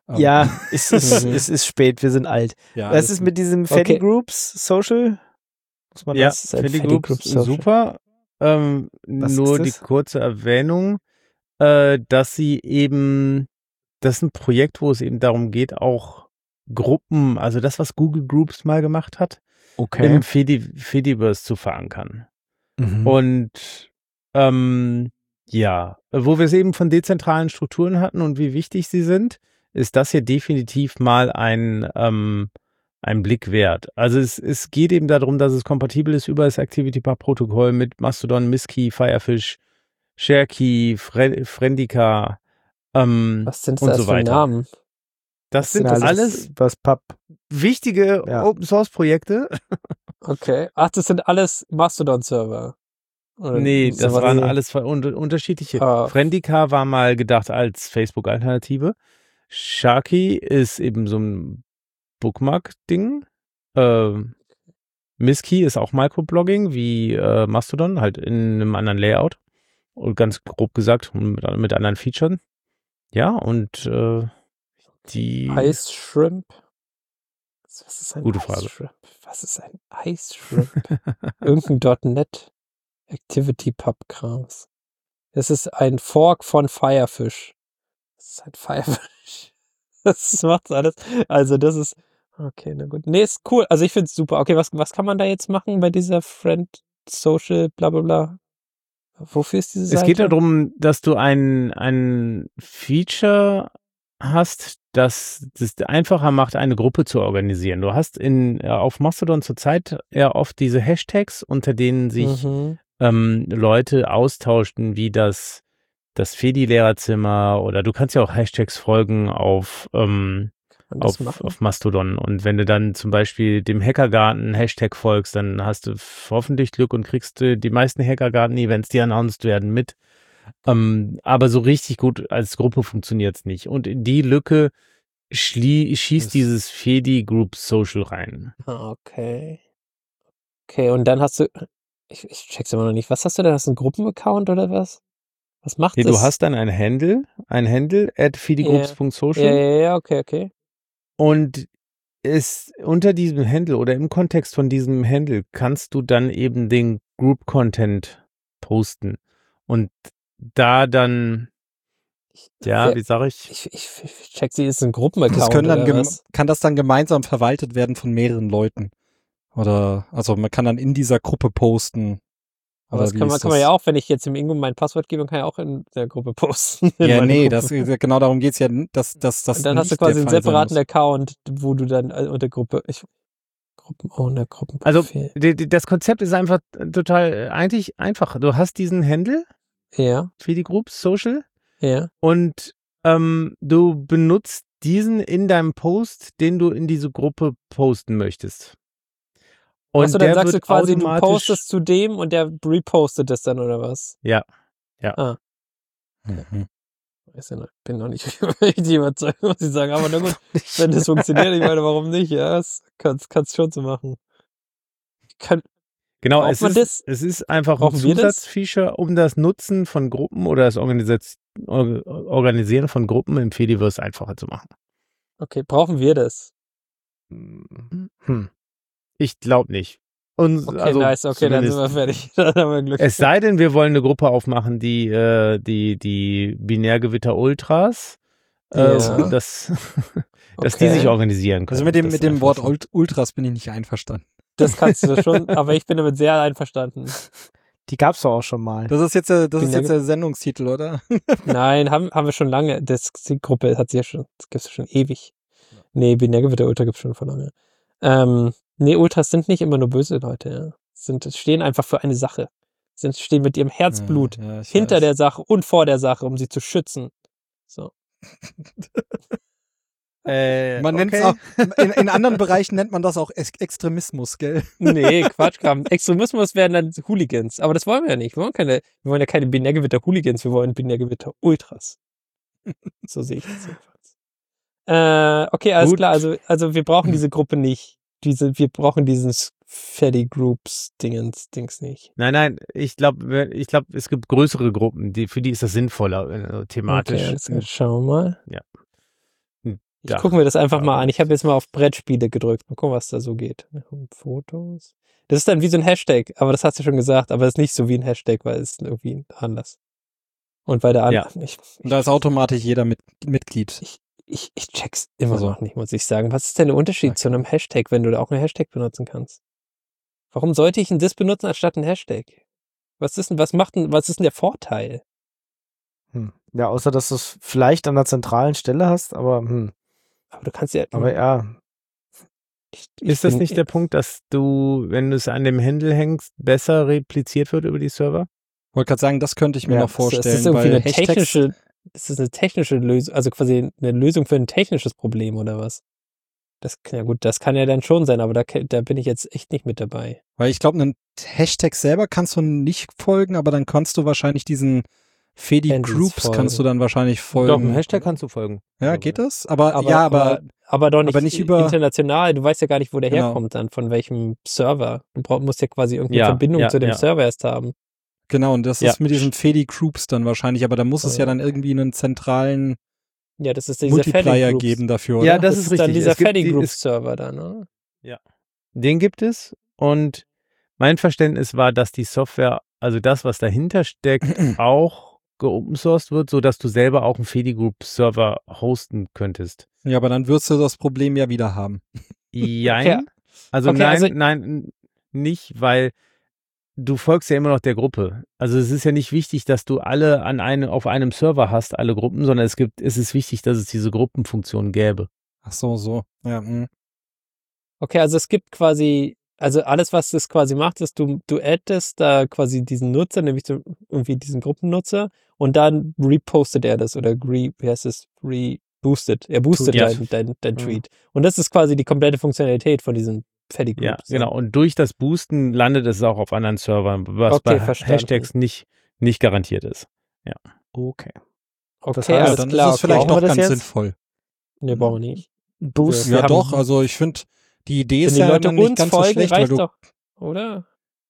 Ja, es ist spät, wir sind alt. Ja, Was ist mit diesem Fatty Okay. Groups Social? Muss man Ja, das? ist ein Fatty Fatty Groups Group Social. super. Nur ist die das? kurze Erwähnung, dass sie eben, das ist ein Projekt, wo es eben darum geht, auch Gruppen, also das, was Google Groups mal gemacht hat, im Fediverse zu verankern. Mhm. Und ja, wo wir es eben von dezentralen Strukturen hatten und wie wichtig sie sind, ist das hier definitiv mal ein Blick wert. Also es geht eben darum, dass es kompatibel ist über das ActivityPub-Protokoll mit Mastodon, Miski, Firefish, ShareKey, Friendica Was sind und das so für weiter. Namen? Das sind sind das? alles was Pub. wichtige Ja. Open-Source-Projekte. Okay. Ach, das sind alles Mastodon-Server. Oder Nee, das sowas waren wie- alles unterschiedliche. Ah. Friendica war mal gedacht als Facebook-Alternative. Sharky ist eben so ein Bookmark-Ding. Miski ist auch Microblogging wie Mastodon, halt in einem anderen Layout. Und ganz grob gesagt, mit anderen Features. Ja, und die Ice Shrimp. Was ist ein Gute Ice Frage. Shrimp? Was ist ein Ice Shrimp? Irgendein .NET Activity Pub Krams. Das ist ein Fork von Firefish. Das ist ein Firefish. Das macht alles. Also das ist okay, na gut. Nee, ist cool. Also ich finde es super. Okay, was kann man da jetzt machen bei dieser Friend Social bla bla bla? Wofür ist diese Seite? Es geht darum, dass du ein Feature hast, das einfacher macht, eine Gruppe zu organisieren. Du hast auf Mastodon zurzeit ja oft diese Hashtags, unter denen sich Leute austauschen, wie das Fedi-Lehrerzimmer, oder du kannst ja auch Hashtags folgen auf Mastodon. Und wenn du dann zum Beispiel dem Hackergarten Hashtag folgst, dann hast du hoffentlich Glück und kriegst die meisten Hackergarten-Events, die announced werden, mit. Aber so richtig gut als Gruppe funktioniert es nicht. Und in die Lücke schießt dieses Fedi Group Social rein. Okay. Okay, und dann hast du, ich check's immer noch nicht. Was hast du denn? Hast du einen Gruppenaccount oder was? Was macht Nee, das? du hast dann ein Handle @fedigroups.social. Ja, okay. Und unter diesem Handle oder im Kontext von diesem Handle kannst du dann eben den Group Content posten. Und da dann, ja, wie sage ich? Ich check, sie ist ein Gruppenaccount. Das können dann oder was? kann das dann gemeinsam verwaltet werden von mehreren Leuten. Oder, also man kann dann in dieser Gruppe posten. Aber das kann man ja auch, wenn ich jetzt im Ingo mein Passwort gebe, kann ich auch in der Gruppe posten. Ja, nee, genau darum geht's ja, dass das und dann hast du nicht quasi der einen Fall sein separaten muss. Account, wo du dann unter Gruppenprofil. Also das Konzept ist einfach total eigentlich einfach. Du hast diesen Handle, Ja, Fedigroups Social, ja. und du benutzt diesen in deinem Post, den du in diese Gruppe posten möchtest. Und Achso, dann der sagst du wird quasi, du automatisch, postest zu dem und der repostet das dann, oder was? Ja. Mhm. Bin noch nicht richtig überzeugt, muss ich sagen. Aber na gut, wenn das funktioniert, ich meine, warum nicht? Ja, das kannst schon so machen. Genau, Braucht man das? es ist einfach ein Brauchen wir das? Zusatzfeature, um das Nutzen von Gruppen oder das Organisieren von Gruppen im Fediverse einfacher zu machen. Okay, brauchen wir das? Ich glaube nicht. Und, Okay, also nice, okay, dann sind wir fertig. Dann haben wir Glück. Es sei denn, wir wollen eine Gruppe aufmachen, die Binärgewitter Ultras, Ja. dass Okay. die sich organisieren können. Also mit Das ist dem einfach Wort so. Ultras bin ich nicht einverstanden. Das kannst du schon, aber ich bin damit sehr einverstanden. Die gab's doch auch schon mal. Das ist jetzt der Sendungstitel, oder? Nein, haben wir schon lange. Die Gruppe hat sie ja schon, das gibt's schon ewig. Nee, Binärgewitter Ultra gibt's schon vor lange. Nee, Ultras sind nicht immer nur böse Leute, ja. Stehen einfach für eine Sache. Stehen mit ihrem Herzblut Ja, ich hinter weiß. der Sache und vor der Sache, um sie zu schützen. So. Man nennt's auch, in anderen Bereichen nennt man das auch Extremismus, gell? Nee, Quatschkram. Extremismus wären dann Hooligans. Aber das wollen wir ja nicht. Wir wollen ja keine Binärgewitter-Hooligans, wir wollen Binärgewitter-Ultras. So sehe ich das jedenfalls. Okay, alles Gut. klar. Also wir brauchen diese Gruppe nicht. Wir brauchen diesen Fatty Groups Dings nicht. Nein, ich glaube, es gibt größere Gruppen, für die ist das sinnvoller thematisch. Okay, alles klar. Schauen wir mal. Ich gucke mir das einfach mal an. Ich habe jetzt mal auf Brettspiele gedrückt. Mal gucken, was da so geht. Fotos. Das ist dann wie so ein Hashtag, aber das hast du schon gesagt, aber es ist nicht so wie ein Hashtag, weil es irgendwie anders. Und bei der anderen. Und da ist automatisch jeder Mitglied. Ich check's immer noch nicht, muss ich sagen. Was ist denn der Unterschied zu einem Hashtag, wenn du da auch einen Hashtag benutzen kannst? Warum sollte ich das benutzen anstatt ein Hashtag? Was ist denn der Vorteil? Ja, außer dass du es vielleicht an einer zentralen Stelle hast, aber Aber du kannst ja. Aber ja. Ist das nicht der Punkt, dass du, wenn du es an dem Handle hängst, besser repliziert wird über die Server? Wollte gerade sagen, das könnte ich mir noch vorstellen. Das ist irgendwie eine technische Lösung, also quasi eine Lösung für ein technisches Problem oder was? Das kann ja dann schon sein, aber da bin ich jetzt echt nicht mit dabei. Weil ich glaube, einen Hashtag selber kannst du nicht folgen, aber dann kannst du wahrscheinlich diesen Fedi Groups kannst du dann wahrscheinlich folgen. Doch, einen Hashtag kannst du folgen. Ja, geht das? Aber doch nicht, aber nicht über international. Du weißt ja gar nicht, wo der herkommt dann, von welchem Server. Du musst ja quasi irgendeine Verbindung zu dem Server erst haben. Genau, und das ist mit diesen Fedi Groups dann wahrscheinlich, aber da muss es ja dann irgendwie einen zentralen das ist dieser Multiplier geben dafür, oder? Ja, das ist richtig. Dann dieser Fedi Groups Server dann, ne? Ja. Den gibt es und mein Verständnis war, dass die Software, also das, was dahinter steckt, auch geopensourced wird, sodass du selber auch einen Fedi Group Server hosten könntest. Ja, aber dann wirst du das Problem ja wieder haben. Jein. Also nein, nicht, weil du folgst ja immer noch der Gruppe. Also es ist ja nicht wichtig, dass du alle auf einem Server hast, alle Gruppen, sondern es ist wichtig, dass es diese Gruppenfunktion gäbe. Ach so. Ja. Okay, also es gibt quasi, also alles, was das quasi macht, ist, du addest da quasi diesen Nutzer, nämlich so irgendwie diesen Gruppennutzer, und dann repostet er das oder reboostet. Er boostet dein Tweet. Und das ist quasi die komplette Funktionalität von diesem Fedi Group. Ja, genau. Und durch das Boosten landet es auch auf anderen Servern, was bei Hashtags nicht garantiert ist. Ja. Okay. Das heißt, dann ist es vielleicht doch ganz sinnvoll. Nee, brauchen wir nicht. Boost. Ja, doch. Also ich finde, die Idee ist ja Leute nicht ganz so schlecht, weil doch, oder?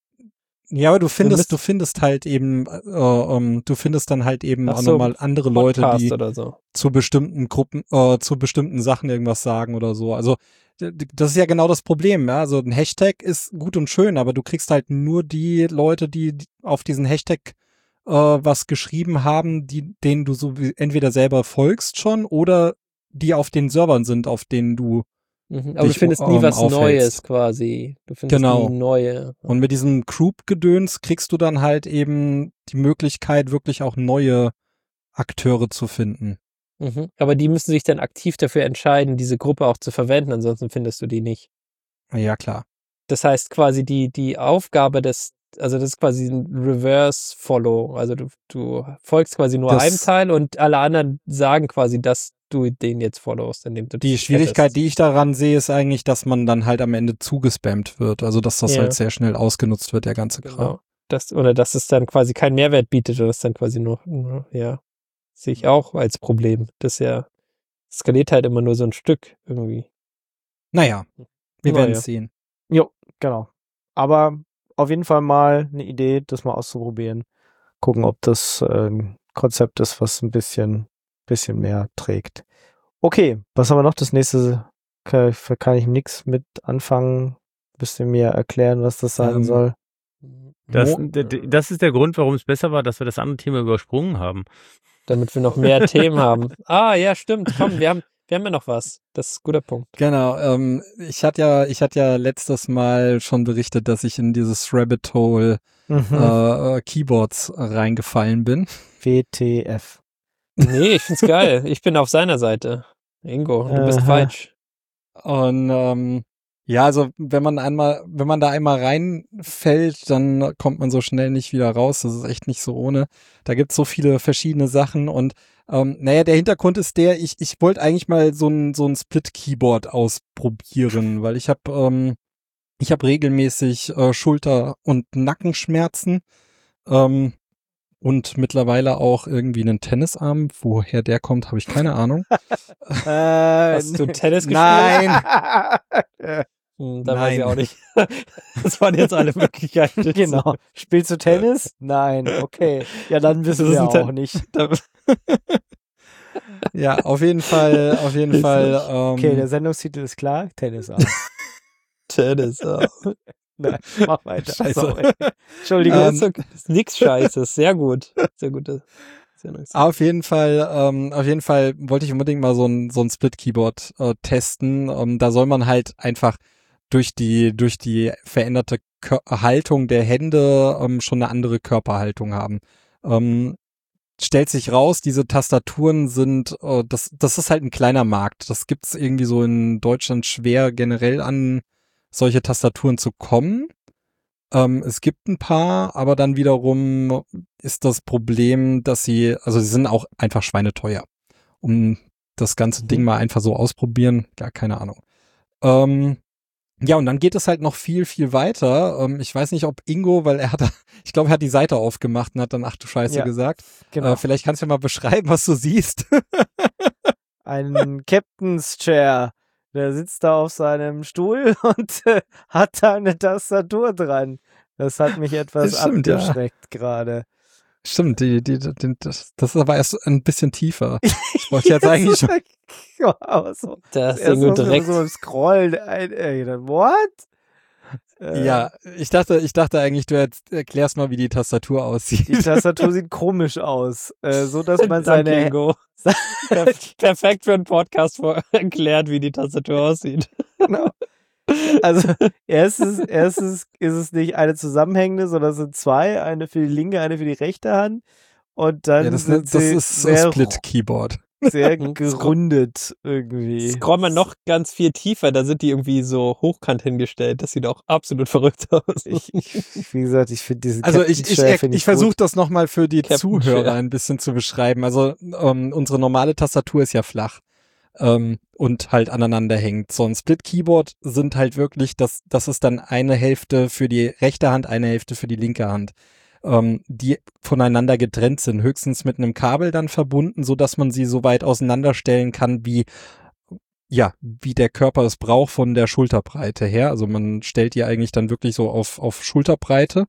Ja, aber du findest halt eben, du findest dann halt eben auch nochmal andere Leute, die zu bestimmten Gruppen, zu bestimmten Sachen irgendwas sagen oder so. Also das ist ja genau das Problem. Ja? Also ein Hashtag ist gut und schön, aber du kriegst halt nur die Leute, die auf diesen Hashtag was geschrieben haben, denen du so entweder selber folgst schon oder die auf den Servern sind, auf denen du aber du findest nie was Neues quasi. Du findest nie neue. Und mit diesem Group-Gedöns kriegst du dann halt eben die Möglichkeit, wirklich auch neue Akteure zu finden. Aber die müssen sich dann aktiv dafür entscheiden, diese Gruppe auch zu verwenden, ansonsten findest du die nicht. Ja, klar. Das heißt quasi die Aufgabe das ist quasi ein Reverse-Follow. Also du folgst quasi nur einem Teil und alle anderen sagen quasi, dass du den jetzt followst, indem du die Schwierigkeit, die ich daran sehe, ist eigentlich, dass man dann halt am Ende zugespammt wird. Also dass das halt sehr schnell ausgenutzt wird, der ganze Kram. Genau. Dass es dann quasi keinen Mehrwert bietet oder es dann quasi nur, sehe ich auch als Problem. Das skaliert halt immer nur so ein Stück irgendwie. Naja, wir werden es sehen. Jo, genau. Aber auf jeden Fall mal eine Idee, das mal auszuprobieren. Gucken, ob das ein Konzept ist, was ein bisschen mehr trägt. Okay, was haben wir noch? Das nächste kann ich nichts mit anfangen. Müsst ihr mir erklären, was das sein soll? Das ist der Grund, warum es besser war, dass wir das andere Thema übersprungen haben. Damit wir noch mehr Themen haben. Ah, ja, stimmt. Komm, wir haben ja noch was. Das ist ein guter Punkt. Genau. Ich hatte ja letztes Mal schon berichtet, dass ich in dieses Rabbit Hole Keyboards reingefallen bin. WTF. Nee, ich find's geil. Ich bin auf seiner Seite. Ingo, du bist falsch. Und also wenn man da einmal reinfällt, dann kommt man so schnell nicht wieder raus. Das ist echt nicht so ohne. Da gibt's so viele verschiedene Sachen und der Hintergrund ist ich wollte eigentlich mal so ein Split-Keyboard ausprobieren, weil ich habe regelmäßig Schulter- und Nackenschmerzen und mittlerweile auch irgendwie einen Tennisarm. Woher der kommt, habe ich keine Ahnung. Hast du Tennis gespielt? Nein. Weiß ich auch nicht. Das waren jetzt alle Möglichkeiten. Genau. Spielst du Tennis? Nein. Okay. Ja, dann wissen wir auch nicht. Ja, auf jeden Fall. Okay, der Sendungstitel ist klar. Tennis auf. Tennis. Nein, mach weiter. Scheiße. Sorry. Entschuldigung. Das ist nix Scheißes. Sehr gut. Sehr gute Sendung. Auf jeden Fall wollte ich unbedingt mal so ein Split-Keyboard testen. Da soll man halt einfach durch die veränderte Haltung der Hände schon eine andere Körperhaltung haben. Stellt sich raus, diese Tastaturen sind, das ist halt ein kleiner Markt. Das gibt's irgendwie so in Deutschland schwer generell an solche Tastaturen zu kommen. Es gibt ein paar, aber dann wiederum ist das Problem, dass sie sind auch einfach schweineteuer. Um das ganze Ding mal einfach so ausprobieren, ja, keine Ahnung. Ja, und dann geht es halt noch viel, viel weiter. Ich weiß nicht, ob Ingo, weil er hat die Seite aufgemacht und hat dann, ach du Scheiße, gesagt. Genau. Vielleicht kannst du ja mal beschreiben, was du siehst. Ein Captain's Chair. Der sitzt da auf seinem Stuhl und hat da eine Tastatur dran. Das hat mich etwas abgeschreckt gerade. Stimmt, das ist aber erst ein bisschen tiefer. Ich wollte jetzt eigentlich schon. Ja, aber so. Das Erst Ingo muss man direkt. so im Scrollen. What? Ja, ich dachte eigentlich, du erklärst mal, wie die Tastatur aussieht. Die Tastatur sieht komisch aus. So, dass man Danke, seine... Ingo. Perfekt für einen Podcast, wo erklärt, wie die Tastatur aussieht. Genau. Also erstens ist es nicht eine zusammenhängende, sondern es sind zwei, eine für die linke, eine für die rechte Hand. Und dann Ja, das sind ist sie ein Split-Keyboard. sehr gerundet irgendwie. Scroll mal noch ganz viel tiefer, da sind die irgendwie so hochkant hingestellt. Das sieht auch absolut verrückt aus. Wie gesagt, ich finde diesen Also Captain's Chair ich versuche das nochmal für die Captain's Zuhörer Chair. ein bisschen zu beschreiben. Also unsere normale Tastatur ist ja flach und halt aneinander hängt. So ein Split-Keyboard sind halt wirklich, das ist dann eine Hälfte für die rechte Hand, eine Hälfte für die linke Hand. Die voneinander getrennt sind, höchstens mit einem Kabel dann verbunden, so dass man sie so weit auseinanderstellen kann, wie der Körper es braucht von der Schulterbreite her. Also man stellt die eigentlich dann wirklich so auf Schulterbreite,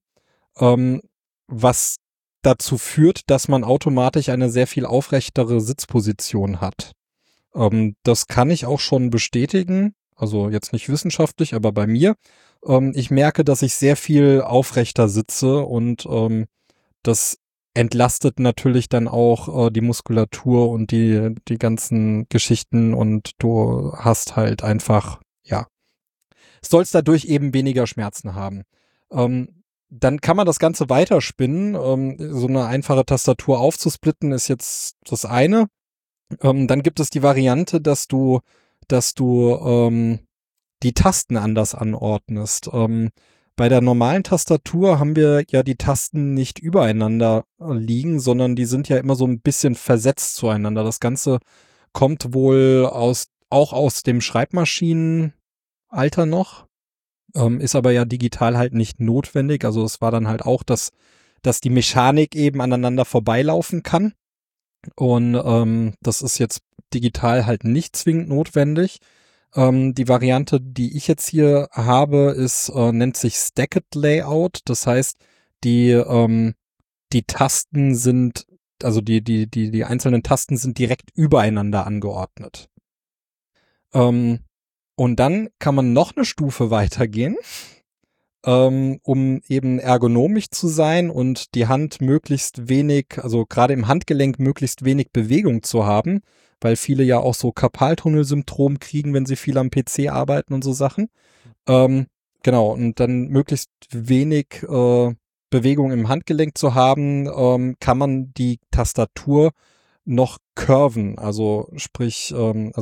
was dazu führt, dass man automatisch eine sehr viel aufrechtere Sitzposition hat. Das kann ich auch schon bestätigen, also jetzt nicht wissenschaftlich, aber bei mir. Ich merke, dass ich sehr viel aufrechter sitze und das entlastet natürlich dann auch die Muskulatur und die ganzen Geschichten und du hast halt einfach, sollst dadurch eben weniger Schmerzen haben. Dann kann man das Ganze weiterspinnen. So eine einfache Tastatur aufzusplitten ist jetzt das eine. Dann gibt es die Variante, dass du die Tasten anders anordnest. Bei der normalen Tastatur haben wir ja die Tasten nicht übereinander liegen, sondern die sind ja immer so ein bisschen versetzt zueinander. Das Ganze kommt wohl auch aus dem Schreibmaschinenalter noch, ist aber ja digital halt nicht notwendig. Also es war dann halt auch, dass die Mechanik eben aneinander vorbeilaufen kann. Und das ist jetzt digital halt nicht zwingend notwendig. Die Variante, die ich jetzt hier habe, nennt sich Stacked Layout. Das heißt, die Tasten sind, also die einzelnen Tasten sind direkt übereinander angeordnet. Und dann kann man noch eine Stufe weitergehen, um eben ergonomisch zu sein und die Hand möglichst wenig, also gerade im Handgelenk möglichst wenig Bewegung zu haben, weil viele ja auch so Karpaltunnelsyndrom kriegen, wenn sie viel am PC arbeiten und so Sachen. Genau, und dann möglichst wenig Bewegung im Handgelenk zu haben, kann man die Tastatur noch curven, also sprich,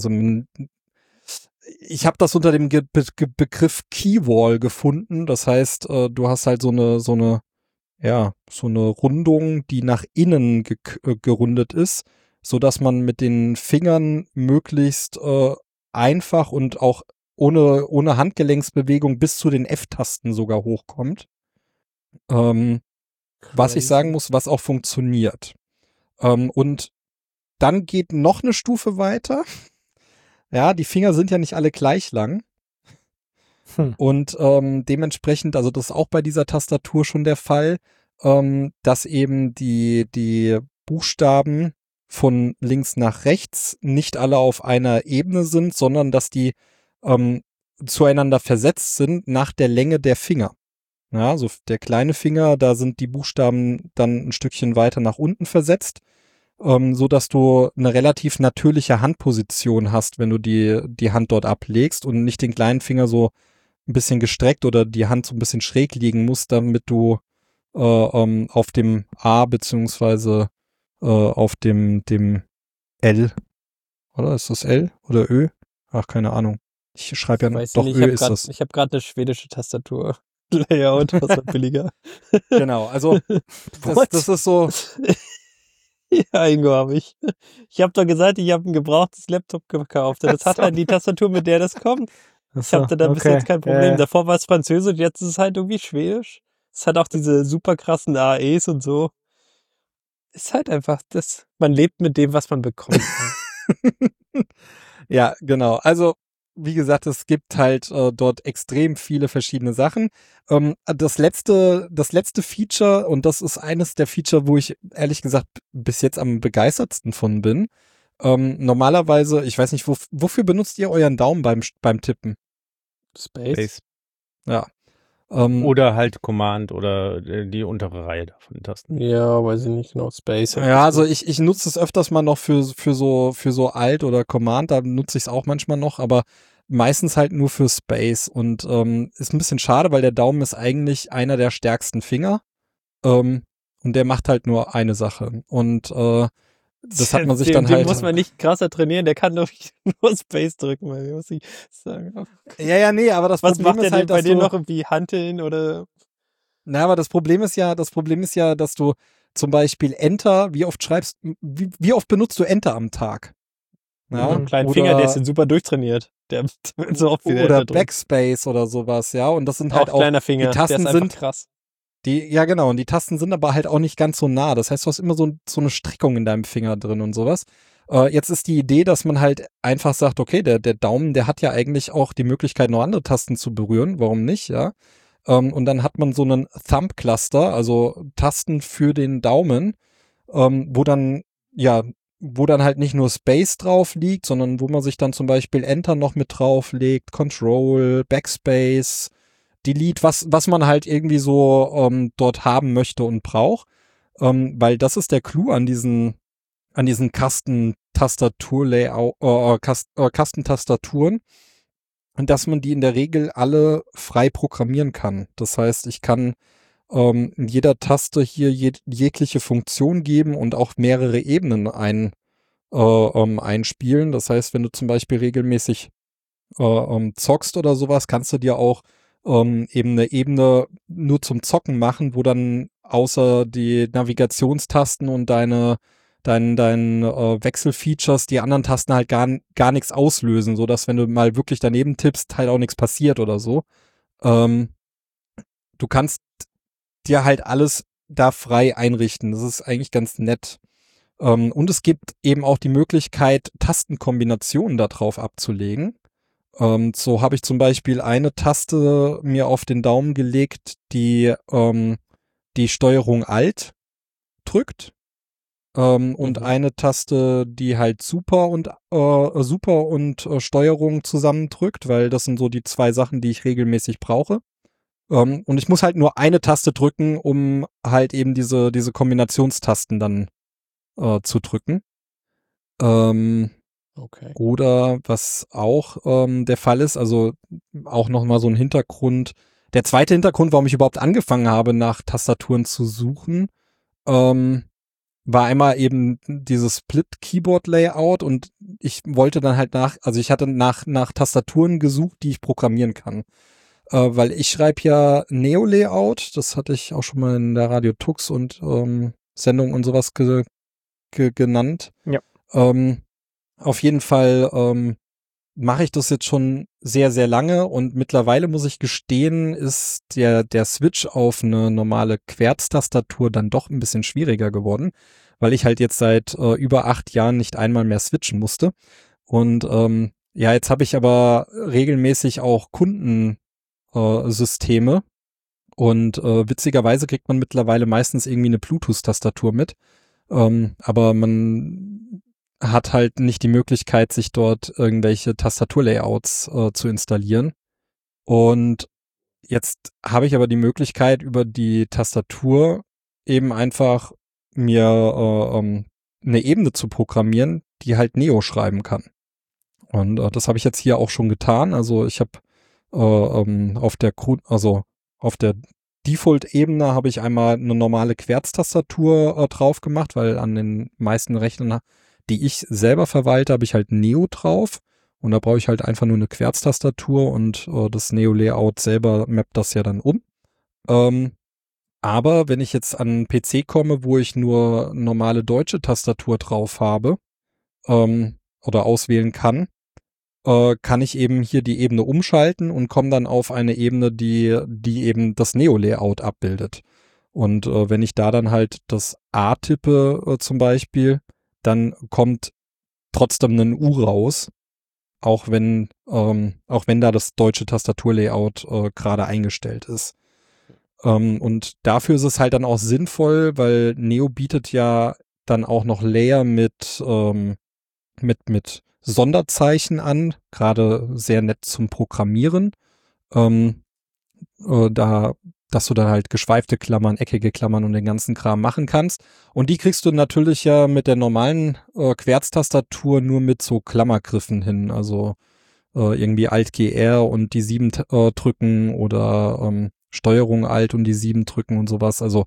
ich habe das unter dem Begriff Keywall gefunden. Das heißt, du hast halt so eine Rundung, die nach innen gerundet ist, so dass man mit den Fingern möglichst einfach und auch ohne Handgelenksbewegung bis zu den F-Tasten sogar hochkommt. Was ich sagen muss, was auch funktioniert. Und dann geht noch eine Stufe weiter. Ja, die Finger sind ja nicht alle gleich lang. Und dementsprechend, also das ist auch bei dieser Tastatur schon der Fall, dass eben die Buchstaben von links nach rechts nicht alle auf einer Ebene sind, sondern dass die zueinander versetzt sind nach der Länge der Finger. Ja, so der kleine Finger, da sind die Buchstaben dann ein Stückchen weiter nach unten versetzt, so dass du eine relativ natürliche Handposition hast, wenn du die Hand dort ablegst und nicht den kleinen Finger so ein bisschen gestreckt oder die Hand so ein bisschen schräg liegen musst, damit du auf dem A beziehungsweise auf dem L, oder ist das L oder Ö? Ach, keine Ahnung. Ich schreibe ja Weiß doch nicht, Ö ist das. Ich habe gerade eine schwedische Tastatur. Layout, was war billiger. Genau, also das ist so. Ja, Ingo habe ich. Ich habe doch gesagt, ich habe ein gebrauchtes Laptop gekauft. Das hat halt die Tastatur, mit der das kommt. Ich hatte da bis jetzt kein Problem. Davor war es Französisch, jetzt ist es halt irgendwie Schwedisch. Es hat auch diese super krassen AEs und so. Ist halt einfach das. Man lebt mit dem, was man bekommt. Ja, genau. Also, wie gesagt, es gibt halt dort extrem viele verschiedene Sachen. Das letzte Feature, und das ist eines der Feature, wo ich ehrlich gesagt bis jetzt am begeistertsten von bin. Normalerweise, ich weiß nicht, wofür benutzt ihr euren Daumen beim Tippen? Space. Ja. Oder halt Command oder die untere Reihe von Tasten. Ja, weiß ich nicht genau. Space. Ja, also ich nutze es öfters mal noch für so Alt oder Command, da nutze ich es auch manchmal noch, aber meistens halt nur für Space und ist ein bisschen schade, weil der Daumen ist eigentlich einer der stärksten Finger und der macht halt nur eine Sache und das hat man sich dann halt... Den muss man nicht krasser trainieren, der kann doch nur Space drücken, weil muss ich sagen. Ja, nee, aber das Was Problem macht ist der halt, denn bei dass dir du... noch irgendwie Hanteln oder... Na, aber das Problem ist ja, dass du zum Beispiel Enter, wie oft benutzt du Enter am Tag? Ja, einen kleinen Finger, der ist dann super durchtrainiert. Der so oft wieder oder Backspace oder sowas, ja. Und das sind halt auch kleiner Finger. Die Tasten der ist sind krass. ja genau, und die Tasten sind aber halt auch nicht ganz so nah. Das heißt, du hast immer so eine Streckung in deinem Finger drin und sowas. Jetzt ist die Idee, dass man halt einfach sagt, okay, der Daumen, der hat ja eigentlich auch die Möglichkeit, noch andere Tasten zu berühren. Warum nicht, ja? Und dann hat man so einen Thumb-Cluster, also Tasten für den Daumen, wo dann halt nicht nur Space drauf liegt, sondern wo man sich dann zum Beispiel Enter noch mit drauflegt, Control, Backspace, Delete, was man halt irgendwie so dort haben möchte und braucht. Weil das ist der Clou an diesen Kastentastaturen, und dass man die in der Regel alle frei programmieren kann. Das heißt, ich kann in jeder Taste hier jegliche Funktion geben und auch mehrere Ebenen einspielen. Das heißt, wenn du zum Beispiel regelmäßig zockst oder sowas, kannst du dir auch eben eine Ebene nur zum Zocken machen, wo dann außer die Navigationstasten und deine Wechselfeatures die anderen Tasten halt gar nichts auslösen, so dass wenn du mal wirklich daneben tippst, halt auch nichts passiert oder so. Du kannst dir halt alles da frei einrichten. Das ist eigentlich ganz nett. Und es gibt eben auch die Möglichkeit, Tastenkombinationen da drauf abzulegen. So habe ich zum Beispiel eine Taste mir auf den Daumen gelegt, die Steuerung Alt drückt. Und eine Taste, die halt Super und Steuerung zusammendrückt, weil das sind so die zwei Sachen, die ich regelmäßig brauche. Und ich muss halt nur eine Taste drücken, um halt eben diese Kombinationstasten dann zu drücken. Okay. Oder was auch der Fall ist, also auch nochmal so ein Hintergrund. Der zweite Hintergrund, warum ich überhaupt angefangen habe, nach Tastaturen zu suchen, war einmal eben dieses Split-Keyboard-Layout, und ich wollte dann halt ich hatte nach Tastaturen gesucht, die ich programmieren kann. Weil ich schreibe ja Neo-Layout, das hatte ich auch schon mal in der Radio Tux und Sendung und sowas genannt. Ja. Auf jeden Fall mache ich das jetzt schon sehr, sehr lange, und mittlerweile muss ich gestehen, ist der Switch auf eine normale Querztastatur dann doch ein bisschen schwieriger geworden, weil ich halt jetzt seit über 8 Jahren nicht einmal mehr switchen musste. Und jetzt habe ich aber regelmäßig auch Kundensysteme, und witzigerweise kriegt man mittlerweile meistens irgendwie eine Bluetooth-Tastatur mit. Aber man hat halt nicht die Möglichkeit, sich dort irgendwelche Tastaturlayouts zu installieren. Und jetzt habe ich aber die Möglichkeit, über die Tastatur eben einfach mir eine Ebene zu programmieren, die halt Neo schreiben kann. Und das habe ich jetzt hier auch schon getan. Also ich habe auf der Default-Ebene habe ich einmal eine normale Querztastatur drauf gemacht, weil an den meisten Rechnern, die ich selber verwalte, habe ich halt Neo drauf. Und da brauche ich halt einfach nur eine Querztastatur und das Neo-Layout selber mappt das ja dann um. Aber wenn ich jetzt an einen PC komme, wo ich nur normale deutsche Tastatur drauf habe oder auswählen kann ich eben hier die Ebene umschalten und komme dann auf eine Ebene, die eben das Neo-Layout abbildet. Und wenn ich da dann halt das A tippe zum Beispiel, dann kommt trotzdem ein U raus, auch wenn da das deutsche Tastaturlayout gerade eingestellt ist. Und dafür ist es halt dann auch sinnvoll, weil Neo bietet ja dann auch noch Layer mit Sonderzeichen an, gerade sehr nett zum Programmieren. Dass du dann halt geschweifte Klammern, eckige Klammern und den ganzen Kram machen kannst. Und die kriegst du natürlich ja mit der normalen Querztastatur nur mit so Klammergriffen hin. Also irgendwie Alt-GR und die 7 drücken oder Steuerung Alt und die 7 drücken und sowas. Also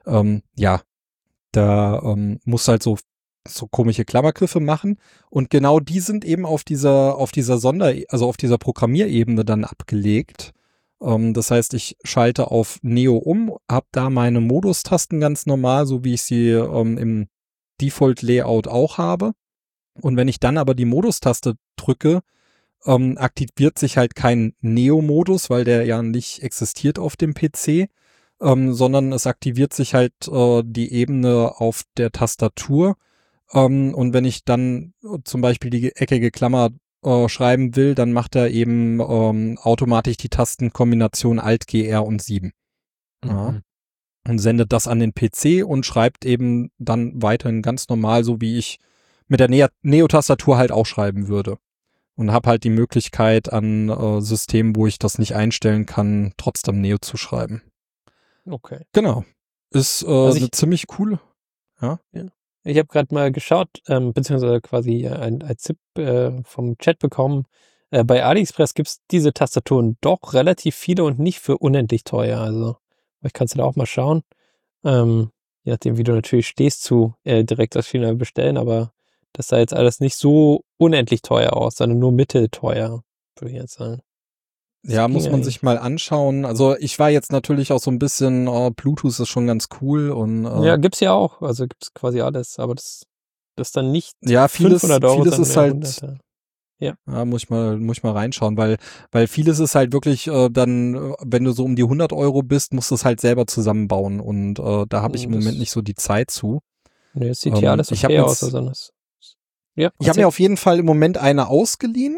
da musst du halt so komische Klammergriffe machen. Und genau die sind eben auf dieser auf dieser Programmierebene dann abgelegt. Das heißt, ich schalte auf Neo um, habe da meine Modustasten ganz normal, so wie ich sie im Default-Layout auch habe. Und wenn ich dann aber die Modustaste drücke, aktiviert sich halt kein Neo-Modus, weil der ja nicht existiert auf dem PC, sondern es aktiviert sich halt die Ebene auf der Tastatur. Und wenn ich dann zum Beispiel die eckige Klammer schreiben will, dann macht er eben automatisch die Tastenkombination Alt, GR und 7. Ja. Und sendet das an den PC und schreibt eben dann weiterhin ganz normal, so wie ich mit der Neo-Tastatur halt auch schreiben würde. Und habe halt die Möglichkeit an Systemen, wo ich das nicht einstellen kann, trotzdem Neo zu schreiben. Okay. Genau. Ist eine ziemlich coole. Ja. Ich habe gerade mal geschaut, beziehungsweise quasi ein Tipp vom Chat bekommen. Bei AliExpress gibt's diese Tastaturen doch relativ viele und nicht für unendlich teuer. Also vielleicht kannst du da auch mal schauen. Je nachdem, wie du natürlich stehst zu direkt aus China bestellen, aber das sah jetzt alles nicht so unendlich teuer aus, sondern nur mittelteuer, würde ich jetzt sagen. Ja, muss man sich mal anschauen. Also ich war jetzt natürlich auch so ein bisschen, Bluetooth ist schon ganz cool und ja, gibt's ja auch. Also gibt's quasi alles, aber das dann nicht ja, vieles 500 Euro, ist halt 100. Ja, muss ich mal reinschauen, weil vieles ist halt wirklich dann, wenn du so um die 100 Euro bist, musst du es halt selber zusammenbauen und da habe ich im Moment nicht so die Zeit zu. Nee, es sieht ja alles okay aus. Also ich habe mir auf jeden Fall im Moment eine ausgeliehen.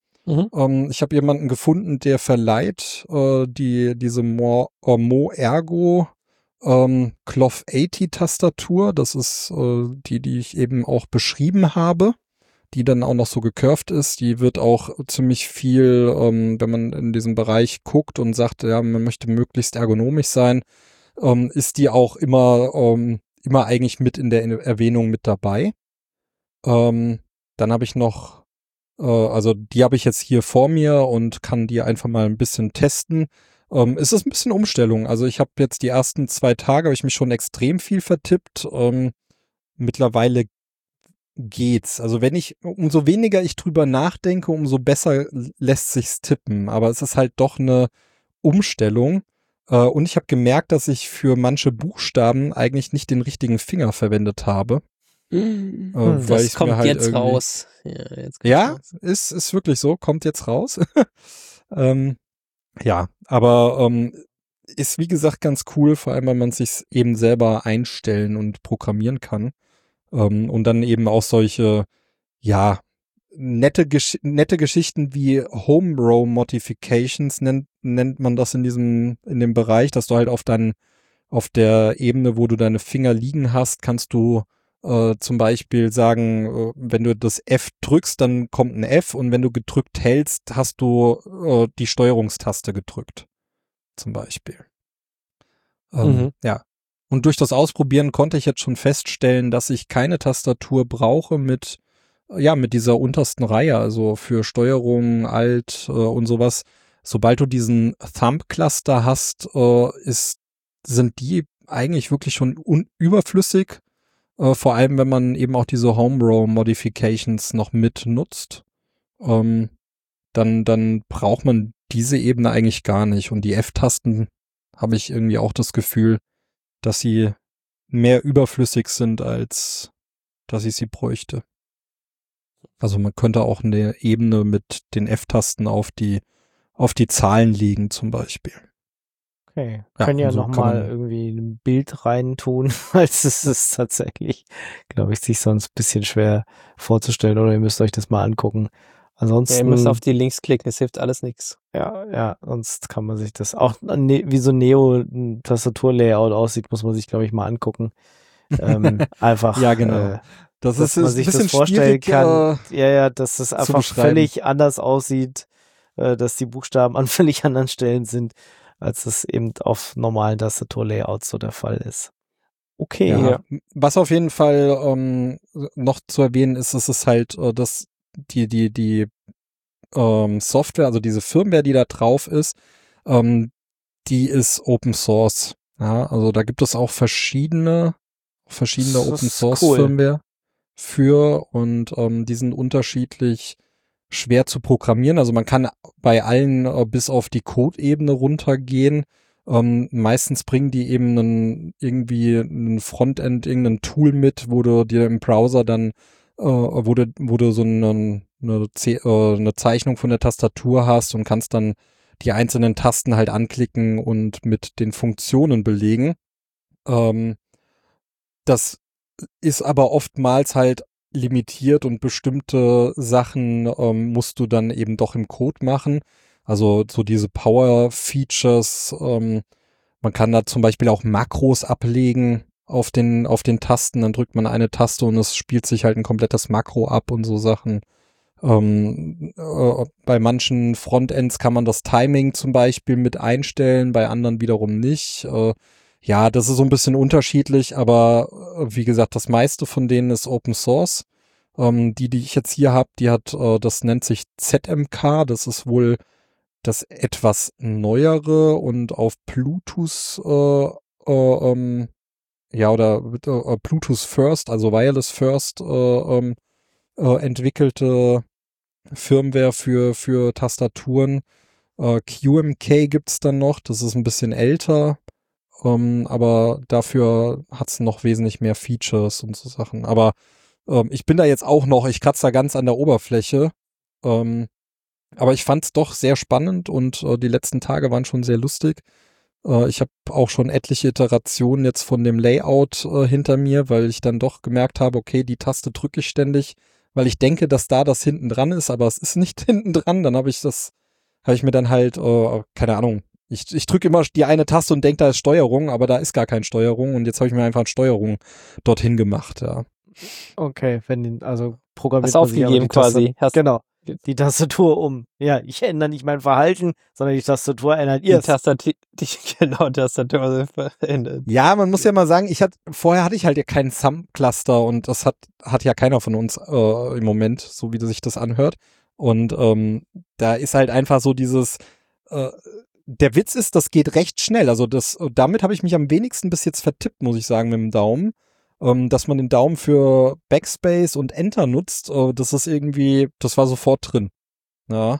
Ich habe jemanden gefunden, der verleiht diese Mo Ergo Cloth 80 Tastatur. Das ist die ich eben auch beschrieben habe, die dann auch noch so gecurved ist. Die wird auch ziemlich viel, wenn man in diesem Bereich guckt und sagt, ja, man möchte möglichst ergonomisch sein, ist die auch immer eigentlich mit in der Erwähnung mit dabei. Dann habe ich noch also die habe ich jetzt hier vor mir und kann die einfach mal ein bisschen testen. Es ist ein bisschen Umstellung. Also ich habe jetzt die ersten 2 Tage, habe ich mich schon extrem viel vertippt. Mittlerweile geht's. Also umso weniger ich drüber nachdenke, umso besser lässt sich's tippen. Aber es ist halt doch eine Umstellung. Und ich habe gemerkt, dass ich für manche Buchstaben eigentlich nicht den richtigen Finger verwendet habe. Das kommt halt jetzt raus. Ja, raus. Ist wirklich so, kommt jetzt raus. Ja, aber ist wie gesagt ganz cool, vor allem, weil man sich eben selber einstellen und programmieren kann. Und dann eben auch solche, ja, nette Geschichten wie Home Row Modifications nennt man das in dem Bereich, dass du halt auf der Ebene, wo du deine Finger liegen hast, kannst du zum Beispiel sagen, wenn du das F drückst, dann kommt ein F und wenn du gedrückt hältst, hast du die Steuerungstaste gedrückt. Zum Beispiel. Ja. Und durch das Ausprobieren konnte ich jetzt schon feststellen, dass ich keine Tastatur brauche mit dieser untersten Reihe, also für Steuerung, Alt und sowas. Sobald du diesen Thumb-Cluster hast, sind die eigentlich wirklich schon überflüssig. Vor allem, wenn man eben auch diese Home-Row-Modifications noch mitnutzt. Dann braucht man diese Ebene eigentlich gar nicht. Und die F-Tasten habe ich irgendwie auch das Gefühl, dass sie mehr überflüssig sind, als dass ich sie bräuchte. Also man könnte auch eine Ebene mit den F-Tasten auf die Zahlen legen zum Beispiel. Okay, Ja, können ja und so nochmal kann irgendwie ein Bild reintun, als es ist tatsächlich, glaube ich, sich sonst ein bisschen schwer vorzustellen, oder ihr müsst euch das mal angucken. Ansonsten, ihr müsst auf die Links klicken, es hilft alles nichts. ja, sonst kann man sich das auch, wie so Neo-Tastatur-Layout aussieht, muss man sich, glaube ich, mal angucken. Einfach, Ja, genau. Das dass ist man ein sich bisschen das vorstellen schwierig, kann. Ja, dass es einfach beschreiben. völlig anders aussieht, dass die Buchstaben an völlig anderen Stellen sind, als es eben auf normalen Tastaturlayouts so der Fall ist. Okay. Ja. Was auf jeden Fall noch zu erwähnen ist, es halt, dass die Software, also diese Firmware, die da drauf ist, die ist Open Source. Ja, also da gibt es auch verschiedene Das ist Open Source cool. Firmware für und die sind unterschiedlich schwer zu programmieren. Also man kann bei allen bis auf die Code-Ebene runtergehen. Meistens bringen die eben irgendwie ein Frontend, irgendein Tool mit, wo du dir im Browser dann wo du so eine Zeichnung von der Tastatur hast und kannst dann die einzelnen Tasten halt anklicken und mit den Funktionen belegen. Das ist aber oftmals halt limitiert und bestimmte Sachen musst du dann eben doch im Code machen. Also so diese Power-Features, man kann da zum Beispiel auch Makros ablegen auf den Tasten, dann drückt man eine Taste und es spielt sich halt ein komplettes Makro ab und so Sachen. Bei manchen Frontends kann man das Timing zum Beispiel mit einstellen, bei anderen wiederum nicht. Ja, das ist so ein bisschen unterschiedlich, aber wie gesagt, das meiste von denen ist Open Source. Die ich jetzt hier habe, die hat, das nennt sich ZMK, das ist wohl das etwas neuere und auf Bluetooth, oder Bluetooth First, also Wireless First entwickelte Firmware für Tastaturen. QMK gibt's dann noch, das ist ein bisschen älter, aber dafür hat's noch wesentlich mehr Features und so Sachen. Aber ich bin da jetzt auch noch, ich kratze da ganz an der Oberfläche, aber ich fand's doch sehr spannend und die letzten Tage waren schon sehr lustig. Ich habe auch schon etliche Iterationen jetzt von dem Layout hinter mir, weil ich dann doch gemerkt habe, okay, die Taste drücke ich ständig, weil ich denke, dass da das hinten dran ist, aber es ist nicht hinten dran. Dann habe ich mir dann halt, keine Ahnung, ich drücke immer die eine Taste und denke, da ist Steuerung, aber da ist gar keine Steuerung und jetzt habe ich mir einfach eine Steuerung dorthin gemacht, ja. Okay, also programmiert Hast man sich aber aufgegeben quasi. Genau. Die Tastatur um. Ja, ich ändere nicht mein Verhalten, sondern die Tastatur ändert ihr. Die Tastatur verändert. Ja, man muss ja mal sagen, vorher hatte ich halt ja keinen Thumb-Cluster und das hat ja keiner von uns im Moment, so wie sich das anhört. Und da ist halt einfach so dieses, der Witz ist, das geht recht schnell. Also damit habe ich mich am wenigsten bis jetzt vertippt, muss ich sagen, mit dem Daumen. Dass man den Daumen für Backspace und Enter nutzt, das war sofort drin. Ja.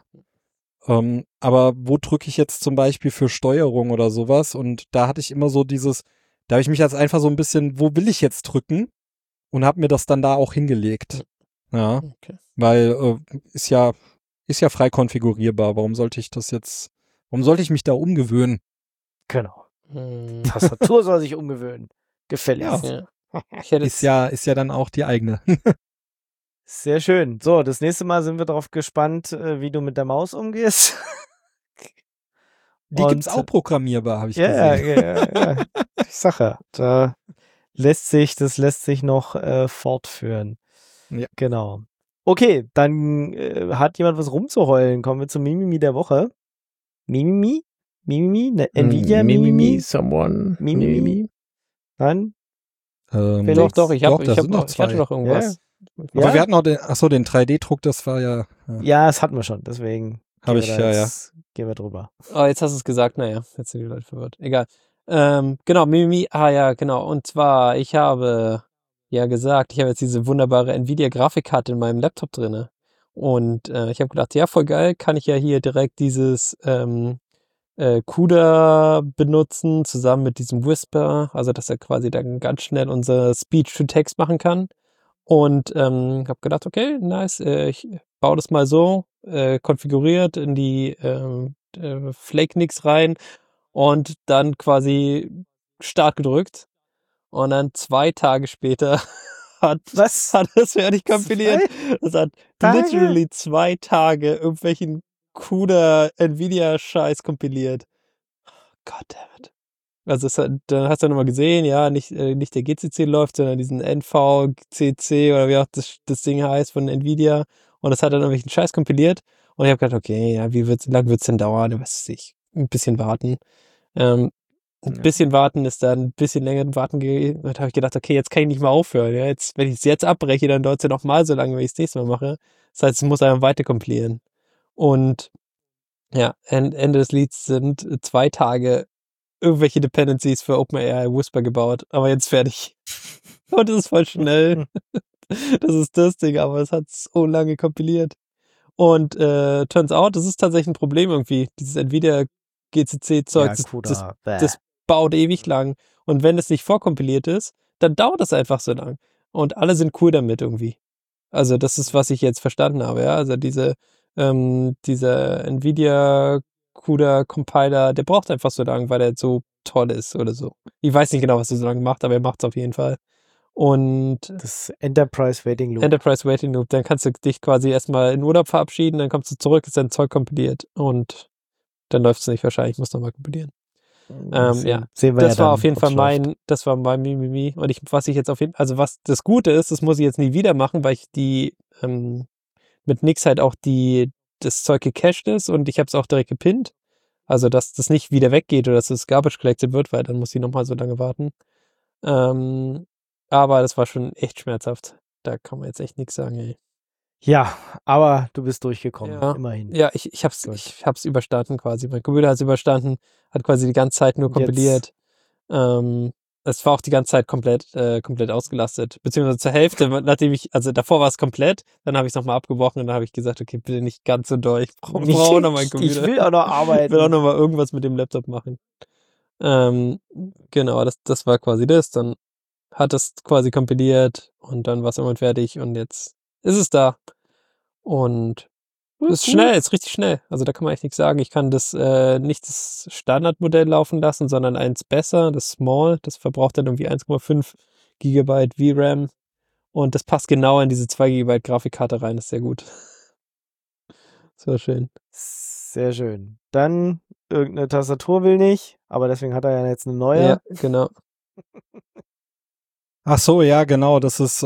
Aber wo drücke ich jetzt zum Beispiel für Steuerung oder sowas? Und da hatte ich immer so da habe ich mich jetzt einfach so ein bisschen, wo will ich jetzt drücken? Und habe mir das dann da auch hingelegt. Ja. Okay. Weil ist ja frei konfigurierbar. Warum sollte ich mich da umgewöhnen? Genau. Tastatur soll sich umgewöhnen. Gefälligst. Ja. Ist ja dann auch die eigene. Sehr schön. So, das nächste Mal sind wir darauf gespannt, wie du mit der Maus umgehst. Die gibt's auch programmierbar, habe ich gesehen. Ja. Ich sag ja, da lässt sich noch fortführen. Ja. Genau. Okay, dann hat jemand was rumzuheulen. Kommen wir zum Mimimi der Woche. Mimimi? Ne, Nvidia Mimimi? someone. Mimimi? Nein? Doch, ich da sind noch hatte zwei. doch irgendwas. Aber Ja? wir hatten auch den 3D-Druck, das war ja. Ja, das hatten wir schon, deswegen Habe gehen ich, wir da ja. jetzt- gehen wir drüber. Oh, jetzt hast du es gesagt, naja, jetzt sind die Leute verwirrt. Egal. Genau, Mimimi, ja, genau. Und zwar, ich habe ja gesagt, ich habe jetzt diese wunderbare Nvidia-Grafikkarte in meinem Laptop drinne. Und ich habe gedacht, ja, voll geil, kann ich ja hier direkt dieses CUDA benutzen, zusammen mit diesem Whisper, also dass er quasi dann ganz schnell unser Speech-to-Text machen kann. Und habe gedacht, okay, nice, ich baue das mal so, konfiguriert in die Flake-Nix rein und dann quasi Start gedrückt. Und dann 2 Tage später hat es fertig kompiliert. Das hat Tage? literally 2 Tage irgendwelchen CUDA Nvidia-Scheiß kompiliert. Goddammit. Also dann hast du nochmal gesehen, ja, nicht der GCC läuft, sondern diesen NVCC oder wie auch das Ding heißt von Nvidia. Und das hat dann irgendwelchen Scheiß kompiliert. Und ich habe gedacht, okay, ja, wie lang wird's denn dauern? Was weiß ich, ein bisschen warten. Ein bisschen warten ist dann ein bisschen länger warten gewesen. Und habe ich gedacht, okay, jetzt kann ich nicht mehr aufhören. Ja, jetzt, wenn ich es jetzt abbreche, dann dauert es ja noch mal so lange, wenn ich es nächste Mal mache. Das heißt, es muss einfach weiter kompilieren. Und ja, Ende des Lieds sind 2 Tage irgendwelche Dependencies für OpenAI Whisper gebaut, aber jetzt fertig. Und es ist voll schnell. Das ist das Ding, aber es hat so lange kompiliert. Und turns out, das ist tatsächlich ein Problem irgendwie. Dieses Nvidia GCC-Zeug, das baut ewig lang. Und wenn es nicht vorkompiliert ist, dann dauert es einfach so lang. Und alle sind cool damit irgendwie. Also das ist, was ich jetzt verstanden habe, ja. Also dieser Nvidia CUDA Compiler, der braucht einfach so lange, weil er so toll ist oder so. Ich weiß nicht genau, was er so lange macht, aber er macht es auf jeden Fall. Und das Enterprise Waiting Loop. Dann kannst du dich quasi erstmal in Urlaub verabschieden, dann kommst du zurück, ist dein Zeug kompiliert und dann läuft es nicht wahrscheinlich, muss nochmal kompilieren. Ja, sehen wir das ja war dann, auf jeden Fall mein Mimimi. Und was ich jetzt auf jeden Fall, also was das Gute ist, das muss ich jetzt nie wieder machen, weil ich die mit Nix halt auch das Zeug gecached ist und ich habe es auch direkt gepinnt. Also, dass das nicht wieder weggeht oder dass es garbage collected wird, weil dann muss ich nochmal so lange warten. Aber das war schon echt schmerzhaft. Da kann man jetzt echt nichts sagen, ey. Ja, aber du bist durchgekommen, Ja. immerhin. Ja, ich hab's überstanden quasi. Mein Computer hat's überstanden, hat quasi die ganze Zeit nur kompiliert. Es war auch die ganze Zeit komplett ausgelastet. Beziehungsweise zur Hälfte, nachdem also davor war es komplett, dann habe ich es nochmal abgebrochen und dann habe ich gesagt, okay, bitte nicht ganz so doll. Ich brauche auch noch meinen Computer. Ich will auch noch arbeiten. Ich will auch noch mal irgendwas mit dem Laptop machen. Genau, das war quasi das. Dann hat es quasi kompiliert und dann war es irgendwann fertig und jetzt ist es da. Und es ist schnell, ist richtig schnell. Also da kann man echt nichts sagen. Ich kann das nicht das Standardmodell laufen lassen, sondern eins besser, das Small. Das verbraucht dann irgendwie 1,5 Gigabyte VRAM. Und das passt genau in diese 2 Gigabyte Grafikkarte rein. Das ist sehr gut. Das war schön. Sehr schön. Dann irgendeine Tastatur will nicht, aber deswegen hat er ja jetzt eine neue. Ja, genau. Ach so, ja, genau. Das ist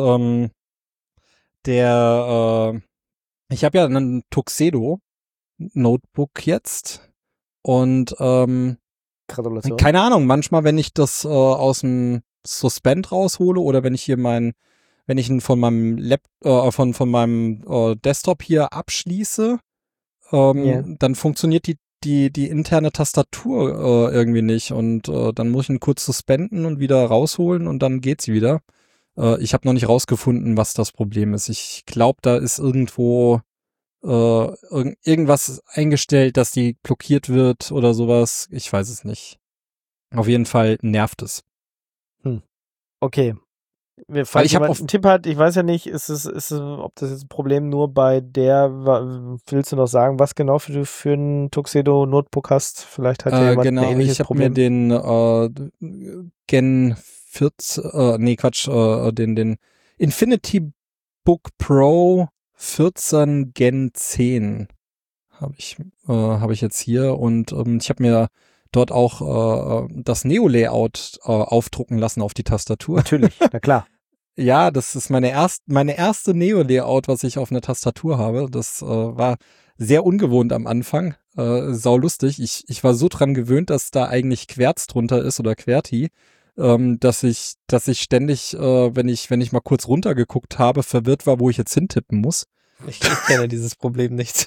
ich habe ja einen Tuxedo Notebook jetzt und Gratulation. keine Ahnung, manchmal, wenn ich das aus dem Suspend raushole oder wenn ich hier wenn ich ihn von meinem von meinem Desktop hier abschließe, dann funktioniert die interne Tastatur irgendwie nicht und dann muss ich ihn kurz suspenden und wieder rausholen und dann geht's wieder. Ich habe noch nicht rausgefunden, was das Problem ist. Ich glaube, da ist irgendwo irgendwas eingestellt, dass die blockiert wird oder sowas. Ich weiß es nicht. Auf jeden Fall nervt es. Okay. Falls ich jemand einen Tipp hat, ich weiß ja nicht, ob das jetzt ein Problem nur bei willst du noch sagen, was genau für ein Tuxedo Notebook hast? Vielleicht hat ja jemand ein ähnliches Problem. Ich habe mir den Gen 14, den Infinity Book Pro 14 Gen 10 habe ich jetzt hier und ich habe mir dort auch das Neo-Layout aufdrucken lassen auf die Tastatur. Natürlich, na klar. Ja, das ist meine erste Neo-Layout, was ich auf einer Tastatur habe. Das war sehr ungewohnt am Anfang. Sau lustig. Ich war so dran gewöhnt, dass da eigentlich Querz drunter ist oder QWERTY, dass ich ständig, wenn ich mal kurz runtergeguckt habe, verwirrt war, wo ich jetzt hintippen muss. Ich kenne dieses Problem nicht.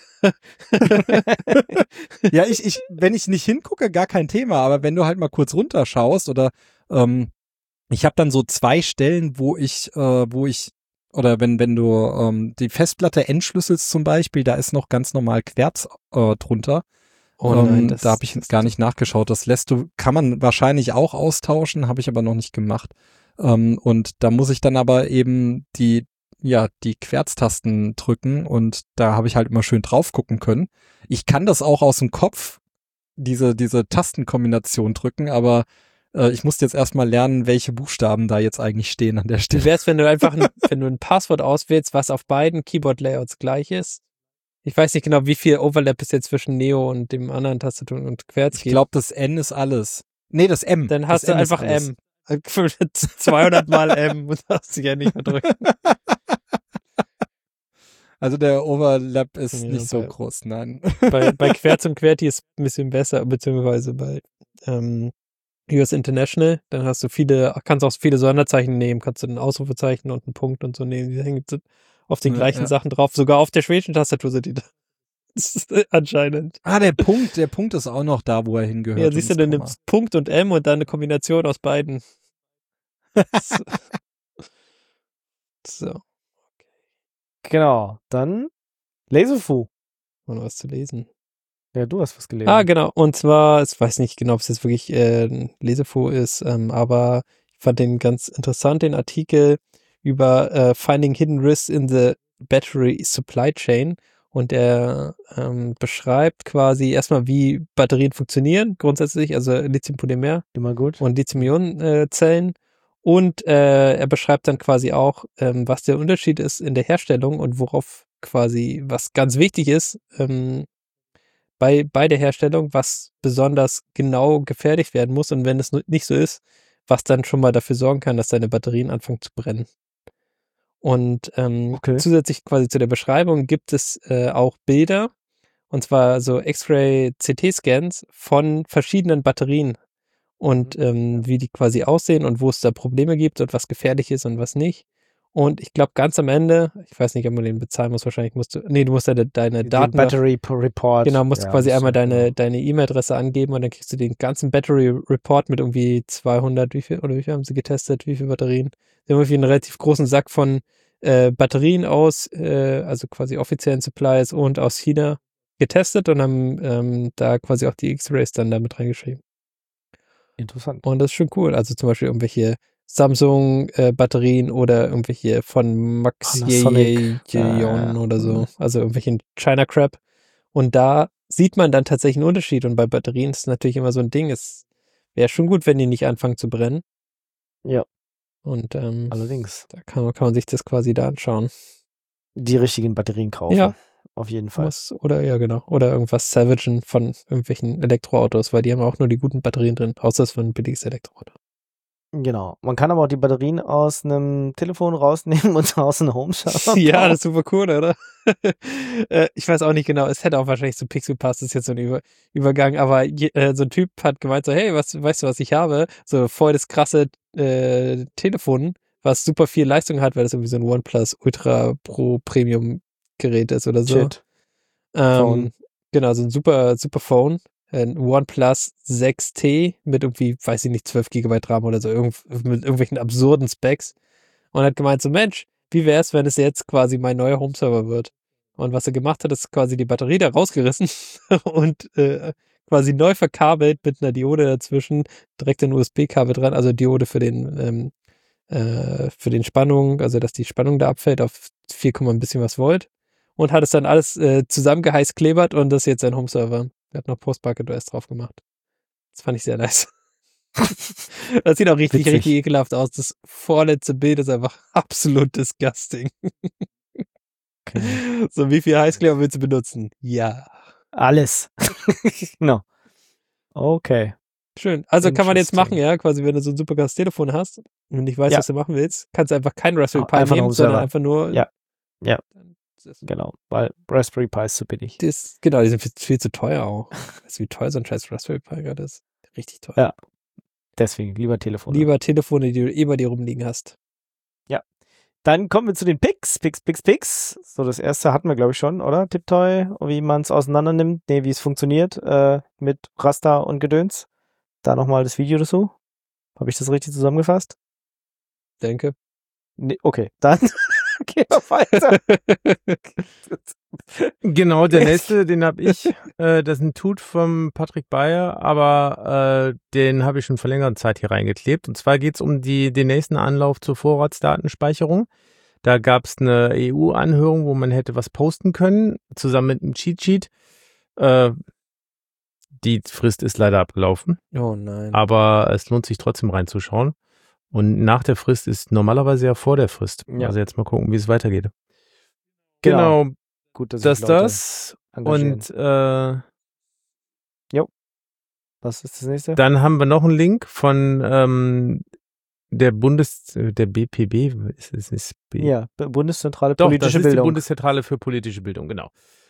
Ja, wenn ich nicht hingucke, gar kein Thema, aber wenn du halt mal kurz runterschaust oder ich habe dann so 2 Stellen, wo ich oder wenn du die Festplatte entschlüsselst zum Beispiel, da ist noch ganz normal Querz drunter. Oh nein, da habe ich gar nicht nachgeschaut. Das kann man wahrscheinlich auch austauschen, habe ich aber noch nicht gemacht. Und da muss ich dann aber eben die Querztasten drücken und da habe ich halt immer schön drauf gucken können. Ich kann das auch aus dem Kopf, diese Tastenkombination drücken, aber ich musste jetzt erstmal lernen, welche Buchstaben da jetzt eigentlich stehen an der Stelle. Wie wär's, wenn du einfach wenn du ein Passwort auswählst, was auf beiden Keyboard-Layouts gleich ist? Ich weiß nicht genau, wie viel Overlap es jetzt zwischen Neo und dem anderen Tastaturen und QWERTY gibt. Ich glaube, das N ist alles. Nee, das M. Dann hast das du einfach M. 200 Mal M und hast dich ja nicht mehr drücken. Also der Overlap ist Ja, nicht so groß, nein. Bei QWERTY und QWERTY ist ein bisschen besser, beziehungsweise bei US International, dann kannst auch viele Sonderzeichen nehmen, kannst du ein Ausrufezeichen und einen Punkt und so nehmen, die hängen auf den gleichen Sachen drauf, sogar auf der schwedischen Tastatur sind die da. Das ist anscheinend. Der Punkt ist auch noch da, wo er hingehört. Ja, siehst du nimmst Punkt und M und dann eine Kombination aus beiden. So. Genau, dann Laserfu. Und was zu lesen. Ja, du hast was gelesen. Genau. Und zwar, ich weiß nicht genau, ob es jetzt wirklich ein Lesefu ist, aber ich fand den ganz interessant, den Artikel über Finding Hidden Risks in the Battery Supply Chain. Und er beschreibt quasi erstmal, wie Batterien funktionieren, grundsätzlich, also Lithium-Polymer Immer gut. und Lithium-Ionen-Zellen. Und er beschreibt dann quasi auch, was der Unterschied ist in der Herstellung und worauf quasi, was ganz wichtig ist, bei der Herstellung, was besonders genau gefertigt werden muss und wenn es nicht so ist, was dann schon mal dafür sorgen kann, dass deine Batterien anfangen zu brennen. Und zusätzlich quasi zu der Beschreibung gibt es auch Bilder, und zwar so X-Ray-CT-Scans von verschiedenen Batterien und wie die quasi aussehen und wo es da Probleme gibt und was gefährlich ist und was nicht. Und ich glaube, ganz am Ende, ich weiß nicht, ob man den bezahlen muss, wahrscheinlich du musst deine Daten. Battery Report. Genau, musst du quasi einmal deine E-Mail-Adresse angeben und dann kriegst du den ganzen Battery Report mit irgendwie 200, wie viel haben sie getestet, wie viele Batterien? Sie haben irgendwie einen relativ großen Sack von Batterien aus, also quasi offiziellen Supplies und aus China getestet und haben da quasi auch die X-Rays dann damit reingeschrieben. Interessant. Und das ist schon cool. Also zum Beispiel irgendwelche Samsung-Batterien oder irgendwelche von Max Yeon oder so. Also irgendwelchen China Crap. Und da sieht man dann tatsächlich einen Unterschied. Und bei Batterien ist es natürlich immer so ein Ding. Es wäre schon gut, wenn die nicht anfangen zu brennen. Ja. Und allerdings. Da kann man sich das quasi da anschauen. Die richtigen Batterien kaufen. Ja. Auf jeden Fall. Oder irgendwas salvagen von irgendwelchen Elektroautos, weil die haben auch nur die guten Batterien drin, außer es war ein billiges Elektroauto. Genau. Man kann aber auch die Batterien aus einem Telefon rausnehmen und aus einem Home-Server. Ja, das ist super cool, oder? Ich weiß auch nicht genau, es hätte auch wahrscheinlich so Pixel Pass, das ist jetzt so ein Übergang, aber so ein Typ hat gemeint so, hey, weißt du, was ich habe? So voll das krasse Telefon, was super viel Leistung hat, weil das irgendwie so ein OnePlus Ultra Pro Premium Gerät ist oder so. Shit. Genau, so ein super Phone. Ein OnePlus 6T mit irgendwie, weiß ich nicht, 12 GB RAM oder so, mit irgendwelchen absurden Specs. Und hat gemeint so, Mensch, wie wäre es, wenn es jetzt quasi mein neuer Home-Server wird? Und was er gemacht hat, ist quasi die Batterie da rausgerissen und quasi neu verkabelt mit einer Diode dazwischen, direkt ein USB-Kabel dran, also Diode für den Spannung, also dass die Spannung da abfällt auf 4, ein bisschen was Volt. Und hat es dann alles zusammengeheißt klebert und das ist jetzt ein Home-Server. Er hat noch Post-Bucket OS drauf gemacht. Das fand ich sehr nice. Das sieht auch richtig ekelhaft aus. Das vorletzte Bild ist einfach absolut disgusting. Okay. So, wie viel Heißkleber willst du benutzen? Ja. Alles. Genau. Okay. Schön. Also kann man jetzt Interesting. machen, ja, quasi, wenn du so ein super krasses Telefon hast und nicht weißt, Ja. was du machen willst, kannst du einfach kein Raspberry Pi Einfach nur nehmen, einen sondern Server. einfach nur. Ja. Ja. Das, Genau, weil Raspberry Pi ist zu billig. genau, die sind viel zu teuer auch. Weißt du, wie teuer so ein scheiß Raspberry Pi gerade ist? Richtig teuer. Ja. Deswegen lieber Telefon. Lieber Telefone, die du immer dir rumliegen hast. Dann kommen wir zu den Picks. Picks. So, das erste hatten wir, glaube ich, schon, oder? Tiptoy, wie man es auseinander nimmt. Nee, wie es funktioniert mit Raster und Gedöns. Da nochmal das Video dazu. Habe ich das richtig zusammengefasst? Denke. Nee, okay, dann gehen wir weiter. Genau, der nächste, den habe ich. Das ist ein Tut vom Patrick Bayer, aber den habe ich schon vor längerer Zeit hier reingeklebt. Und zwar geht es um den nächsten Anlauf zur Vorratsdatenspeicherung. Da gab es eine EU-Anhörung, wo man hätte was posten können, zusammen mit einem Cheat-Sheet. Die Frist ist leider abgelaufen, Oh nein. aber es lohnt sich trotzdem reinzuschauen. Und nach der Frist ist normalerweise ja vor der Frist. Ja. Also jetzt mal gucken, wie es weitergeht. Genau. Genau, Gut, dass das sich Leute das. engagieren. Und Was ist das nächste? dann haben wir noch einen Link von der BPB. Ist Ja, Bundeszentrale Doch, politische das ist die Bildung. Bundeszentrale für politische Bildung, genau.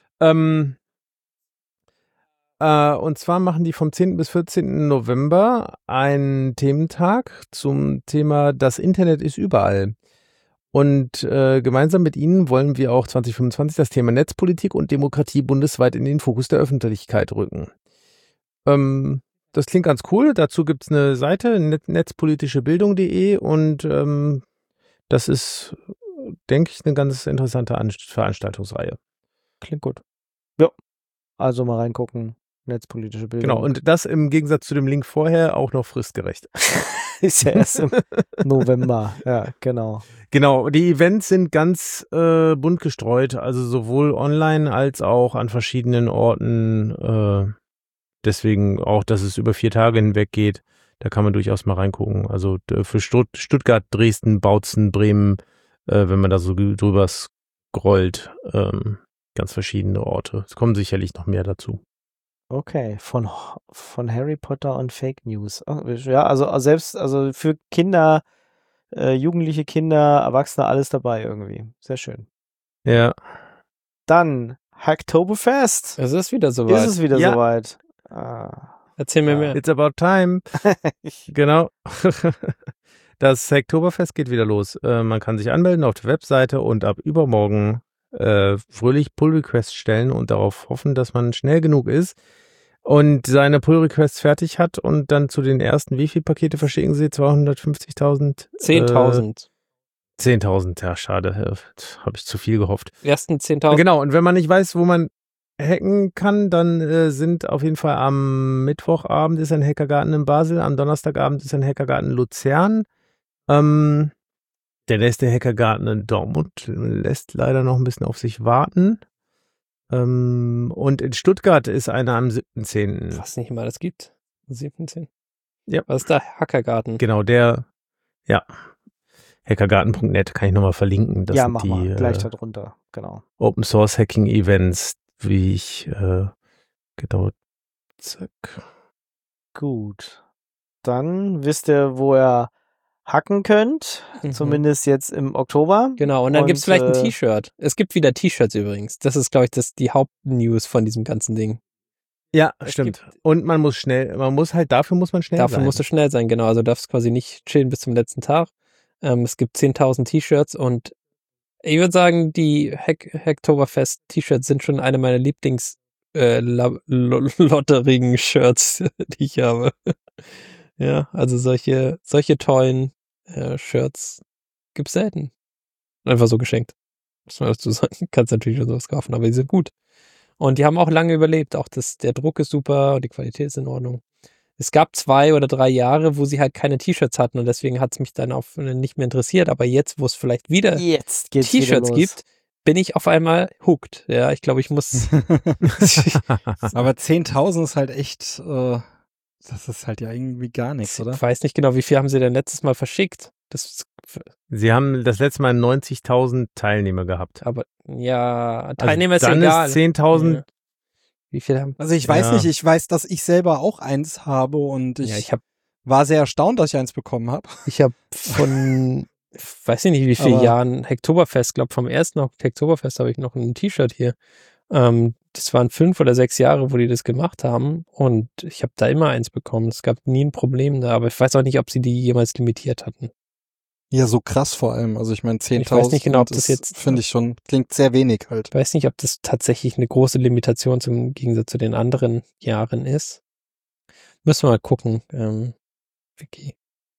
Und zwar machen die vom 10. bis 14. November einen Thementag zum Thema Das Internet ist überall. Und gemeinsam mit Ihnen wollen wir auch 2025 das Thema Netzpolitik und Demokratie bundesweit in den Fokus der Öffentlichkeit rücken. Das klingt ganz cool. Dazu gibt es eine Seite, netzpolitischebildung.de, und das ist, denke ich, eine ganz interessante Veranstaltungsreihe. Klingt gut. Ja, also mal reingucken. Netzpolitische Bildung. Genau, und das im Gegensatz zu dem Link vorher auch noch fristgerecht. ist ja erst im November. Ja, genau. Genau, die Events sind ganz bunt gestreut, also sowohl online als auch an verschiedenen Orten. Deswegen auch, dass es über 4 Tage hinweg geht. Da kann man durchaus mal reingucken. Also für Stuttgart, Dresden, Bautzen, Bremen, wenn man da so drüber scrollt, ganz verschiedene Orte. Es kommen sicherlich noch mehr dazu. Okay, von Harry Potter und Fake News. Ja, also selbst für Kinder, jugendliche Kinder, Erwachsene, alles dabei irgendwie. Sehr schön. Ja. Dann Hacktoberfest. Es ist wieder soweit. Ist es wieder Ja. soweit? Erzähl mir mehr. It's about time. Genau. Das Hacktoberfest geht wieder los. Man kann sich anmelden auf der Webseite und ab übermorgen fröhlich Pull-Requests stellen und darauf hoffen, dass man schnell genug ist und seine Pull-Requests fertig hat und dann zu den ersten, wie viele Pakete verschicken Sie? 250.000? 10.000. 10.000, ja, schade. Habe ich zu viel gehofft. Ersten 10.000. Genau, und wenn man nicht weiß, wo man hacken kann, dann sind auf jeden Fall am Mittwochabend ist ein Hackergarten in Basel, am Donnerstagabend ist ein Hackergarten in Luzern. Der nächste Hackergarten in Dortmund lässt leider noch ein bisschen auf sich warten. Und in Stuttgart ist einer am 7.10. Was nicht mal das gibt. 17. Ja. Was ist da? Hackergarten. Genau, hackergarten.net kann ich nochmal verlinken. Das ja, sind mach die mal. Gleich da drunter. Genau. Open Source Hacking Events, wie ich genau. Zack. Gut. Dann wisst ihr, wo ihr hacken könnt. Zumindest jetzt im Oktober. Genau, und dann gibt es vielleicht ein T-Shirt. Es gibt wieder T-Shirts übrigens. Das ist, glaube ich, die Hauptnews von diesem ganzen Ding. Ja, Es stimmt. Und dafür muss man schnell Dafür sein. musst du schnell sein, genau. Also du darfst quasi nicht chillen bis zum letzten Tag. Es gibt 10.000 T-Shirts und ich würde sagen, die Hacktoberfest-T-Shirts sind schon eine meiner Lieblings-Lotterigen-Shirts, die ich habe. Ja, also solche tollen Shirts gibt's selten. Einfach so geschenkt. Muss man dazu sagen. Kannst natürlich schon sowas kaufen, aber die sind gut. Und die haben auch lange überlebt. Auch der Druck ist super und die Qualität ist in Ordnung. Es gab 2 oder 3 Jahre, wo sie halt keine T-Shirts hatten und deswegen hat es mich dann auch nicht mehr interessiert. Aber jetzt, wo es vielleicht wieder T-Shirts gibt, bin ich auf einmal hooked. Ja, ich glaube, ich muss. Aber 10.000 ist halt echt, das ist halt ja irgendwie gar nichts, oder? Ich weiß nicht genau, wie viel haben sie denn letztes Mal verschickt? Sie haben das letzte Mal 90.000 Teilnehmer gehabt. Aber ja, Teilnehmer also ist ja egal. Dann ist 10.000. Wie viele haben? Also ich weiß nicht, ich weiß, dass ich selber auch eins habe und ich war sehr erstaunt, dass ich eins bekommen habe. Ich habe von, weiß ich nicht wie viele Jahren, Hacktoberfest, glaube vom ersten Hacktoberfest habe ich noch ein T-Shirt hier. Das waren 5 oder 6 Jahre, wo die das gemacht haben und ich habe da immer eins bekommen. Es gab nie ein Problem da, aber ich weiß auch nicht, ob sie die jemals limitiert hatten. Ja, so krass vor allem. Also ich meine 10.000. Ich weiß nicht genau, ob das jetzt, finde ich schon, klingt sehr wenig halt. Ich weiß nicht, ob das tatsächlich eine große Limitation zum Gegensatz zu den anderen Jahren ist. Müssen wir mal gucken. Wiki.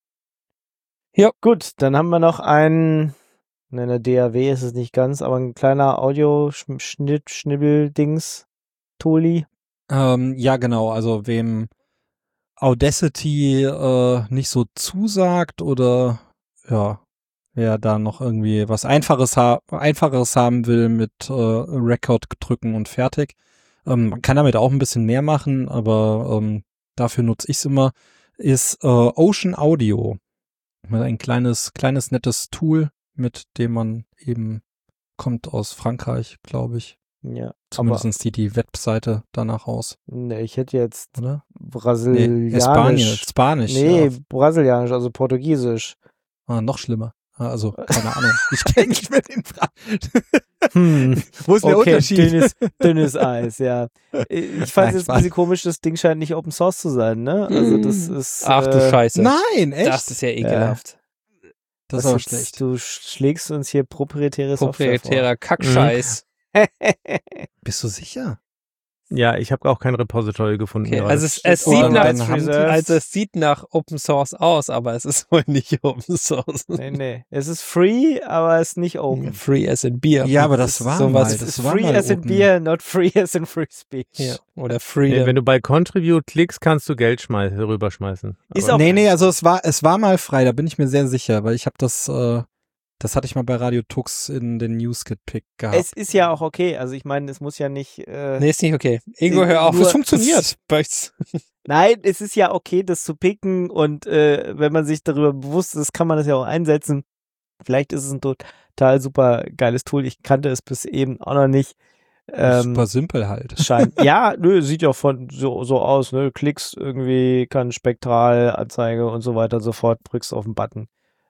Ja, gut, dann haben wir noch eine DAW ist es nicht ganz, aber ein kleiner Audio-Schnibbel-Dings, Tuli. Ja, genau, also wem Audacity nicht so zusagt oder ja, wer da noch irgendwie was Einfacheres haben will mit Record drücken und fertig. Man kann damit auch ein bisschen mehr machen, aber dafür nutze ich es immer, ist Ocean Audio. Ein kleines, nettes Tool, mit dem man eben kommt aus Frankreich, glaube ich. Ja. Zumindest sieht die Webseite danach aus. Ne, ich hätte jetzt oder? Brasilianisch. Spanisch. Nee, ja. Brasilianisch, also Portugiesisch. Noch schlimmer. Also, keine Ahnung. Ich kenne nicht mehr den Wo ist der Unterschied? Dünnes Eis, ja. Ich fand es ein bisschen komisch, das Ding scheint nicht Open Source zu sein, ne? Also das ist... Ach du Scheiße. Nein, echt? Das ist ja ekelhaft. Das ist aber schlecht. Du schlägst uns hier proprietäre Software vor. Proprietärer Kackscheiß. Bist du sicher? Ja, ich habe auch kein Repository gefunden. Okay, gerade. also es sieht nach Open Source aus, aber es ist wohl nicht Open Source. Nee. Es ist free, aber es ist nicht open. Free as in Beer. Ja, aber das war sowas. mal. Es ist free as in Beer, not free as in free speech. Ja, oder Freedom. Nee, wenn du bei Contribute klickst, kannst du Geld rüberschmeißen. Ist auch nee, also es war mal frei, da bin ich mir sehr sicher, weil ich habe das hatte ich mal bei Radio Tux in den News gepickt gehabt. Es ist ja auch okay, also ich meine, es muss ja nicht... Nee, ist nicht okay. Ingo, hör auf. Nur- Es funktioniert. Nein, es ist ja okay, das zu picken und wenn man sich darüber bewusst ist, kann man das ja auch einsetzen. Vielleicht ist es ein total super geiles Tool. Ich kannte es bis eben auch noch nicht. Super simpel halt. Ja, sieht ja von so aus, ne? Klickst irgendwie, kann Spektralanzeige und so weiter sofort, drückst auf den Button.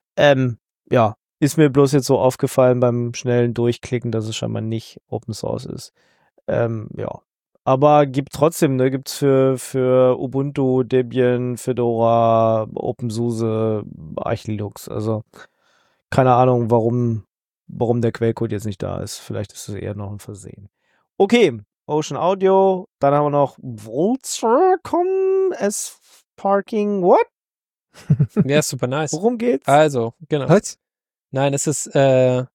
Ja, ist mir bloß jetzt so aufgefallen beim schnellen Durchklicken, dass es scheinbar nicht Open Source ist. Ja. Aber gibt trotzdem, ne, gibt's für Ubuntu, Debian, Fedora, OpenSUSE, Arch Linux. Also keine Ahnung, warum der Quellcode jetzt nicht da ist. Vielleicht ist es eher noch ein Versehen. Okay, Ocean Audio, dann haben wir noch Vultr.com as Parking, what? Ja, super nice. Worum geht's? Also, genau. Was? Nein, es ist ein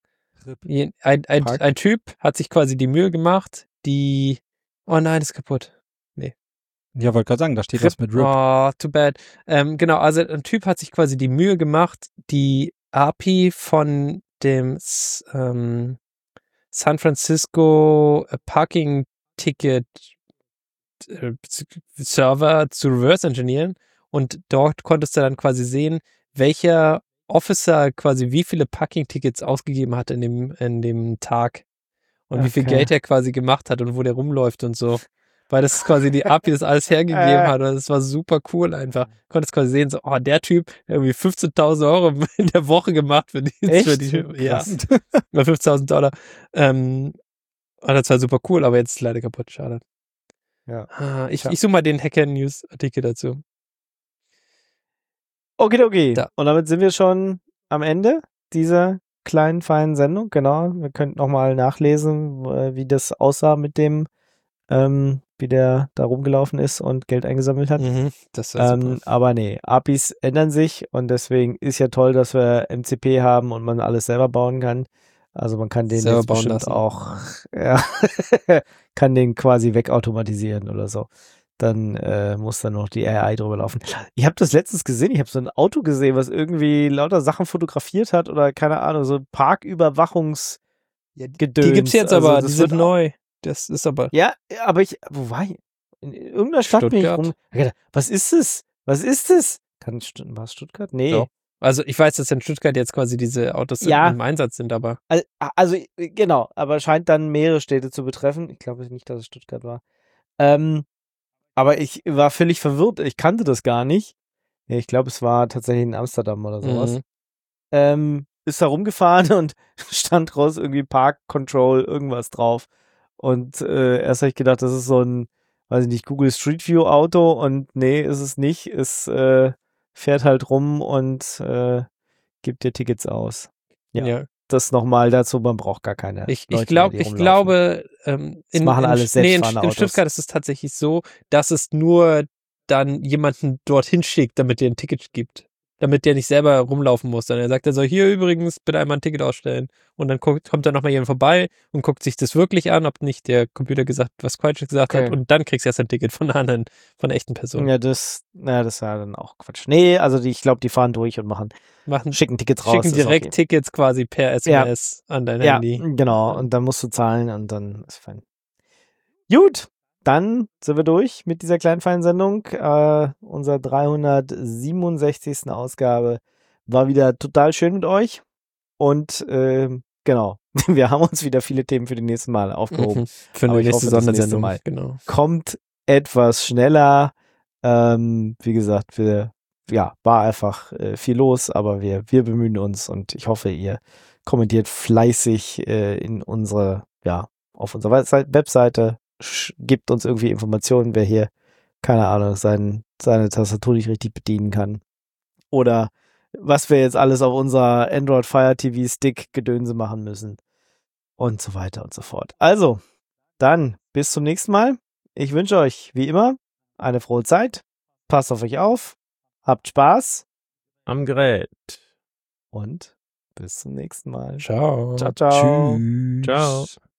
Typ hat sich quasi die Mühe gemacht, oh nein, ist kaputt. Nee. Ja, wollte gerade sagen, da steht was mit RIP. Oh, too bad. Genau, also ein Typ hat sich quasi die Mühe gemacht, die API von dem San Francisco Parking Ticket Server zu reverse engineeren und dort konntest du dann quasi sehen, welcher Officer quasi wie viele Parking-Tickets ausgegeben hat in dem Tag und wie viel Geld er quasi gemacht hat und wo der rumläuft und so. Weil das quasi die API das alles hergegeben hat und das war super cool einfach. Du konntest quasi sehen, so, der Typ hat irgendwie 15.000 Euro in der Woche gemacht für die. Ja, über $5.000. Und das war super cool, aber jetzt ist leider kaputt, schade. Ja. Ich suche mal den Hacker-News-Artikel dazu. Okay. Da. Und damit sind wir schon am Ende dieser kleinen, feinen Sendung. Genau. Wir könnten nochmal nachlesen, wie das aussah mit dem, wie der da rumgelaufen ist und Geld eingesammelt hat. Das war super. Aber nee, APIs ändern sich und deswegen ist ja toll, dass wir MCP haben und man alles selber bauen kann. Also man kann den selber jetzt bauen bestimmt lassen. auch, kann den quasi wegautomatisieren oder so. Dann muss dann noch die AI drüber laufen. Ich habe das letztens gesehen, ich habe so ein Auto gesehen, was irgendwie lauter Sachen fotografiert hat oder keine Ahnung, so Parküberwachungsgedöns. Die gibt's jetzt also, die sind neu. Das ist aber... Ja, aber wo war ich? In irgendeiner Stadt bin ich rum. Was ist das? Was ist das? War es Stuttgart? Nee. Doch. Also ich weiß, dass in Stuttgart jetzt quasi diese Autos im Einsatz sind, aber... Also genau, aber scheint dann mehrere Städte zu betreffen. Ich glaube nicht, dass es Stuttgart war. Aber ich war völlig verwirrt. Ich kannte das gar nicht. Ich glaube, es war tatsächlich in Amsterdam oder sowas. Ist da rumgefahren und stand raus irgendwie Park Control irgendwas drauf. Und erst habe ich gedacht, das ist so ein, weiß ich nicht, Google Street View Auto und nee, ist es nicht. Es fährt halt rum und gibt dir Tickets aus. Ja. Das nochmal dazu, man braucht gar keine Ich Leute glaube, das machen alles selbstfahrende in Autos. Stuttgart ist es tatsächlich so, dass es nur dann jemanden dorthin schickt, damit der ein Ticket gibt. Damit der nicht selber rumlaufen muss. Dann er sagt er so, hier übrigens, bitte einmal ein Ticket ausstellen. Und dann kommt da nochmal jemand vorbei und guckt sich das wirklich an, ob nicht der Computer was Falsches gesagt hat. Und dann kriegst du erst ein Ticket von einer anderen, von einer echten Person. Ja, das ist ja dann auch Quatsch. Nee, also ich glaube, die fahren durch und schicken Tickets raus. Schicken direkt Tickets quasi per SMS an dein Handy. Ja, genau. Und dann musst du zahlen und dann ist fein. Gut, dann sind wir durch mit dieser kleinen feinen Sendung. Unser 367. Ausgabe war wieder total schön mit euch. Und genau, wir haben uns wieder viele Themen für die nächsten Mal aufgehoben. Für eine nächste Sondersendung. Mal genau. kommt etwas schneller. Wie gesagt, war einfach viel los, aber wir bemühen uns und ich hoffe, ihr kommentiert fleißig auf unserer Webseite, gibt uns irgendwie Informationen, wer hier, keine Ahnung, seine Tastatur nicht richtig bedienen kann. Oder was wir jetzt alles auf unserer Android Fire TV Stick Gedönse machen müssen. Und so weiter und so fort. Also, dann bis zum nächsten Mal. Ich wünsche euch, wie immer, eine frohe Zeit. Passt auf euch auf. Habt Spaß. Am Gerät. Und bis zum nächsten Mal. Ciao. Ciao, ciao. Tschüss. Ciao.